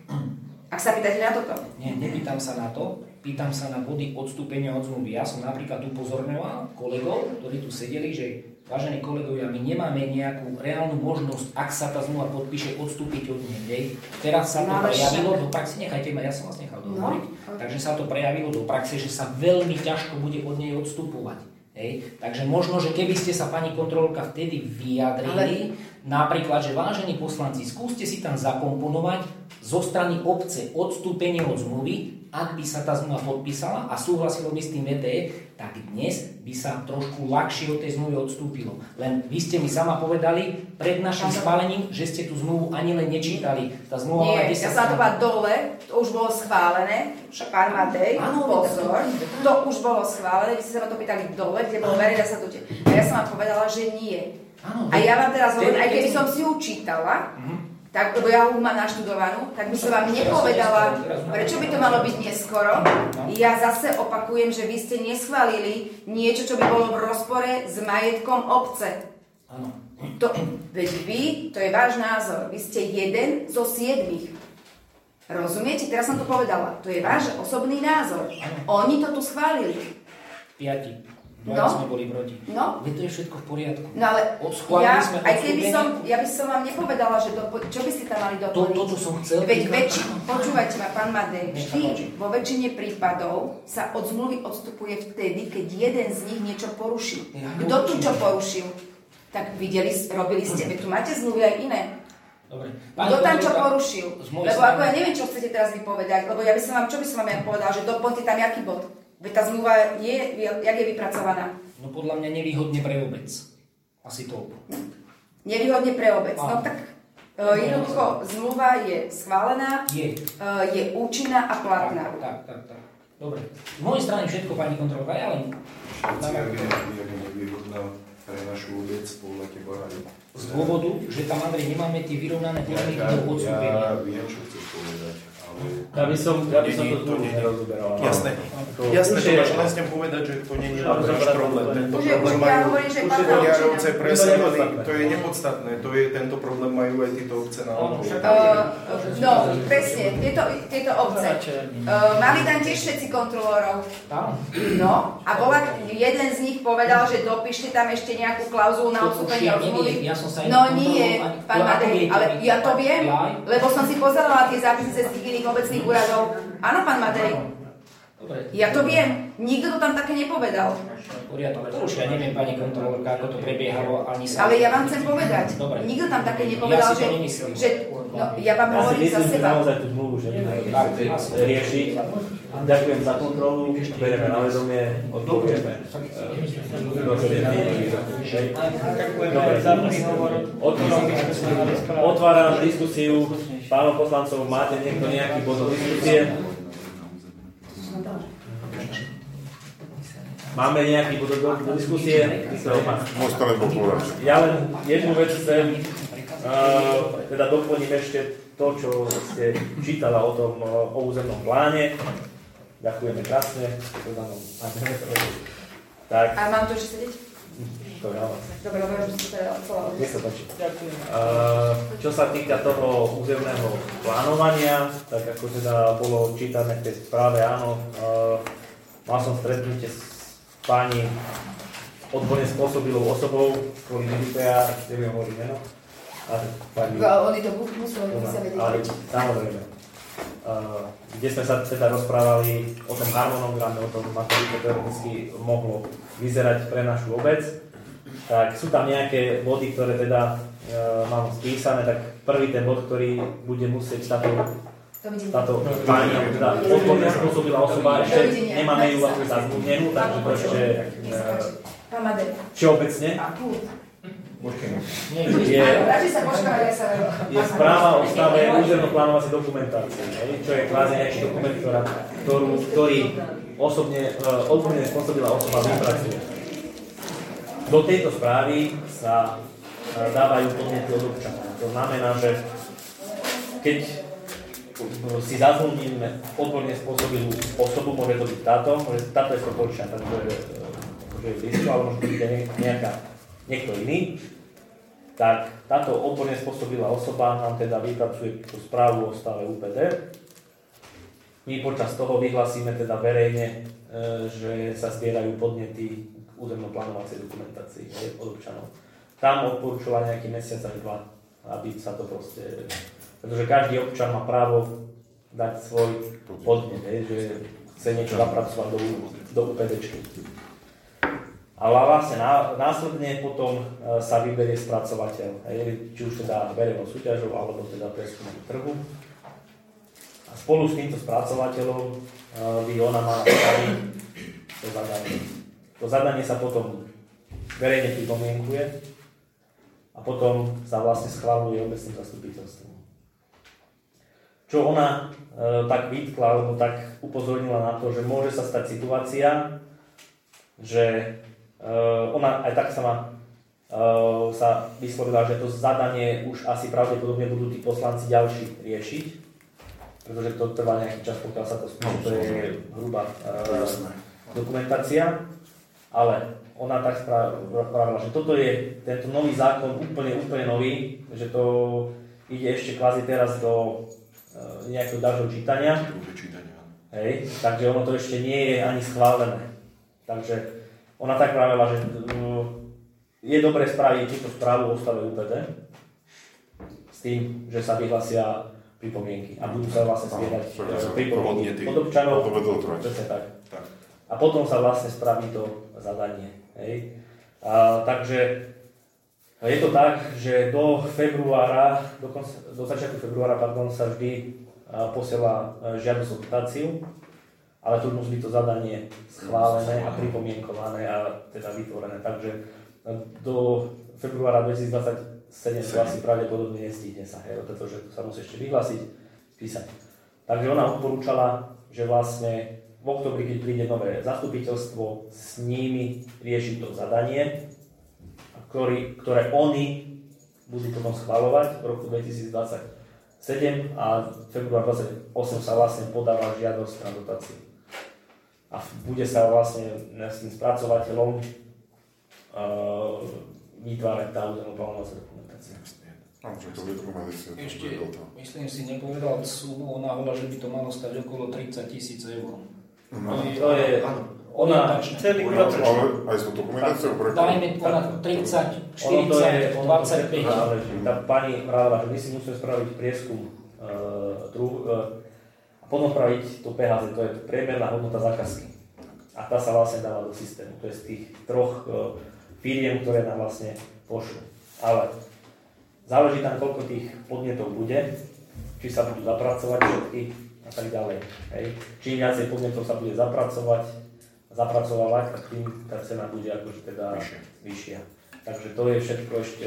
Ak sa pýtate na toto? Nie, nepýtam sa na to. Pýtam sa na body odstúpenia od zmluvy. Ja som napríklad upozorňoval kolegov, ktorí tu sedeli, že vážení kolegovia, my nemáme nejakú reálnu možnosť, ak sa tá zmluva podpíše, odstúpiť od nej. Teraz sa to no, prejavilo do praxe, nechajte ma, ja som vás nechal dohovoriť, no, takže sa to prejavilo do praxe, že sa veľmi ťažko bude od nej odstupovať. Hej. Takže možno, že keby ste sa, pani kontrolórka, vtedy vyjadrili, ale... napríklad, že vážení poslanci, skúste si tam zakomponovať zo strany obce odstúpenie od zmluvy, ak by sa tá zmluva podpísala a súhlasilo by s tým vé té é, tak dnes by sa trošku ľahšie od tej zmluvy odstúpilo. Len vy ste mi sama povedali pred našim schválením, že ste tú zmluvu ani len nečítali. Tá zmluva Nie, ja som na to povedala dole, to už bolo schválené, pán Matej, pozor, to už bolo schválené, vy ste sa ma to pýtali dole, kde bolo verejné zasadnutie. A ja som vám povedala, že nie. Áno, a ja vám teraz hovorím, aj keby som si ju čítala, uh-huh. tak, lebo ja ju mám naštudovanú, tak by som vám nepovedala, prečo by to malo byť neskoro. Ja zase opakujem, že vy ste neschválili niečo, čo by bolo v rozpore s majetkom obce. To, veď vy, to je váš názor, vy ste jeden zo siedmých. Rozumiete? Teraz som to povedala. To je váš osobný názor. Oni to tu schválili. Piati. No, no. sme boli proti. No. Veď to je všetko v poriadku. No ale ja, sme aj keby som, ja by som vám nepovedala, že do, čo by ste tam mali doplniť. To, to, som chcel. Veď väčši, počúvajte ma, pán Madej, vždy vo väčšine prípadov sa od zmluvy odstupuje vtedy, keď jeden z nich niečo porušil. Ja, Kto tu čo porušil? Tak videli, robili ste, veď tu máte zmluvy aj iné. Dobre. Kto tam čo porušil? Lebo ako ja neviem, čo chcete teraz vypovedať, lebo ja by som vám, čo by som vám ja povedala, že doplňte tam jaký bod? Veď tá zmluva je, jak je vypracovaná? No podľa mňa nevýhodne pre obec. Asi toľko. Nevýhodne pre obec. No tak uh, jednoducho zmluva je schválená, je, uh, je účinná a platná. Tak, tak, tak, tak. Dobre. Z mojej strany všetko, pani kontrolka, ja len... Jak je nevýhodná pre našu obec podľa teba aj... Z dôvodu, že tam, Andrej, nemáme tie vyrovnané podmienky ja, do odstúpenia. Ja viem, čo chceš povedať. Ja by som, ja by som to zmluvu nerozoberal. Jasné, jasné, to máš len s tým povedať, že to nie je náš problém. Tento problém majú Jarovce presávali, to je nepodstatné, to je, tento problém majú aj títo obce na okolí. No, presne, tieto, tieto obce. Uh, mali tam tiež všetci kontrolórov. No, a bola, jeden z nich povedal, že dopíšte tam ešte nejakú klauzulu na odstúpenie od zmluvy. No nie, pán Matej, ale ja to viem, lebo som si pozerala tie zápisy z tých iných obecných úradov. Áno, pán Matej. Ja to viem. Nikto to tam také nepovedal. Poriadok. To už ja neviem, pani kontrolórka, ako to prebiehalo, ani sa... Ale ja vám chcem povedať. Dobre. Nikto tam také nepovedal, ja že... že no, ja vám hovorím za seba. Ja si myslím, že naozaj tú zmluvu, že riešiť. Ďakujem za kontrolu, berieme na vedomie, odpovieme. Otváram diskusiu. Pánov poslancov, máte niekto nejaký bod do diskusie? Máme nejaký bod do diskusie? Ja len jednu vec chcem, uh, teda doplním ešte to, čo ste čítala o tom, o územnom pláne. Ďakujeme krásne. Tak. A mám tu ešte sedieť? To je ale. Dobre, dobre, že ste teda celá. Nech sa páči. Uh, čo sa týka toho územného plánovania, tak ako teda bolo čítané v tej správe, áno, uh, mal som stretnutie s pani odborne spôsobilou osobou, kvôli militär, neviem hovoriť meno. Pani... Oni to museli vedieť. Ale samozrejme. Uh, kde sme sa teda rozprávali o tom harmonograme, o tom, ako by to teoreticky mohlo vyzerať pre našu obec. Tak sú tam nejaké body, ktoré teda uh, mám spísané, tak prvý ten bod, ktorý bude musieť táto táto pani, teda odborne spôsobila osoba, ešte nemáme ju ako zazmluvnenú, takže to ešte uh, všeobecne. Je, je správa o stave územno-plánovacej dokumentácie, čo je kvázi nejaký dokument, ktorá, ktorú, ktorý osobne, uh, odborne spôsobila osoba vypracuje. Do tejto správy sa uh, dávajú podnety od občana. To znamená, že keď si zazmluvníme odborne spôsobilú osobu, môže to byť táto, môže, táto je spoločná, takže môže byť blízko, ale môže byť nejaká, niekto iný. Tak táto odborne spôsobilá osoba nám teda vypracuje tú správu o stave ú pé té. My počas toho vyhlasíme teda verejne, že sa zbierajú podnety k územno-plánovacej dokumentácii od občanov. Tam odporúčala nejaký mesiac aj dva, aby sa to proste... Pretože každý občan má právo dať svoj podnet, že chce niečo zapracovať do, do UPDčky. Ale vlastne následne potom sa vyberie spracovateľ, či už teda verejnou súťažou, alebo teda prieskumom trhu. A spolu s týmto spracovateľom by ona mala spraviť to zadanie. To zadanie sa potom verejne pripomienkuje a potom sa vlastne schvaľuje obecným zastupiteľstvom. Čo ona e, tak vytkla, alebo tak upozornila na to, že môže sa stať situácia, že e, ona aj tak sama e, sa vyslovila, že to zadanie už asi pravdepodobne budú tí poslanci ďalší riešiť, pretože to trvá nejaký čas, pokiaľ sa to spíše, to je hrubá e, dokumentácia, ale ona tak spravila, že toto je tento nový zákon úplne, úplne nový, že to ide ešte kvázi teraz do uh, nejakého ďalšieho čítania. Hej, takže ono to ešte nie je ani schválené. Takže ona tak pravila, že uh, je dobre spraviť túto správu o stave ú pé dé s tým, že sa vyhlasia pripomienky a budú sa vlastne spiedať pripomienky od občanov. Presne tak. A potom sa vlastne spraví to zadanie. Hej. A, takže je to tak, že do februára, do, konca, do začiatku februára pardon, sa vždy posiela žiadosť o dotáciu, ale tu musí byť to zadanie schválené a pripomienkované a teda vytvorené. Takže do februára dvetisícdvadsaťsedem to asi pravdepodobne nestihne sa, hej, pretože to sa musí ešte vyhlásiť, spísať. Takže ona odporúčala, že vlastne v oktobri, keď príde nové zastupiteľstvo, s nimi riešiť to zadanie, ktorý, ktoré oni budú potom schvaľovať v roku dvetisícdvadsaťsedem a február dvadsaťosem sa vlastne podáva žiadosť na dotáciu. A bude sa vlastne s tým spracovateľom uh, vytvárať tá územno-plánovacia dokumentácia. Ešte, myslím si, nepovedal sumu, ona hovorila, že by to malo stať okolo tridsať tisíc eur. No, to je, ona, celý proces. Ale aj s dokumentáciou projektu. Dajme ona tridsať, štyridsať, dvadsaťpäť. Tá pani vravila, že my si musíme spraviť prieskum uh, druh, uh, a potom spraviť to pé há zet, to je priemerná hodnota zákazky. A tá sa vlastne dáva do systému. To je z tých troch uh, firiem, ktoré nám vlastne pošlú. Ale záleží tam, koľko tých podnetov bude, či sa budú zapracovať všetky a tak ďalej. Hej. Čím viacej podnetov sa bude zapracovať, zapracovávať, tak tým tá cena bude akože teda vyššia. vyššia. Takže to je všetko ešte...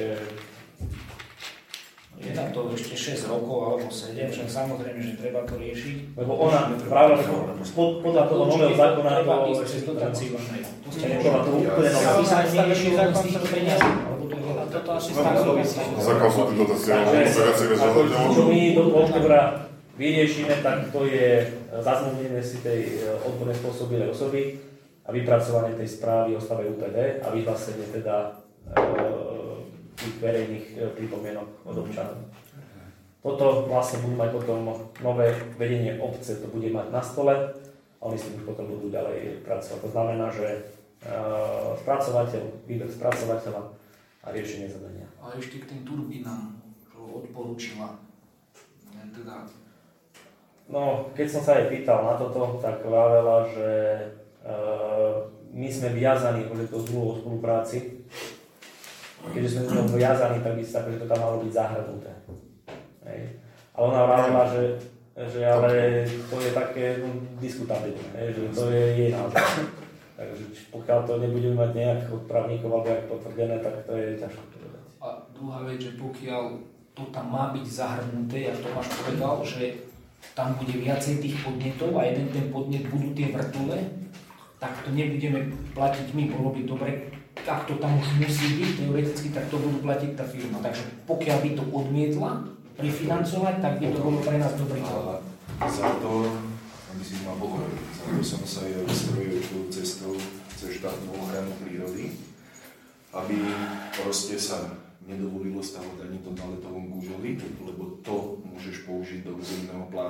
Je tam to ešte šesť rokov alebo sedem, však samozrejme, že treba to riešiť. Lebo ona práve pod, podľa toho nového zákona treba to ísť cez dotáciu. To ste nečo, to úplne nové. Aby sa nerieši len z týchto peniazí. Toto asi stále súvisí. Zakazu dotácie. Čo my do oktobra vyriešime, tak to je zazmluvnenie si tej odbornej spôsobilej osoby a vypracovanie tej správy o stave ú pé dé a vyhlásenie teda tých verejných pripomienok od občanov. Toto vlastne budú mať potom nové vedenie obce, to bude mať na stole a oni s tým už potom budú ďalej pracovať. To znamená, že spracovateľ, výber spracovateľa a riešenie zadania. A ešte k tým turbínám, čo odporúčila. Teda... No, keď som sa jej pýtal na toto, tak vravela, že e, my sme viazaní akože to zmluvu o spolupráci. Keďže sme to viazaní, tak by sa že to tam malo byť zahrnuté. Hej. Ale ona vravela, že, že ale to je také no, diskutabilné, že to je jej názor. Takže pokiaľ to nebudeme mať nejak od právnikov alebo jak potvrdené, tak to je ťažko povedať. A druhá vec, že pokiaľ to tam má byť zahrnuté, ako Tomáš povedal, že tam bude viacej tých podnetov a jeden ten podnet budú tie vrtule, tak to nebudeme platiť my, bolo by dobre, ak to tam už musí byť teoreticky, tak to budú platiť tá firma. Takže pokiaľ by to odmietla prefinancovať, tak by to bolo pre nás dobrý krok. Za to, aby si ma pochopil, za to som sa ja vystrojil cestou cez štátnu ochranu prírody, aby proste sa nedovolilo stavať ani to na letovom Gúžovi, lebo to môžeš použiť do územného plánu.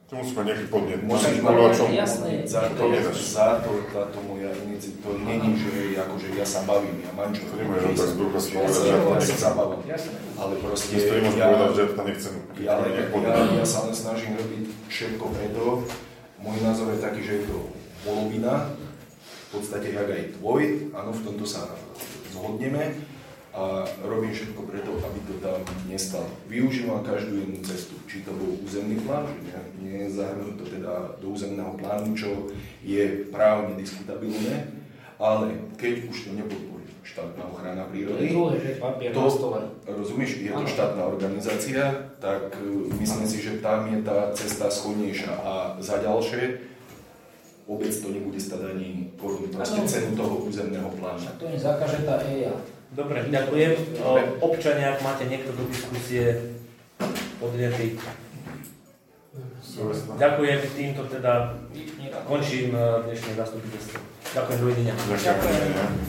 To musí mať nejaký podnet. Musíš mať základ, základ, táto moja iniciatíva, to není, že akože ja sa bavím, ja mám čo. To nemôže len tak z brucha ja sa zabavím. Ale proste ja, povedať, že to nechcem. Ja, ja, ja sa len snažím robiť všetko preto. Môj názor je taký, že je to polovina, v podstate jak aj tvoj, áno, v tomto sa zhodneme. A robím všetko preto, aby to tam nestalo. Využívam každú jednu cestu, či to bol územný plán, že nie je zahrnuté teda do územného plánu, čo je právne diskutabilné, ale keď už to nepodporí štátna ochrana prírody, to, rozumieš, je to štátna organizácia, tak myslím si, že tam je tá cesta schodnejšia a za ďalšie obec to nebude stať ani korunu, proste cenu toho územného plánu. To nie zakáže tá é í á. Dobre, ďakujem. Občania, ak máte niekto do diskusie, podnety. Ďakujem, týmto teda končím dnešné zastupiteľstvo. Ďakujem, dovidenia. Ďakujem.